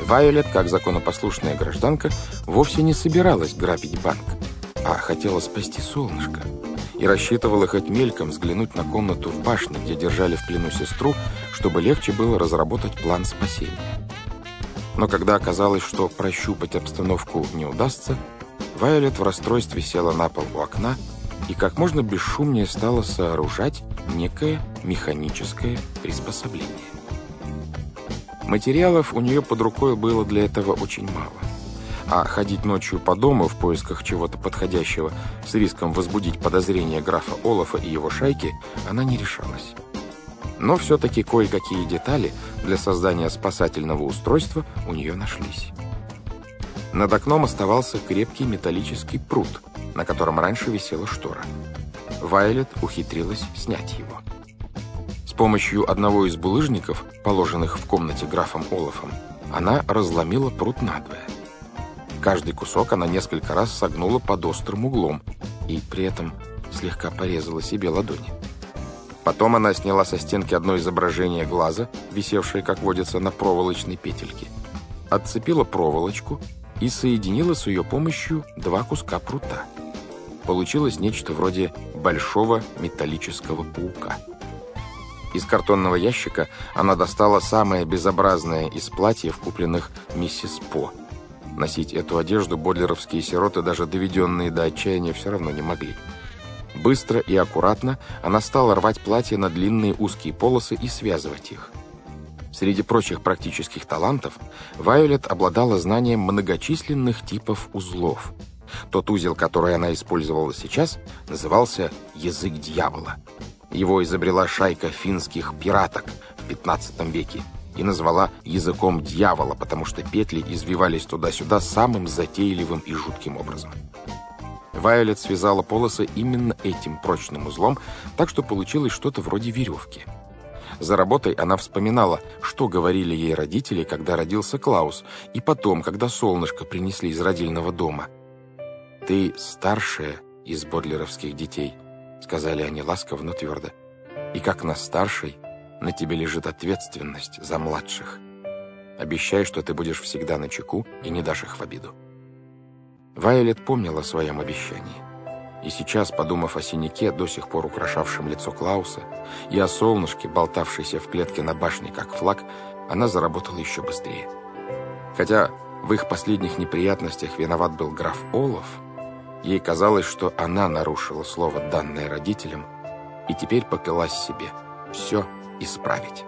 Вайолет, как законопослушная гражданка, вовсе не собиралась грабить банк, а хотела спасти солнышко и рассчитывала хоть мельком взглянуть на комнату в башне, где держали в плену сестру, чтобы легче было разработать план спасения. Но когда оказалось, что прощупать обстановку не удастся, Вайолет в расстройстве села на пол у окна и как можно бесшумнее стала сооружать некое механическое приспособление. Материалов у нее под рукой было для этого очень мало, а ходить ночью по дому в поисках чего-то подходящего с риском возбудить подозрения графа Олафа и его шайки она не решалась. Но все-таки кое-какие детали для создания спасательного устройства у нее нашлись. Над окном оставался крепкий металлический прут, на котором раньше висела штора. Вайолет ухитрилась снять его. С помощью одного из булыжников, положенных в комнате графом Олафом, она разломила прут надвое. Каждый кусок она несколько раз согнула под острым углом и при этом слегка порезала себе ладони. Потом она сняла со стенки одно изображение глаза, висевшее, как водится, на проволочной петельке, отцепила проволочку и соединила с ее помощью два куска прута. Получилось нечто вроде большого металлического паука. Из картонного ящика она достала самое безобразное из платьев, купленных миссис По. Носить эту одежду бодлеровские сироты, даже доведенные до отчаяния, все равно не могли. Быстро и аккуратно она стала рвать платье на длинные узкие полосы и связывать их. Среди прочих практических талантов Вайолет обладала знанием многочисленных типов узлов. Тот узел, который она использовала сейчас, назывался «язык дьявола». Его изобрела шайка финских пираток в пятнадцатом веке и назвала «языком дьявола», потому что петли извивались туда-сюда самым затейливым и жутким образом. Вайолет связала полосы именно этим прочным узлом, так что получилось что-то вроде веревки. За работой она вспоминала, что говорили ей родители, когда родился Клаус, и потом, когда солнышко принесли из родильного дома. «Ты старшая из бодлеровских детей», — сказали они ласково, но твердо. «И как на старшей, на тебе лежит ответственность за младших. Обещай, что ты будешь всегда начеку и не дашь их в обиду». Вайолет помнила о своем обещании. И сейчас, подумав о синяке, до сих пор украшавшем лицо Клауса, и о солнышке, болтавшейся в клетке на башне как флаг, она заработала еще быстрее. Хотя в их последних неприятностях виноват был граф Олаф, ей казалось, что она нарушила слово, данное родителям, и теперь поклялась себе все исправить.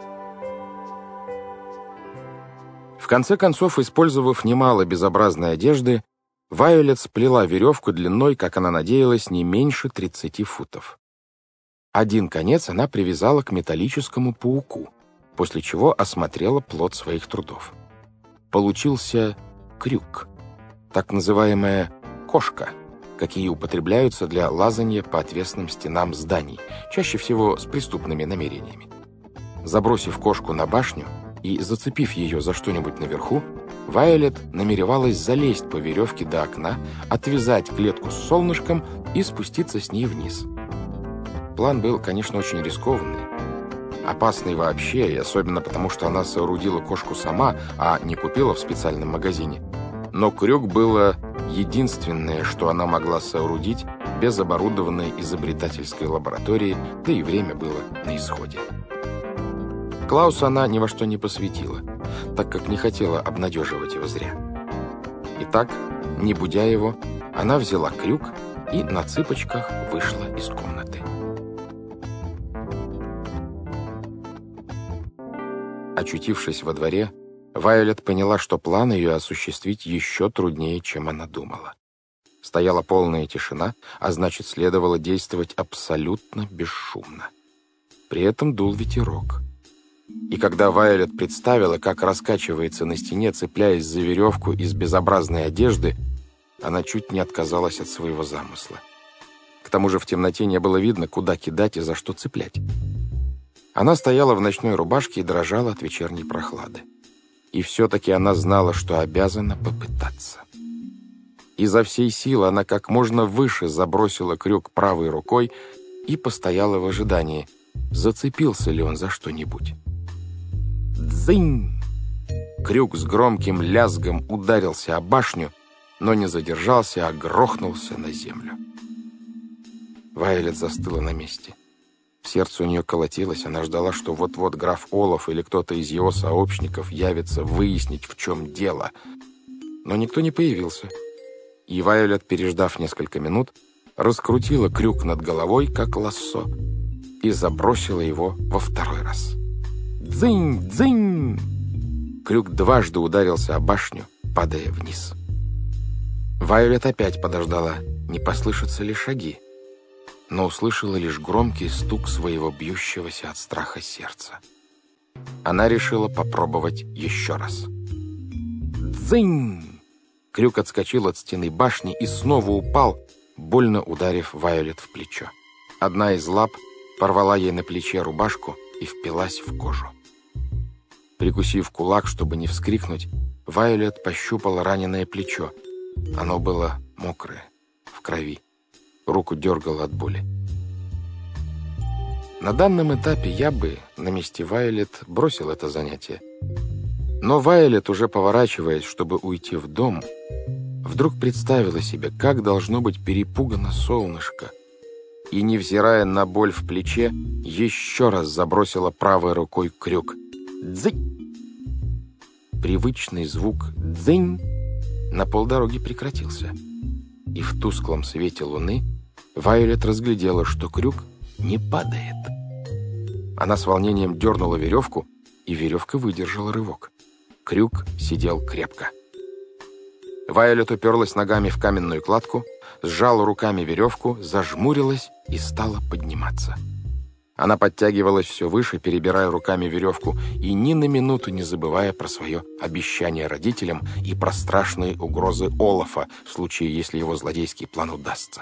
В конце концов, использовав немало безобразной одежды, Вайолет сплела веревку длиной, как она надеялась, не меньше тридцати футов. Один конец она привязала к металлическому пауку, после чего осмотрела плод своих трудов. Получился крюк, так называемая кошка, какие употребляются для лазанья по отвесным стенам зданий, чаще всего с преступными намерениями. Забросив кошку на башню и зацепив ее за что-нибудь наверху, Вайолет намеревалась залезть по веревке до окна, отвязать клетку с солнышком и спуститься с ней вниз. План был, конечно, очень рискованный. Опасный вообще, и особенно потому, что она соорудила кошку сама, а не купила в специальном магазине. Но крюк было единственное, что она могла соорудить без оборудованной изобретательской лаборатории, да и время было на исходе. Клауса она ни во что не посвятила, так как не хотела обнадеживать его зря. Итак, не будя его, она взяла крюк и на цыпочках вышла из комнаты. Очутившись во дворе, Вайолет поняла, что план ее осуществить еще труднее, чем она думала. Стояла полная тишина, а значит, следовало действовать абсолютно бесшумно. При этом дул ветерок. И когда Вайолет представила, как раскачивается на стене, цепляясь за веревку из безобразной одежды, она чуть не отказалась от своего замысла. К тому же в темноте не было видно, куда кидать и за что цеплять. Она стояла в ночной рубашке и дрожала от вечерней прохлады. И все-таки она знала, что обязана попытаться. Изо всей силы она как можно выше забросила крюк правой рукой и постояла в ожидании, зацепился ли он за что-нибудь. Дзынь! Крюк с громким лязгом ударился о башню, но не задержался, а грохнулся на землю. Вайолет застыла на месте. Сердце у нее колотилось, она ждала, что вот-вот граф Олаф или кто-то из его сообщников явится выяснить, в чем дело. Но никто не появился. И Вайолет, переждав несколько минут, раскрутила крюк над головой, как лассо, и забросила его во второй раз. Дзынь! Дзынь! Крюк дважды ударился о башню, падая вниз. Вайолет опять подождала, не послышатся ли шаги, но услышала лишь громкий стук своего бьющегося от страха сердца. Она решила попробовать еще раз. Дзынь! Крюк отскочил от стены башни и снова упал, больно ударив Вайолет в плечо. Одна из лап порвала ей на плече рубашку и впилась в кожу. Прикусив кулак, чтобы не вскрикнуть, Вайолет пощупала раненое плечо. Оно было мокрое, в крови. Руку дергало от боли. На данном этапе я бы на месте Вайолет бросил это занятие. Но Вайолет, уже поворачиваясь, чтобы уйти в дом, вдруг представила себе, как должно быть перепугано солнышко, и, невзирая на боль в плече, еще раз забросила правой рукой крюк. Дзынь! Привычный звук «дзынь» на полдороги прекратился, и в тусклом свете луны Вайолет разглядела, что крюк не падает. Она с волнением дернула веревку, и веревка выдержала рывок. Крюк сидел крепко. Вайолет уперлась ногами в каменную кладку, сжала руками веревку, зажмурилась и стала подниматься. Она подтягивалась все выше, перебирая руками веревку, и ни на минуту не забывая про свое обещание родителям и про страшные угрозы Олафа в случае, если его злодейский план удастся.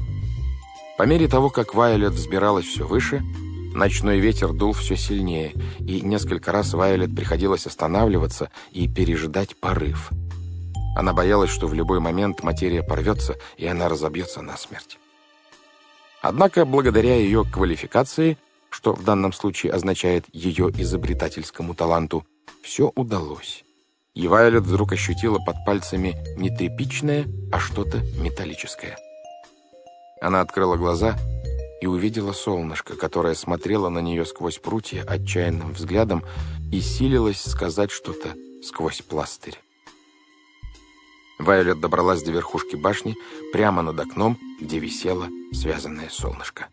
По мере того, как Вайолет взбиралась все выше, ночной ветер дул все сильнее, и несколько раз Вайолет приходилось останавливаться и пережидать порыв. Она боялась, что в любой момент материя порвется, и она разобьется насмерть. Однако, благодаря ее квалификации, что в данном случае означает ее изобретательскому таланту, все удалось. И Вайолет вдруг ощутила под пальцами не тряпичное, а что-то металлическое. Она открыла глаза и увидела солнышко, которое смотрело на нее сквозь прутья отчаянным взглядом и силилось сказать что-то сквозь пластырь. Вайолет добралась до верхушки башни, прямо над окном, где висело связанное солнышко.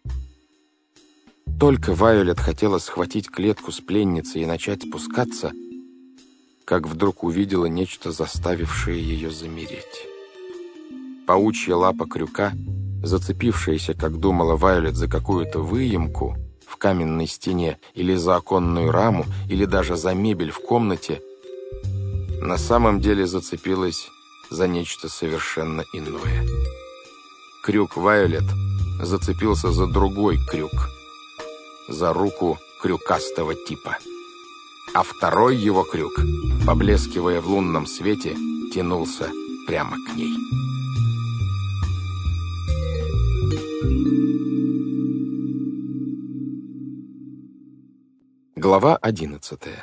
Только Вайолет хотела схватить клетку с пленницей и начать спускаться, как вдруг увидела нечто, заставившее ее замереть. Паучья лапа крюка, зацепившаяся, как думала Вайолет, за какую-то выемку в каменной стене или за оконную раму, или даже за мебель в комнате, на самом деле зацепилась за нечто совершенно иное. Крюк Вайолет зацепился за другой крюк, за руку крюкастого типа. А второй его крюк, поблескивая в лунном свете, тянулся прямо к ней. Глава одиннадцатая.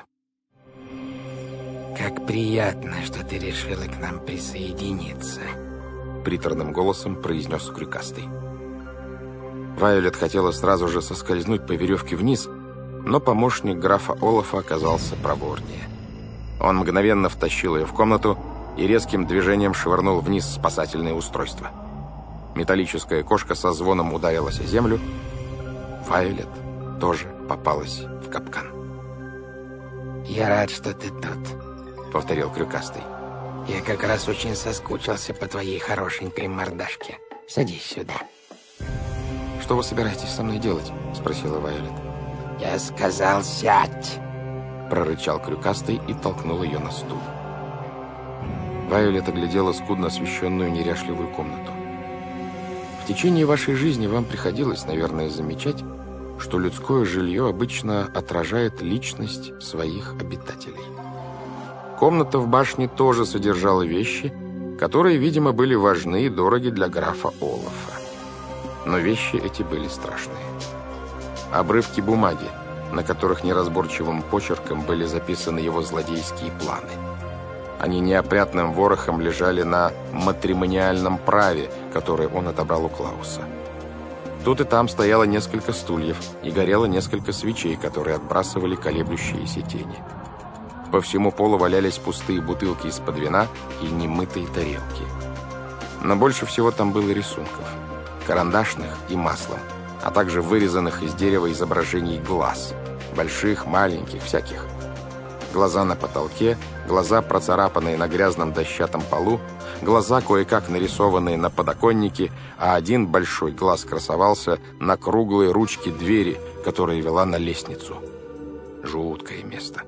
«Как приятно, что ты решила к нам присоединиться», — приторным голосом произнес крюкастый. Вайолет хотела сразу же соскользнуть по веревке вниз, но помощник графа Олафа оказался проворнее. Он мгновенно втащил ее в комнату и резким движением швырнул вниз спасательное устройство. Металлическая кошка со звоном ударилась о землю. Вайолет тоже попалась в капкан. «Я рад, что ты тут», — повторил крюкастый. «Я как раз очень соскучился по твоей хорошенькой мордашке. Садись сюда». «Что вы собираетесь со мной делать?» — спросила Вайолет. «Я сказал, сядь!» — прорычал крюкастый и толкнул ее на стул. Вайолет оглядела скудно освещенную неряшливую комнату. В течение вашей жизни вам приходилось, наверное, замечать, что людское жилье обычно отражает личность своих обитателей. Комната в башне тоже содержала вещи, которые, видимо, были важны и дороги для графа Олафа. Но вещи эти были страшные. Обрывки бумаги, на которых неразборчивым почерком были записаны его злодейские планы. Они неопрятным ворохом лежали на матримониальном праве, которое он отобрал у Клауса. Тут и там стояло несколько стульев и горело несколько свечей, которые отбрасывали колеблющиеся тени. По всему полу валялись пустые бутылки из-под вина и немытые тарелки. Но больше всего там было рисунков, карандашных и маслом, а также вырезанных из дерева изображений глаз, больших, маленьких, всяких. Глаза на потолке, глаза, процарапанные на грязном дощатом полу, глаза, кое-как нарисованные на подоконнике, а один большой глаз красовался на круглой ручке двери, которая вела на лестницу. Жуткое место.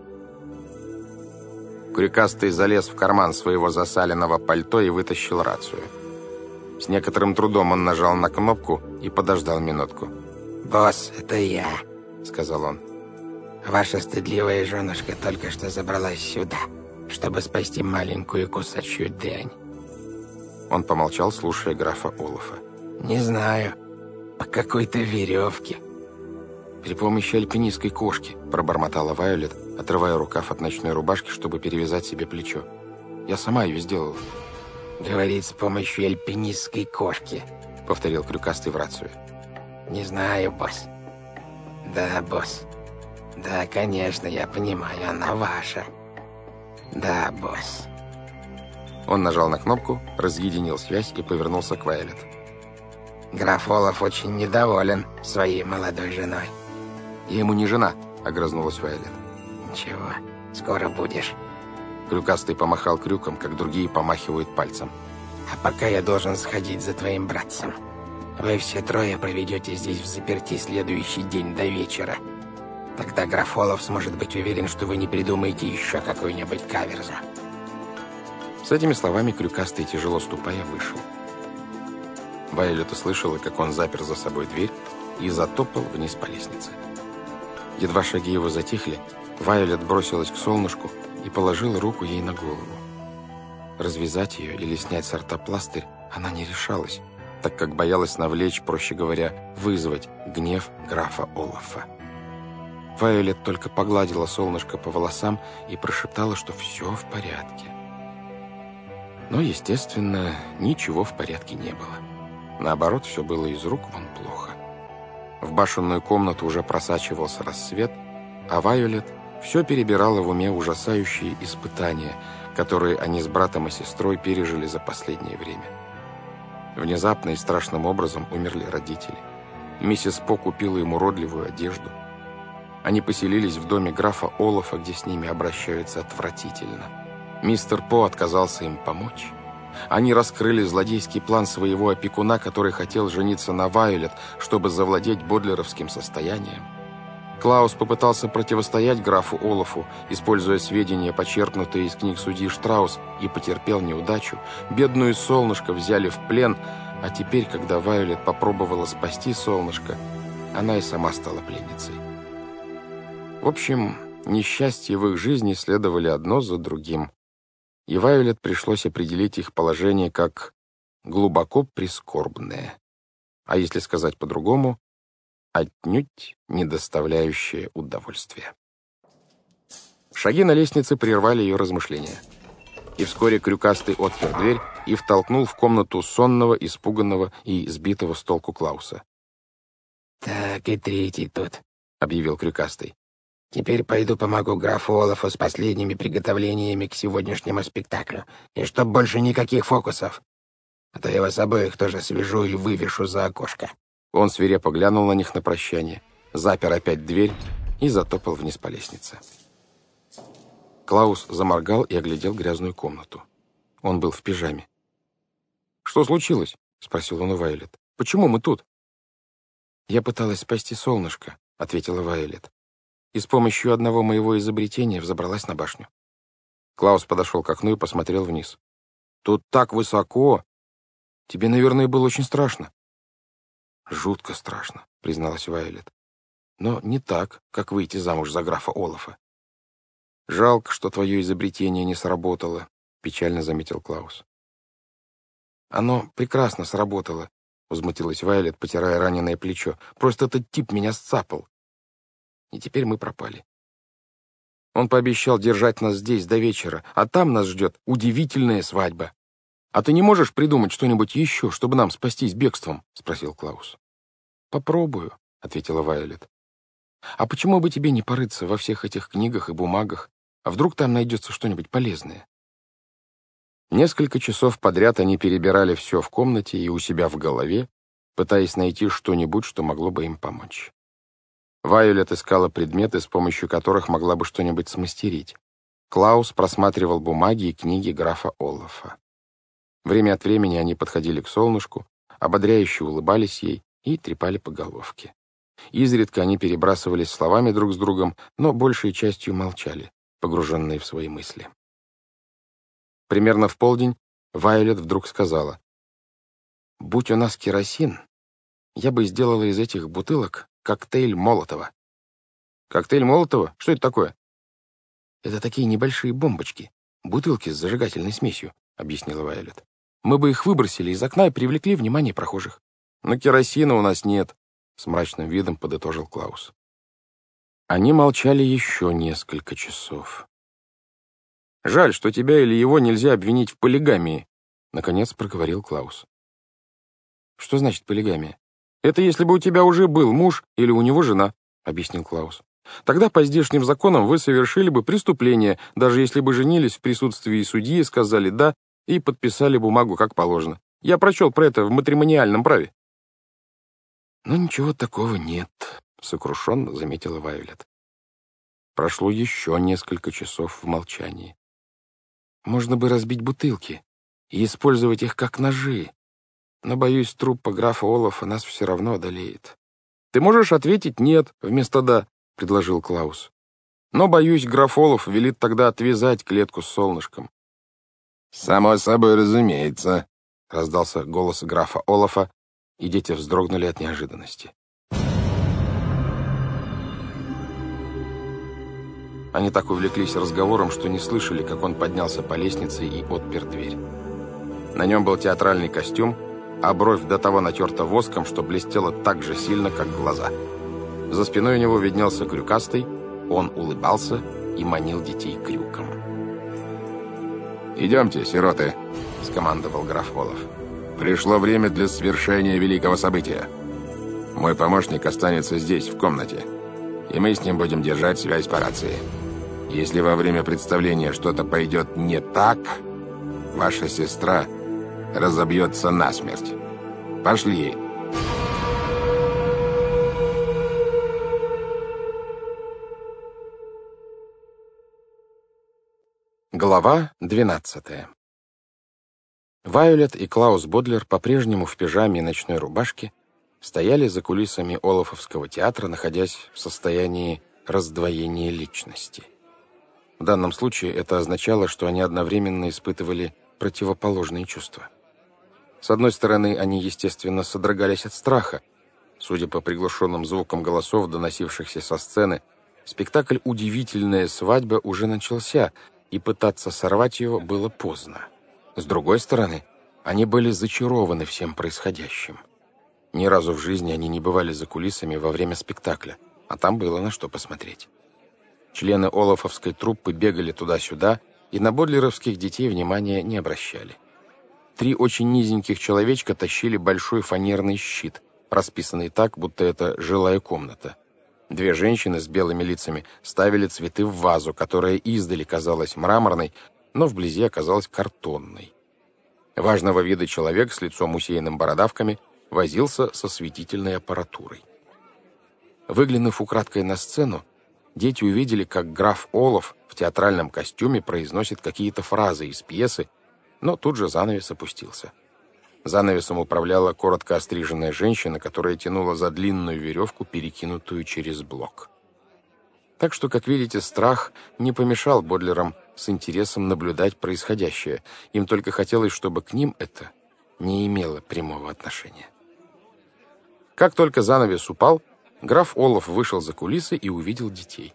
Крюкастый залез в карман своего засаленного пальто и вытащил рацию. С некоторым трудом он нажал на кнопку и подождал минутку. «Босс, это я», — сказал он. «Ваша стыдливая женушка только что забралась сюда, чтобы спасти маленькую кусачую дрянь». Он помолчал, слушая графа Олафа. «Не знаю, по какой-то веревке». «При помощи альпинистской кошки», — пробормотала Вайолет, отрывая рукав от ночной рубашки, чтобы перевязать себе плечо. «Я сама ее сделала». «Говорит, с помощью альпинистской кошки», — повторил Крюкастый в рацию. «Не знаю, босс». «Да, босс. Да, конечно, я понимаю, она ваша». «Да, босс». Он нажал на кнопку, разъединил связь и повернулся к Вайолет. «Граф Олаф очень недоволен своей молодой женой». «Я ему не жена», — огрызнулась Вайолет. «Ничего, скоро будешь». Крюкастый помахал крюком, как другие помахивают пальцем. «А пока я должен сходить за твоим братцем. Вы все трое проведете здесь в заперти следующий день до вечера. Тогда граф Олаф сможет быть уверен, что вы не придумаете еще какой-нибудь каверзу». С этими словами Крюкастый, тяжело ступая, вышел. Вайолет услышала, как он запер за собой дверь и затопал вниз по лестнице. Едва шаги его затихли, Вайолет бросилась к солнышку и положила руку ей на голову. Развязать ее или снять с рта пластырь она не решалась, так как боялась навлечь, проще говоря, вызвать гнев графа Олафа. Вайолет только погладила солнышко по волосам и прошептала, что все в порядке. Но, естественно, ничего в порядке не было. Наоборот, все было из рук вон плохо. В башенную комнату уже просачивался рассвет, а Вайолет все перебирала в уме ужасающие испытания, которые они с братом и сестрой пережили за последнее время. Внезапно и страшным образом умерли родители. Миссис По купила им уродливую одежду. Они поселились в доме графа Олафа, где с ними обращаются отвратительно. Мистер По отказался им помочь. Они раскрыли злодейский план своего опекуна, который хотел жениться на Вайолет, чтобы завладеть бодлеровским состоянием. Клаус попытался противостоять графу Олафу, используя сведения, почерпнутые из книг судьи Штраус, и потерпел неудачу. Бедную Солнышко взяли в плен, а теперь, когда Вайолет попробовала спасти Солнышко, она и сама стала пленницей. В общем, несчастья в их жизни следовали одно за другим, и Вайолет пришлось определить их положение как глубоко прискорбное, а если сказать по-другому, отнюдь не доставляющее удовольствия. Шаги на лестнице прервали ее размышления, и вскоре Крюкастый отпер дверь и втолкнул в комнату сонного, испуганного и сбитого с толку Клауса. «Так, и третий тут», — объявил Крюкастый. «Теперь пойду помогу графу Олафу с последними приготовлениями к сегодняшнему спектаклю, и чтоб больше никаких фокусов, а то я вас обоих тоже свяжу и вывешу за окошко». Он свирепо глянул на них на прощание, запер опять дверь и затопал вниз по лестнице. Клаус заморгал и оглядел грязную комнату. Он был в пижаме. «Что случилось?» — спросил он у Вайолет. «Почему мы тут?» «Я пыталась спасти Солнышко», — ответила Вайолет, «и с помощью одного моего изобретения взобралась на башню». Клаус подошел к окну и посмотрел вниз. «Тут так высоко! Тебе, наверное, было очень страшно». «Жутко страшно», — призналась Вайолет. «Но не так, как выйти замуж за графа Олафа». «Жалко, что твое изобретение не сработало», — печально заметил Клаус. «Оно прекрасно сработало», — возмутилась Вайолет, потирая раненое плечо. «Просто этот тип меня сцапал». и теперь мы пропали. Он пообещал держать нас здесь до вечера, а там нас ждет удивительная свадьба. «А ты не можешь придумать что-нибудь еще, чтобы нам спастись бегством?» — спросил Клаус. «Попробую», — ответила Вайолет. «А почему бы тебе не порыться во всех этих книгах и бумагах? А вдруг там найдется что-нибудь полезное?» Несколько часов подряд они перебирали все в комнате и у себя в голове, пытаясь найти что-нибудь, что могло бы им помочь. Вайолет искала предметы, с помощью которых могла бы что-нибудь смастерить. Клаус просматривал бумаги и книги графа Олафа. Время от времени они подходили к солнышку, ободряюще улыбались ей и трепали по головке. Изредка они перебрасывались словами друг с другом, но большей частью молчали, погруженные в свои мысли. Примерно в полдень Вайолет вдруг сказала: «Будь у нас керосин, я бы сделала из этих бутылок коктейль Молотова». «Коктейль Молотова? Что это такое?» «Это такие небольшие бомбочки, бутылки с зажигательной смесью», — объяснила Вайолет. «Мы бы их выбросили из окна и привлекли внимание прохожих». «Но керосина у нас нет», — с мрачным видом подытожил Клаус. Они молчали еще несколько часов. «Жаль, что тебя или его нельзя обвинить в полигамии», — наконец проговорил Клаус. «Что значит полигамия?» «Это если бы у тебя уже был муж или у него жена», — объяснил Клаус. «Тогда по здешним законам вы совершили бы преступление, даже если бы женились в присутствии судьи, сказали «да» и подписали бумагу как положено. Я прочел про это в матримониальном праве». «Но ничего такого нет», — сокрушенно заметила Вайолет. Прошло еще несколько часов в молчании. «Можно бы разбить бутылки и использовать их как ножи, но, боюсь, труппа графа Олафа нас все равно одолеет». «Ты можешь ответить «нет» вместо «да», — предложил Клаус. «Но, боюсь, граф Олаф велит тогда отвязать клетку с солнышком». «Само собой разумеется», — раздался голос графа Олафа, и дети вздрогнули от неожиданности. Они так увлеклись разговором, что не слышали, как он поднялся по лестнице и отпер дверь. На нем был театральный костюм, а бровь до того натерта воском, что блестела так же сильно, как глаза. За спиной у него виднелся крюкастый, он улыбался и манил детей крюком. «Идемте, сироты», — скомандовал граф Олаф. «Пришло время для свершения великого события. Мой помощник останется здесь, в комнате, и мы с ним будем держать связь по рации. Если во время представления что-то пойдет не так, ваша сестра разобьется насмерть. Пошли!» Глава двенадцатая. Вайолет и Клаус Бодлер по-прежнему в пижаме и ночной рубашке стояли за кулисами Олафовского театра, находясь в состоянии раздвоения личности. В данном случае это означало, что они одновременно испытывали противоположные чувства. С одной стороны, они, естественно, содрогались от страха. Судя по приглушенным звукам голосов, доносившихся со сцены, спектакль «Удивительная свадьба» уже начался, и пытаться сорвать его было поздно. С другой стороны, они были зачарованы всем происходящим. Ни разу в жизни они не бывали за кулисами во время спектакля, а там было на что посмотреть. Члены олафовской труппы бегали туда-сюда и на бодлеровских детей внимания не обращали. Три очень низеньких человечка тащили большой фанерный щит, расписанный так, будто это жилая комната. Две женщины с белыми лицами ставили цветы в вазу, которая издали казалась мраморной, но вблизи оказалась картонной. Важного вида человек с лицом усеянным бородавками возился со светительной аппаратурой. Выглянув украдкой на сцену, дети увидели, как граф Олаф в театральном костюме произносит какие-то фразы из пьесы, но тут же занавес опустился. Занавесом управляла коротко остриженная женщина, которая тянула за длинную веревку, перекинутую через блок. Так что, как видите, страх не помешал Бодлерам с интересом наблюдать происходящее. Им только хотелось, чтобы к ним это не имело прямого отношения. Как только занавес упал, граф Олаф вышел за кулисы и увидел детей.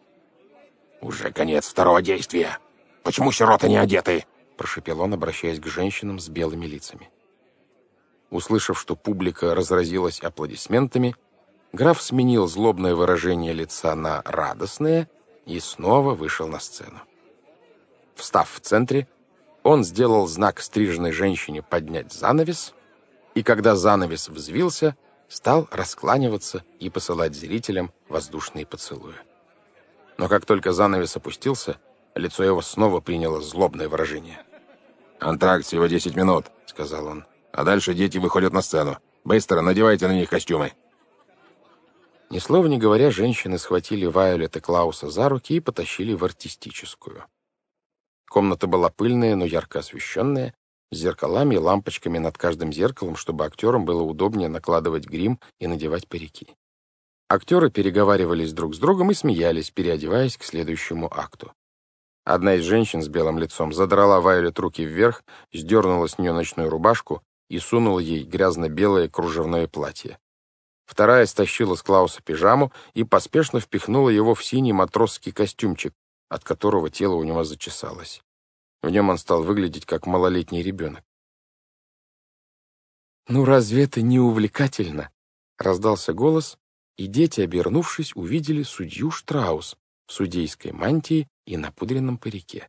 «Уже конец второго действия. Почему сироты не одеты?» — прошепел он, обращаясь к женщинам с белыми лицами. Услышав, что публика разразилась аплодисментами, Граф сменил злобное выражение лица на радостное и снова вышел на сцену. Встав в центре, он сделал знак стриженной женщине поднять занавес, и когда занавес взвился, стал раскланиваться и посылать зрителям воздушные поцелуи. Но как только занавес опустился, лицо его снова приняло злобное выражение. «Антракт всего десять минут», — сказал он. «А дальше дети выходят на сцену. Быстро надевайте на них костюмы». Ни слова не говоря, женщины схватили Вайолет и Клауса за руки и потащили в артистическую. Комната была пыльная, но ярко освещенная, с зеркалами и лампочками над каждым зеркалом, чтобы актерам было удобнее накладывать грим и надевать парики. Актеры переговаривались друг с другом и смеялись, переодеваясь к следующему акту. Одна из женщин с белым лицом задрала Вайолет руки вверх, сдернула с нее ночную рубашку и сунула ей грязно-белое кружевное платье. Вторая стащила с Клауса пижаму и поспешно впихнула его в синий матросский костюмчик, от которого тело у него зачесалось. В нем он стал выглядеть как малолетний ребенок. «Ну разве это не увлекательно?» — раздался голос, и дети, обернувшись, увидели судью Штраус в судейской мантии и напудренном парике.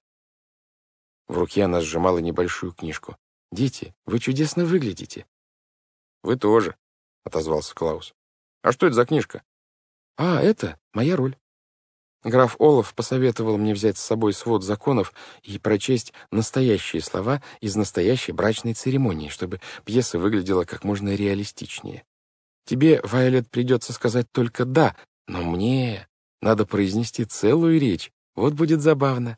В руке она сжимала небольшую книжку. «Дети, вы чудесно выглядите». «Вы тоже», — отозвался Клаус. «А что это за книжка?» «А, это моя роль. Граф Олаф посоветовал мне взять с собой свод законов и прочесть настоящие слова из настоящей брачной церемонии, чтобы пьеса выглядела как можно реалистичнее. Тебе, Вайолет, придется сказать только «да», но мне надо произнести целую речь. Вот будет забавно».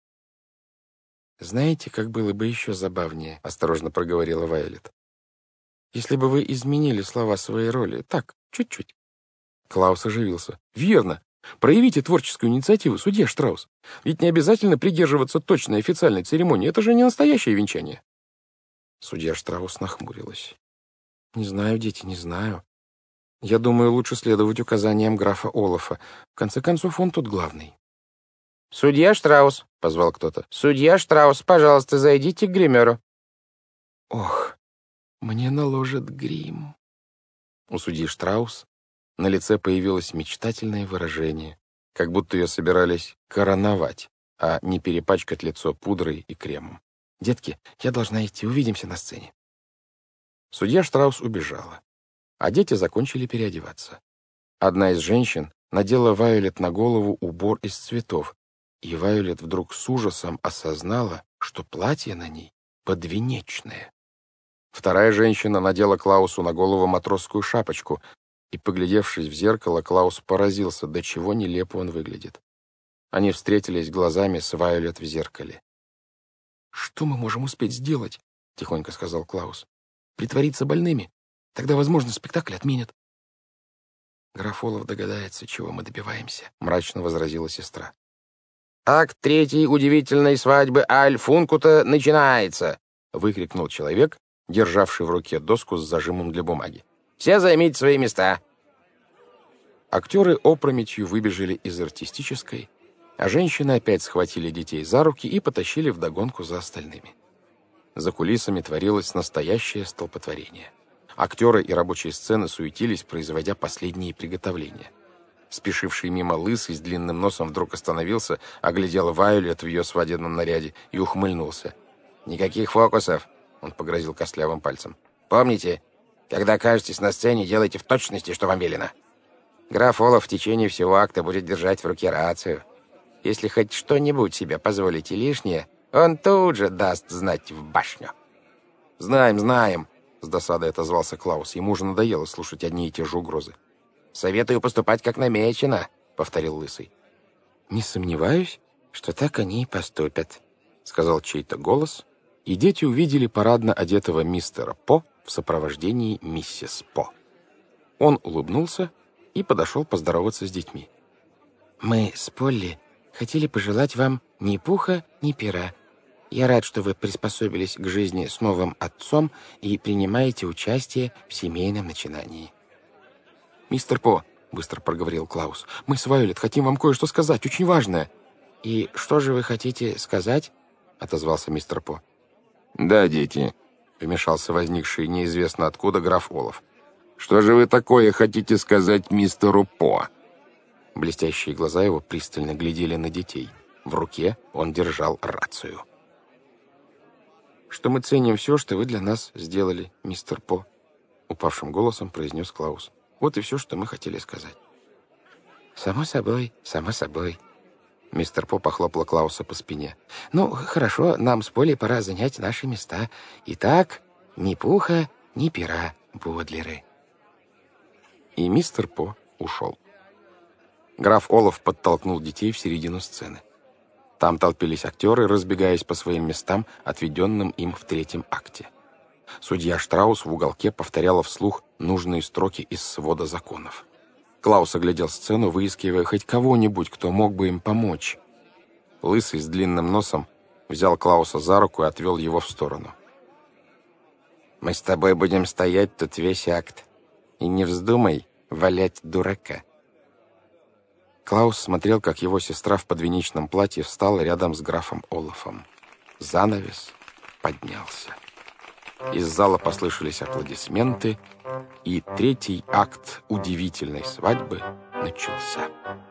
«Знаете, как было бы еще забавнее?» — осторожно проговорила Вайолет. «Если бы вы изменили слова своей роли. Так, чуть-чуть». Клаус оживился. «Верно. Проявите творческую инициативу, судья Штраус. Ведь не обязательно придерживаться точной официальной церемонии. Это же не настоящее венчание». Судья Штраус нахмурилась. «Не знаю, дети, не знаю. Я думаю, лучше следовать указаниям графа Олафа. В конце концов, он тут главный». «Судья Штраус», — позвал кто-то. «Судья Штраус, пожалуйста, зайдите к гримеру». «Ох, мне наложат грим». У судьи Штраус на лице появилось мечтательное выражение, как будто ее собирались короновать, а не перепачкать лицо пудрой и кремом. «Детки, я должна идти, увидимся на сцене». Судья Штраус убежала, а дети закончили переодеваться. Одна из женщин надела Вайолет на голову убор из цветов, и Вайолет вдруг с ужасом осознала, что платье на ней подвенечное. Вторая женщина надела Клаусу на голову матросскую шапочку, и, поглядевшись в зеркало, Клаус поразился, до чего нелепо он выглядит. Они встретились глазами с Вайолет в зеркале. «Что мы можем успеть сделать?» — тихонько сказал Клаус. «Притвориться больными? Тогда, возможно, спектакль отменят». «Граф Олаф догадается, чего мы добиваемся», — мрачно возразила сестра. «Акт третий удивительной свадьбы Аль-Функута начинается!» — выкрикнул человек, державший в руке доску с зажимом для бумаги. «Все займите свои места!» Актеры опрометью выбежали из артистической, а женщины опять схватили детей за руки и потащили вдогонку за остальными. За кулисами творилось настоящее столпотворение. Актеры и рабочие сцены суетились, производя последние приготовления. Спешивший мимо лысый с длинным носом вдруг остановился, оглядел Вайолет в ее свадебном наряде и ухмыльнулся. «Никаких фокусов!» — он погрозил костлявым пальцем. «Помните, когда окажетесь на сцене, делайте в точности, что вам велено. Граф Олаф в течение всего акта будет держать в руке рацию. Если хоть что-нибудь себе позволите лишнее, он тут же даст знать в башню». «Знаем, знаем!» — с досадой отозвался Клаус. Ему уже надоело слушать одни и те же угрозы. «Советую поступать как намечено», — повторил лысый. «Не сомневаюсь, что так они и поступят», — сказал чей-то голос, и дети увидели парадно одетого мистера По в сопровождении миссис По. Он улыбнулся и подошел поздороваться с детьми. «Мы с Полли хотели пожелать вам ни пуха, ни пера. Я рад, что вы приспособились к жизни с новым отцом и принимаете участие в семейном начинании». «Мистер По», — быстро проговорил Клаус, — «мы с Вайолет хотим вам кое-что сказать, очень важное». «И что же вы хотите сказать?» — отозвался мистер По. «Да, дети», — вмешался возникший неизвестно откуда граф Олаф. Что же вы такое хотите сказать мистеру По?» Блестящие глаза его пристально глядели на детей. В руке он держал рацию. «Что мы ценим все, что вы для нас сделали, мистер По», — упавшим голосом произнес Клаус. «Вот и все, что мы хотели сказать». «Само собой, само собой». Мистер По похлопал Клауса по спине. «Ну, хорошо, нам с Полей пора занять наши места. Итак, ни пуха, ни пера, Бодлеры». И мистер По ушел. Граф Олаф подтолкнул детей в середину сцены. Там толпились актеры, разбегаясь по своим местам, отведенным им в третьем акте. Судья Штраус в уголке повторяла вслух нужные строки из свода законов. Клаус оглядел сцену, выискивая хоть кого-нибудь, кто мог бы им помочь. Лысый с длинным носом взял Клауса за руку и отвел его в сторону. «Мы с тобой будем стоять тут весь акт. И не вздумай валять дурака». Клаус смотрел, как его сестра в подвенечном платье встала рядом с графом Олафом. Занавес поднялся. Из зала послышались аплодисменты, и третий акт удивительной свадьбы начался.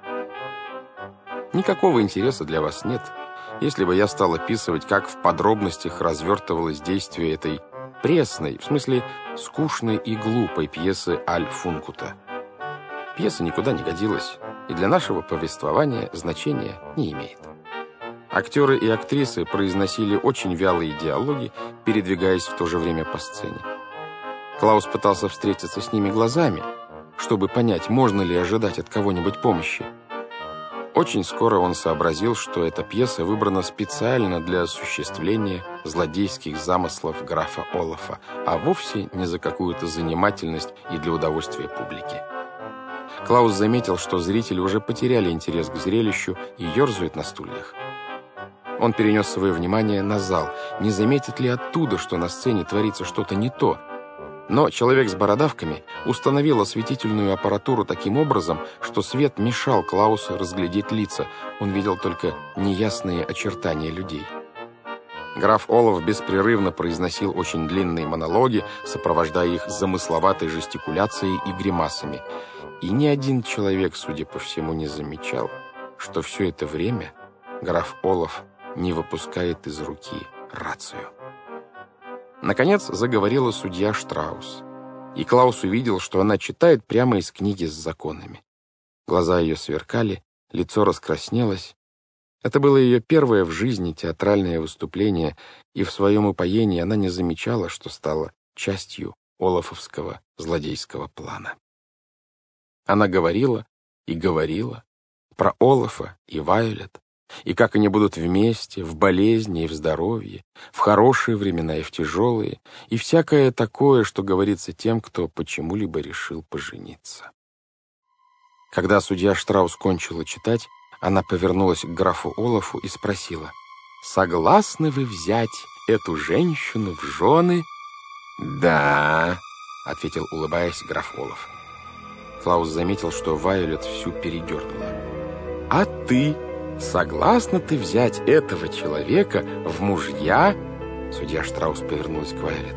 Никакого интереса для вас нет, если бы я стал описывать, как в подробностях развертывалось действие этой пресной, в смысле скучной и глупой пьесы Аль Функута. Пьеса никуда не годилась, и для нашего повествования значения не имеет. Актеры и актрисы произносили очень вялые диалоги, передвигаясь в то же время по сцене. Клаус пытался встретиться с ними глазами, чтобы понять, можно ли ожидать от кого-нибудь помощи. Очень скоро он сообразил, что эта пьеса выбрана специально для осуществления злодейских замыслов графа Олафа, а вовсе не за какую-то занимательность и для удовольствия публики. Клаус заметил, что зрители уже потеряли интерес к зрелищу и ерзают на стульях. Он перенес свое внимание на зал, не заметит ли оттуда, что на сцене творится что-то не то. Но человек с бородавками установил осветительную аппаратуру таким образом, что свет мешал Клаусу разглядеть лица, он видел только неясные очертания людей. Граф Олаф беспрерывно произносил очень длинные монологи, сопровождая их замысловатой жестикуляцией и гримасами. И ни один человек, судя по всему, не замечал, что все это время граф Олаф не выпускает из руки рацию. Наконец заговорила судья Штраус, и Клаус увидел, что она читает прямо из книги с законами. Глаза ее сверкали, лицо раскраснелось. Это было ее первое в жизни театральное выступление, и в своем упоении она не замечала, что стала частью олафовского злодейского плана. Она говорила и говорила про Олафа и Вайолет, и как они будут вместе в болезни и в здоровье, в хорошие времена и в тяжелые, и всякое такое, что говорится тем, кто почему-либо решил пожениться. Когда судья Штраус кончила читать, она повернулась к графу Олафу и спросила: «Согласны вы взять эту женщину в жены?» «Да», — ответил, улыбаясь, граф Олаф. Клаус заметил, что Вайолет всю передернула. «А ты? Согласна ты взять этого человека в мужья?» Судья Штраус повернулась к Вайолет.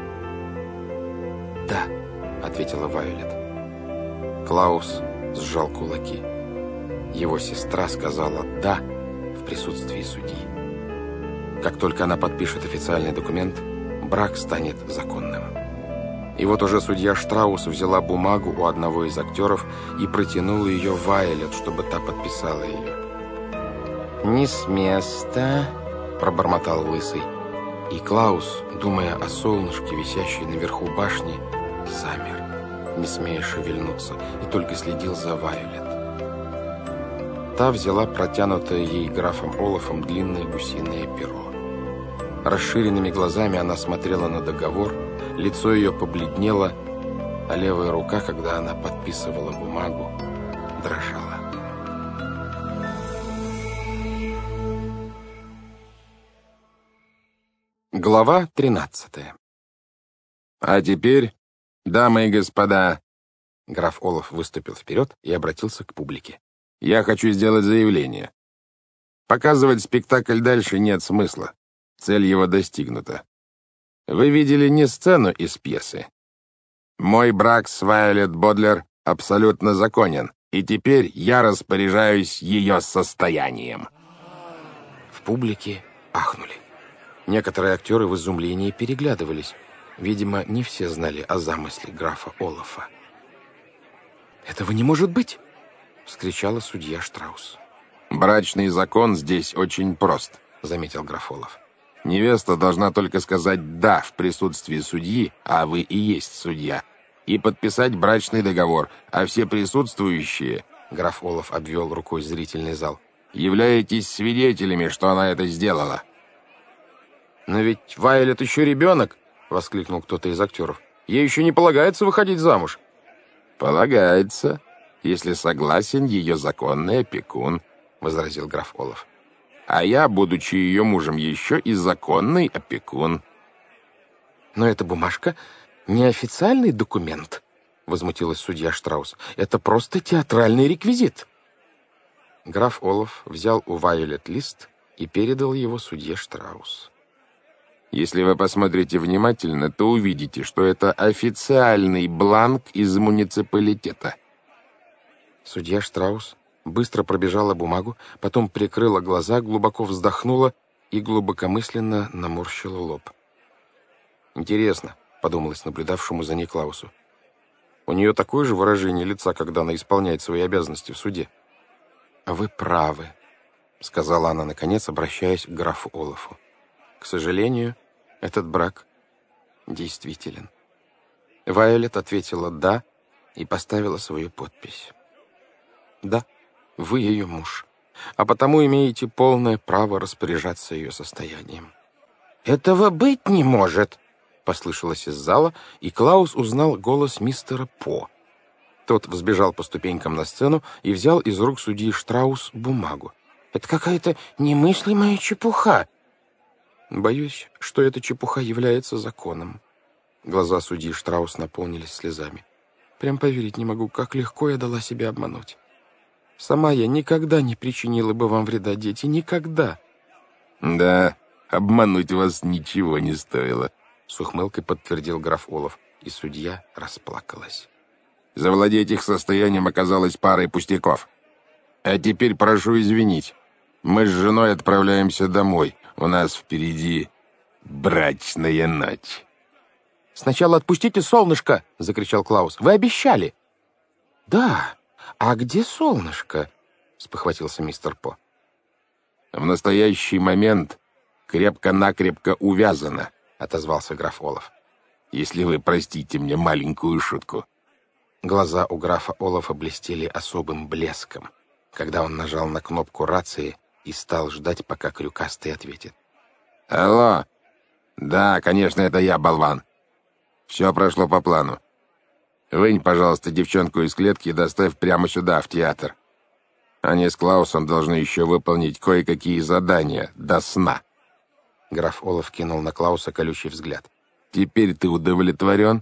«Да», — ответила Вайолет. Клаус сжал кулаки. Его сестра сказала «да» в присутствии судьи. Как только она подпишет официальный документ, брак станет законным. И вот уже судья Штраус взяла бумагу у одного из актеров и протянула ее Вайолет, чтобы та подписала ее. «Не с места», — пробормотал Лысый. И Клаус, думая о солнышке, висящей наверху башни, замер, не смея шевельнуться, и только следил за Вайолет. Та взяла протянутое ей графом Олафом длинное гусиное перо. Расширенными глазами она смотрела на договор, лицо ее побледнело, а левая рука, когда она подписывала бумагу, дрожала. Глава тринадцатая. «А теперь, дамы и господа», граф Олаф выступил вперед и обратился к публике. «Я хочу сделать заявление. Показывать спектакль дальше нет смысла. Цель его достигнута. Вы видели не сцену из пьесы. Мой брак с Вайолет Бодлер абсолютно законен, и теперь я распоряжаюсь ее состоянием». В публике ахнули. Некоторые актеры в изумлении переглядывались. Видимо, не все знали о замысле графа Олафа. «Этого не может быть!» — вскричала судья Штраус. «Брачный закон здесь очень прост», — заметил граф Олаф. «Невеста должна только сказать «да» в присутствии судьи, а вы и есть судья, и подписать брачный договор, а все присутствующие...» — граф Олаф обвел рукой зрительный зал. «Являетесь свидетелями, что она это сделала». «Но ведь Вайолет еще ребенок!» — воскликнул кто-то из актеров. «Ей еще не полагается выходить замуж». «Полагается, если согласен ее законный опекун», — возразил граф Олаф. «А я, будучи ее мужем, еще и законный опекун». «Но эта бумажка не официальный документ», — возмутилась судья Штраус. «Это просто театральный реквизит». Граф Олаф взял у Вайолет лист и передал его судье Штраус. «Если вы посмотрите внимательно, то увидите, что это официальный бланк из муниципалитета». Судья Штраус быстро пробежала бумагу, потом прикрыла глаза, глубоко вздохнула и глубокомысленно наморщила лоб. «Интересно», — подумалось наблюдавшему за ней Клаусу. «У нее такое же выражение лица, когда она исполняет свои обязанности в суде». «Вы правы», — сказала она, наконец, обращаясь к графу Олафу. «К сожалению, этот брак действителен». Вайолет ответила «да» и поставила свою подпись. «Да, вы ее муж, а потому имеете полное право распоряжаться ее состоянием». «Этого быть не может!» — послышалось из зала, и Клаус узнал голос мистера По. Тот взбежал по ступенькам на сцену и взял из рук судьи Штраус бумагу. «Это какая-то немыслимая чепуха!» «Боюсь, что эта чепуха является законом». Глаза судьи Штраус наполнились слезами. «Прям поверить не могу, как легко я дала себя обмануть. Сама я никогда не причинила бы вам вреда, дети, никогда». «Да, обмануть вас ничего не стоило», — с ухмылкой подтвердил граф Олаф, и судья расплакалась. «Завладеть их состоянием оказалось парой пустяков. А теперь прошу извинить. Мы с женой отправляемся домой. У нас впереди брачная ночь». «Сначала отпустите солнышко!» — закричал Клаус. «Вы обещали!» «Да, а где солнышко?» — спохватился мистер По. «В настоящий момент крепко-накрепко увязано», — отозвался граф Олаф. «Если вы простите мне маленькую шутку». Глаза у графа Олафа блестели особым блеском, когда он нажал на кнопку рации и стал ждать, пока Крюкастый ответит. «Алло! Да, конечно, это я, болван. Все прошло по плану. Вынь, пожалуйста, девчонку из клетки и доставь прямо сюда, в театр. Они с Клаусом должны еще выполнить кое-какие задания до сна». Граф Олаф кинул на Клауса колючий взгляд. «Теперь ты удовлетворен?»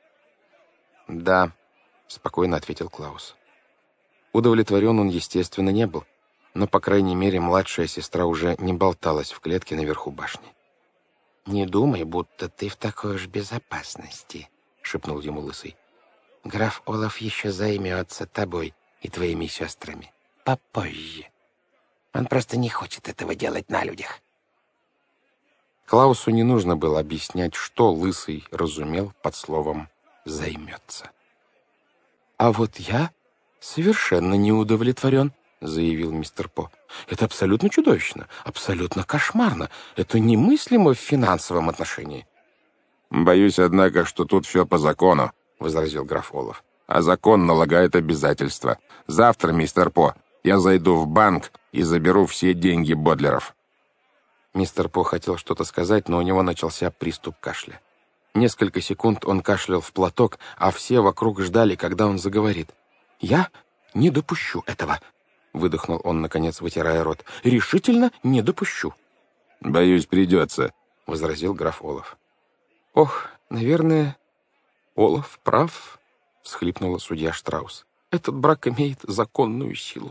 «Да», — спокойно ответил Клаус. Удовлетворен он, естественно, не был, но, по крайней мере, младшая сестра уже не болталась в клетке наверху башни. «Не думай, будто ты в такой уж безопасности», — шепнул ему Лысый. «Граф Олаф еще займется тобой и твоими сестрами попозже. Он просто не хочет этого делать на людях». Клаусу не нужно было объяснять, что Лысый разумел под словом «займется». «А вот я совершенно не удовлетворен», — заявил мистер По. «Это абсолютно чудовищно, абсолютно кошмарно. Это немыслимо в финансовом отношении». «Боюсь, однако, что тут все по закону», — возразил граф Олаф. «А закон налагает обязательства. Завтра, мистер По, я зайду в банк и заберу все деньги Бодлеров». Мистер По хотел что-то сказать, но у него начался приступ кашля. Несколько секунд он кашлял в платок, а все вокруг ждали, когда он заговорит. «Я не допущу этого», — выдохнул он, наконец, вытирая рот. «Решительно не допущу». «Боюсь, придется», — возразил граф Олаф. «Ох, наверное, Олаф прав», — всхлипнула судья Штраус. «Этот брак имеет законную силу».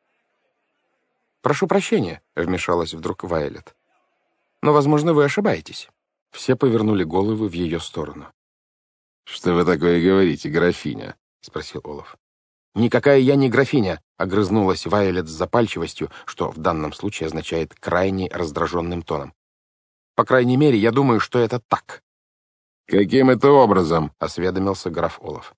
«Прошу прощения», — вмешалась вдруг Вайолет. «Но, возможно, вы ошибаетесь». Все повернули головы в ее сторону. «Что вы такое говорите, графиня?» — спросил Олаф. «Никакая я не графиня», — огрызнулась Вайолет с запальчивостью, что в данном случае означает крайне раздраженным тоном. «По крайней мере, я думаю, что это так». «Каким это образом?» — осведомился граф Олаф.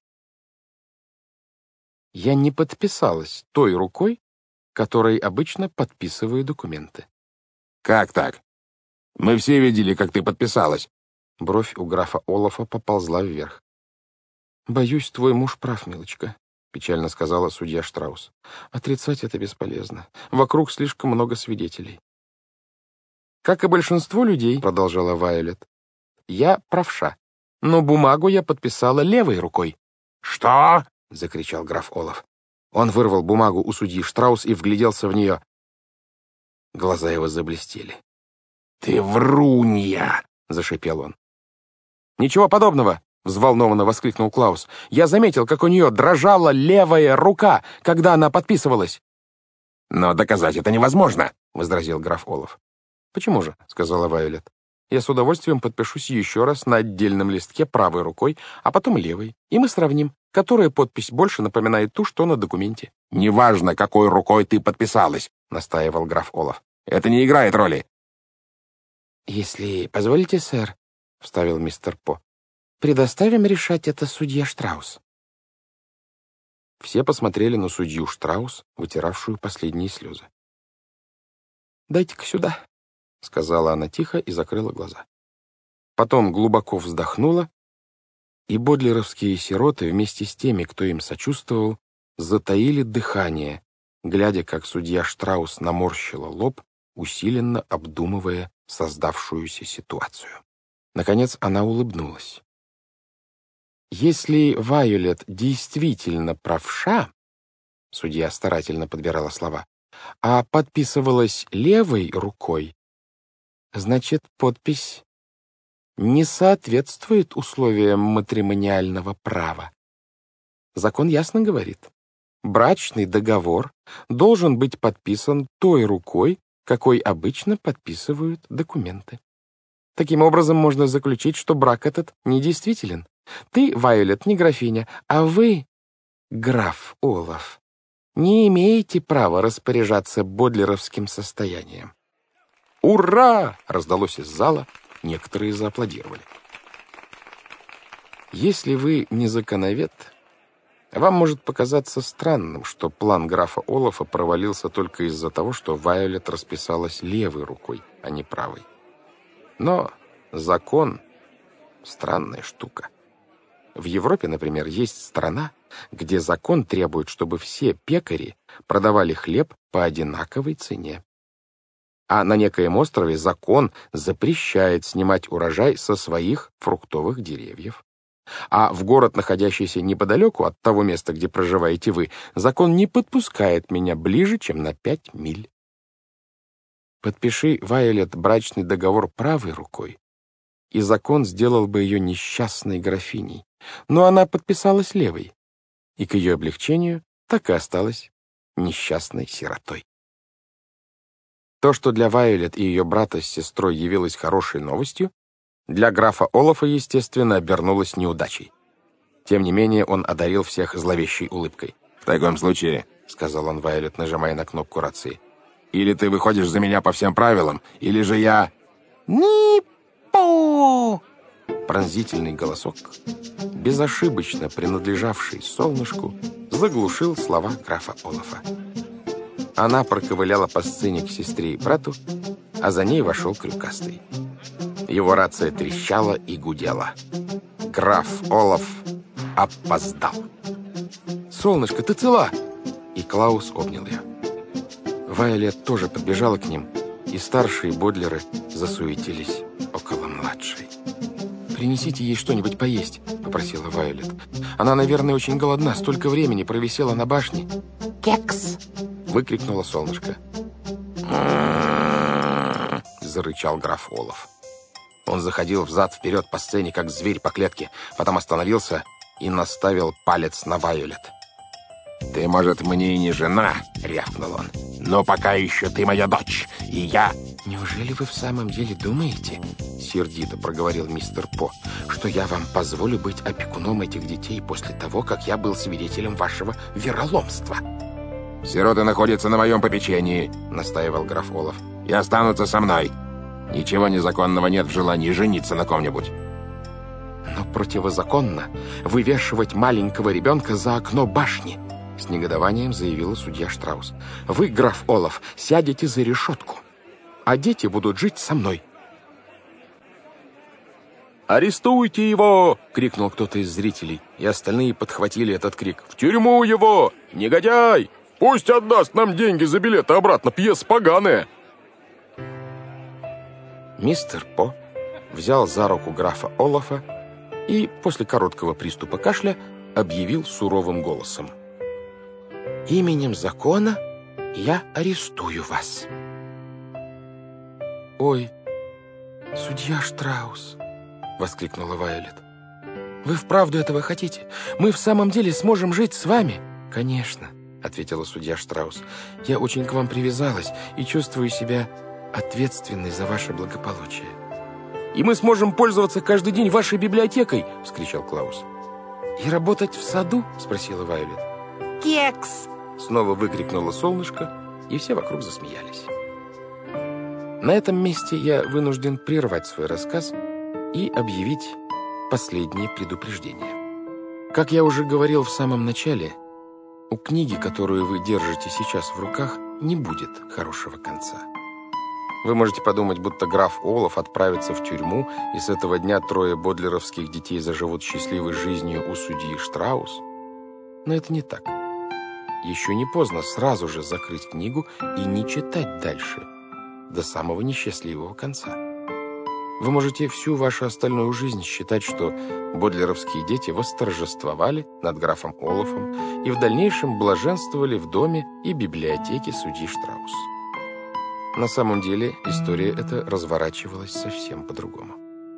«Я не подписалась той рукой, которой обычно подписываю документы». «Как так? Мы все видели, как ты подписалась». Бровь у графа Олафа поползла вверх. «Боюсь, твой муж прав, милочка», — печально сказала судья Штраус. «Отрицать это бесполезно. Вокруг слишком много свидетелей». «Как и большинство людей», — продолжала Вайолет, — «я правша, но бумагу я подписала левой рукой». «Что?» — закричал граф Олаф. Он вырвал бумагу у судьи Штраус и вгляделся в нее. Глаза его заблестели. «Ты врунья!» — зашипел он. «Ничего подобного!» — взволнованно воскликнул Клаус. «Я заметил, как у нее дрожала левая рука, когда она подписывалась». «Но доказать это невозможно!» — возразил граф Олаф. «Почему же?» — сказала Вайолет. «Я с удовольствием подпишусь еще раз на отдельном листке правой рукой, а потом левой, и мы сравним, которая подпись больше напоминает ту, что на документе». «Неважно, какой рукой ты подписалась», — настаивал граф Олаф. «Это не играет роли». «Если позволите, сэр», — вставил мистер По, — «предоставим решать это судье Штраус». Все посмотрели на судью Штраус, вытиравшую последние слезы. «Дайте-ка сюда», — сказала она тихо и закрыла глаза. Потом глубоко вздохнула, и бодлеровские сироты вместе с теми, кто им сочувствовал, затаили дыхание, глядя, как судья Штраус наморщила лоб, усиленно обдумывая создавшуюся ситуацию. Наконец она улыбнулась. «Если Вайолет действительно правша», — судья старательно подбирала слова, «а подписывалась левой рукой, значит, подпись не соответствует условиям матримониального права. Закон ясно говорит, брачный договор должен быть подписан той рукой, какой обычно подписывают документы. Таким образом, можно заключить, что брак этот недействителен. Ты, Вайолет, не графиня, а вы, граф Олаф, не имеете права распоряжаться бодлеровским состоянием». «Ура!» — раздалось из зала, некоторые зааплодировали. Если вы не законовед, вам может показаться странным, что план графа Олафа провалился только из-за того, что Вайолет расписалась левой рукой, а не правой. Но закон — странная штука. В Европе, например, есть страна, где закон требует, чтобы все пекари продавали хлеб по одинаковой цене. А на некоем острове закон запрещает снимать урожай со своих фруктовых деревьев. А в город, находящийся неподалеку от того места, где проживаете вы, закон не подпускает меня ближе, чем на пять миль. Подпиши, Вайолет, брачный договор правой рукой, и закон сделал бы ее несчастной графиней. Но она подписалась левой, и к ее облегчению так и осталась несчастной сиротой. То, что для Вайолет и ее брата с сестрой явилось хорошей новостью, для графа Олафа, естественно, обернулось неудачей. Тем не менее, он одарил всех зловещей улыбкой. «В таком случае», — сказал он Вайолет, нажимая на кнопку рации, «или ты выходишь за меня по всем правилам, или же я...» «Ни-пу!» Пронзительный голосок, безошибочно принадлежавший солнышку, заглушил слова графа Олафа. Она проковыляла по сцене к сестре и брату, а за ней вошел Крюкастый. Его рация трещала и гудела. Граф Олаф опоздал. «Солнышко, ты цела?» И Клаус обнял ее. Вайолет тоже подбежала к ним, и старшие бодлеры засуетились около младшей. «Принесите ей что-нибудь поесть», — попросила Вайолет. «Она, наверное, очень голодна, столько времени провисела на башне». «Кекс!» — выкрикнула солнышко. Зарычал граф Олаф. Он заходил взад-вперед по сцене, как зверь по клетке, потом остановился и наставил палец на Вайолет. «Ты, может, мне и не жена», — рявкнул он, «но пока еще ты моя дочь, и я «Неужели вы в самом деле думаете, — сердито проговорил мистер По, — что я вам позволю быть опекуном этих детей после того, как я был свидетелем вашего вероломства?» «Сироты находятся на моем попечении», — настаивал граф Олаф. «и останутся со мной. Ничего незаконного нет в желании жениться на ком-нибудь». «Но противозаконно вывешивать маленького ребенка за окно башни», — с негодованием заявила судья Штраус. «Вы, граф Олаф, сядете за решетку, а дети будут жить со мной». «Арестуйте его!» — крикнул кто-то из зрителей, и остальные подхватили этот крик. «В тюрьму его! Негодяй! Пусть отдаст нам деньги за билеты обратно, пьеса поганая!» Мистер По взял за руку графа Олафа и после короткого приступа кашля объявил суровым голосом: «Именем закона я арестую вас». «Ой, судья Штраус!» — воскликнула Вайолет. «Вы вправду этого хотите? Мы в самом деле сможем жить с вами?» «Конечно», — ответила судья Штраус. «Я очень к вам привязалась и чувствую себя ответственной за ваше благополучие». «И мы сможем пользоваться каждый день вашей библиотекой!» — вскричал Клаус. «И работать в саду?» — спросила Вайолет. «Кекс!» — снова выкрикнуло солнышко, и все вокруг засмеялись. На этом месте я вынужден прервать свой рассказ и объявить последнее предупреждение. Как я уже говорил в самом начале, у книги, которую вы держите сейчас в руках, не будет хорошего конца. Вы можете подумать, будто граф Олаф отправится в тюрьму, и с этого дня трое бодлеровских детей заживут счастливой жизнью у судьи Штраус. Но это не так. Еще не поздно сразу же закрыть книгу и не читать дальше, до самого несчастливого конца. Вы можете всю вашу остальную жизнь считать, что бодлеровские дети восторжествовали над графом Олафом и в дальнейшем блаженствовали в доме и библиотеке судьи Штраус. На самом деле история эта разворачивалась совсем по-другому.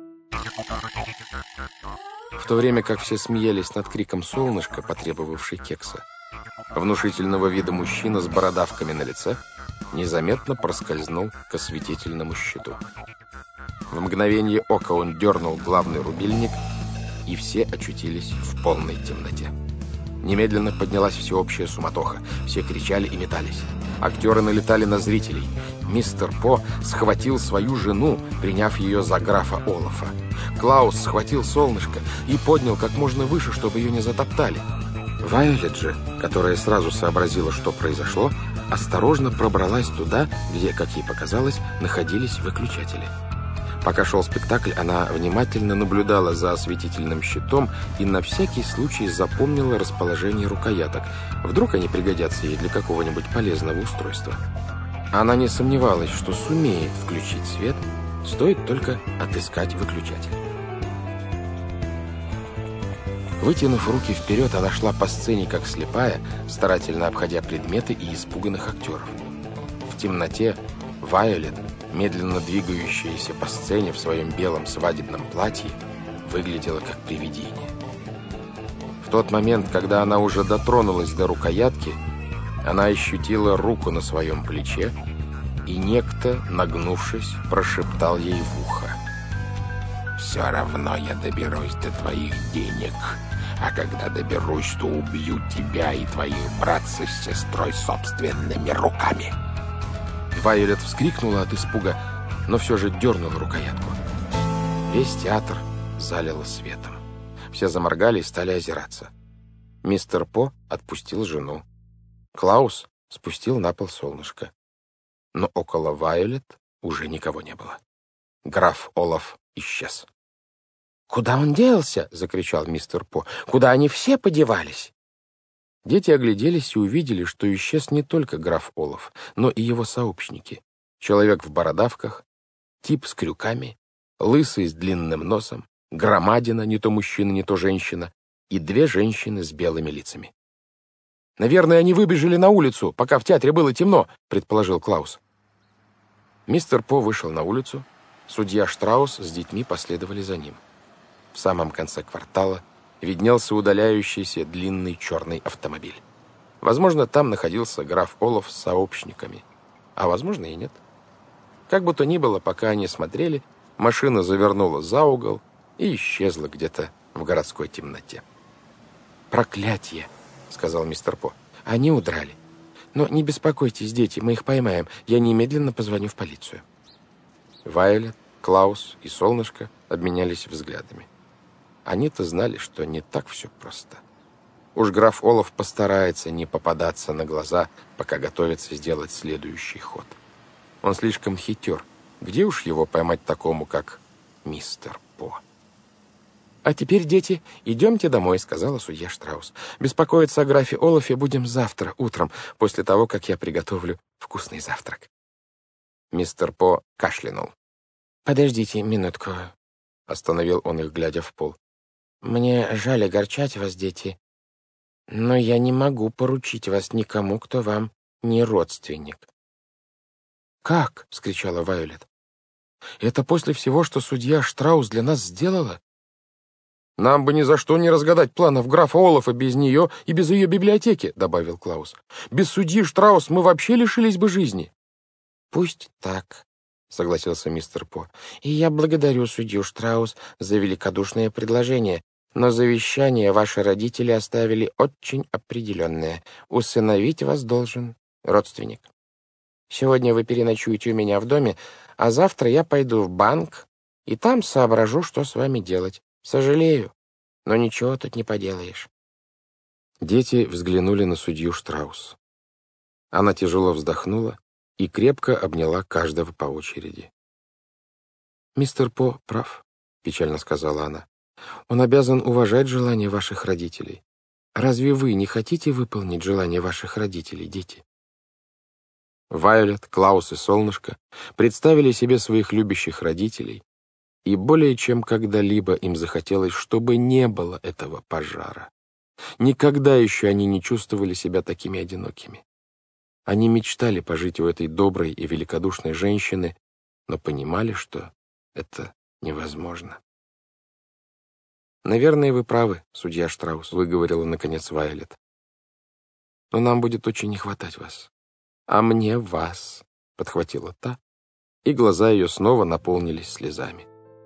В то время как все смеялись над криком «Солнышко», потребовавший кекса, внушительного вида мужчина с бородавками на лице незаметно проскользнул к осветительному щиту. В мгновение ока он дернул главный рубильник, и все очутились в полной темноте. Немедленно поднялась всеобщая суматоха. Все кричали и метались. Актеры налетали на зрителей. Мистер По схватил свою жену, приняв ее за графа Олафа. Клаус схватил солнышко и поднял как можно выше, чтобы ее не затоптали. Вайолет же, которая сразу сообразила, что произошло, осторожно пробралась туда, где, как ей показалось, находились выключатели. Пока шел спектакль, она внимательно наблюдала за осветительным щитом и на всякий случай запомнила расположение рукояток. Вдруг они пригодятся ей для какого-нибудь полезного устройства. Она не сомневалась, что сумеет включить свет, стоит только отыскать выключатель. Вытянув руки вперед, она шла по сцене как слепая, старательно обходя предметы и испуганных актеров. В темноте Вайолет, медленно двигающаяся по сцене в своем белом свадебном платье, выглядела как привидение. В тот момент, когда она уже дотронулась до рукоятки, она ощутила руку на своем плече, и некто, нагнувшись, прошептал ей в ухо: «Все равно я доберусь до твоих денег, а когда доберусь, то убью тебя и твоих братца с сестрой собственными руками». Вайолет вскрикнула от испуга, но все же дернула рукоятку. Весь театр залило светом. Все заморгали и стали озираться. Мистер По отпустил жену. Клаус спустил на пол солнышко. Но около Вайолет уже никого не было. Граф Олаф исчез. «Куда он делся?» — закричал мистер По. «Куда они все подевались?» Дети огляделись и увидели, что исчез не только граф Олаф, но и его сообщники. Человек в бородавках, тип с крюками, лысый с длинным носом, громадина, не то мужчина, не то женщина, и две женщины с белыми лицами. «Наверное, они выбежали на улицу, пока в театре было темно», — предположил Клаус. Мистер По вышел на улицу, судья Штраус с детьми последовали за ним. В самом конце квартала виднелся удаляющийся длинный черный автомобиль. Возможно, там находился граф Олаф с сообщниками, а возможно и нет. Как бы то ни было, пока они смотрели, машина завернула за угол и исчезла где-то в городской темноте. «Проклятье!» — сказал мистер По. «Они удрали. Но не беспокойтесь, дети, мы их поймаем. Я немедленно позвоню в полицию». Вайолет, Клаус и Солнышко обменялись взглядами. Они-то знали, что не так все просто. Уж граф Олаф постарается не попадаться на глаза, пока готовится сделать следующий ход. Он слишком хитер. Где уж его поймать такому, как мистер По? «А теперь, дети, идемте домой», — сказала судья Штраус. «Беспокоиться о графе Олафе будем завтра утром, после того, как я приготовлю вкусный завтрак». Мистер По кашлянул. «Подождите минутку», — остановил он их, глядя в пол. «Мне жаль огорчать вас, дети, но я не могу поручить вас никому, кто вам не родственник». «Как?» — вскричала Вайолет. «Это после всего, что судья Штраус для нас сделала? Нам бы ни за что не разгадать планов графа Олафа без нее и без ее библиотеки», — добавил Клаус. «Без судьи Штраус мы вообще лишились бы жизни». «Пусть так», — согласился мистер По. «И я благодарю судью Штраус за великодушное предложение, но завещание ваши родители оставили очень определенное. Усыновить вас должен родственник. Сегодня вы переночуете у меня в доме, а завтра я пойду в банк и там соображу, что с вами делать. Сожалею, но ничего тут не поделаешь». Дети взглянули на судью Штраус. Она тяжело вздохнула и крепко обняла каждого по очереди. «Мистер По прав», — печально сказала она. «Он обязан уважать желания ваших родителей. Разве вы не хотите выполнить желания ваших родителей, дети?» Вайолет, Клаус и Солнышко представили себе своих любящих родителей, и более чем когда-либо им захотелось, чтобы не было этого пожара. Никогда еще они не чувствовали себя такими одинокими. Они мечтали пожить у этой доброй и великодушной женщины, но понимали, что это невозможно. «Наверное, вы правы, судья Штраус», — выговорила наконец Вайолет. «Но нам будет очень не хватать вас». «А мне вас», — подхватила та, и глаза ее снова наполнились слезами.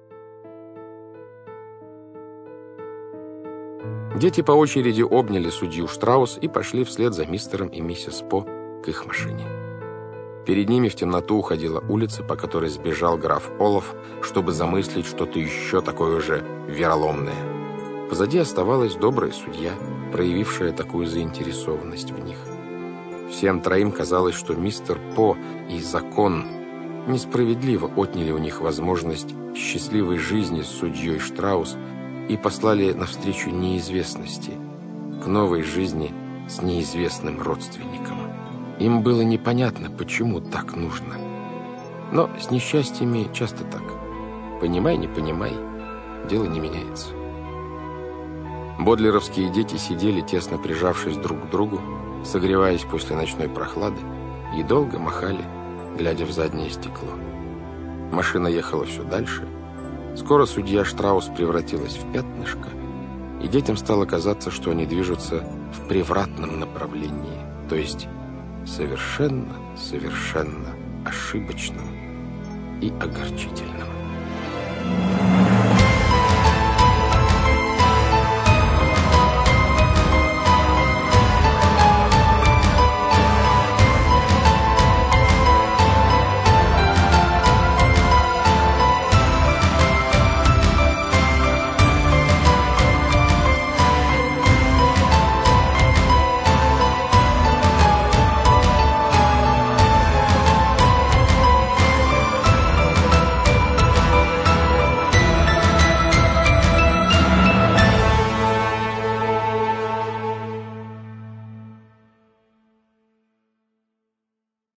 Дети по очереди обняли судью Штраус и пошли вслед за мистером и миссис По к их машине. Перед ними в темноту уходила улица, по которой сбежал граф Олаф, чтобы замыслить что-то еще такое же вероломное. Позади оставалась добрая судья, проявившая такую заинтересованность в них. Всем троим казалось, что мистер По и закон несправедливо отняли у них возможность счастливой жизни с судьей Штраус и послали навстречу неизвестности, к новой жизни с неизвестным родственником. Им было непонятно, почему так нужно. Но с несчастьями часто так. Понимай, не понимай, дело не меняется. Бодлеровские дети сидели, тесно прижавшись друг к другу, согреваясь после ночной прохлады, и долго махали, глядя в заднее стекло. Машина ехала все дальше. Скоро судья Штраус превратилась в пятнышко, и детям стало казаться, что они движутся в превратном направлении, то есть совершенно, совершенно ошибочном и огорчительном.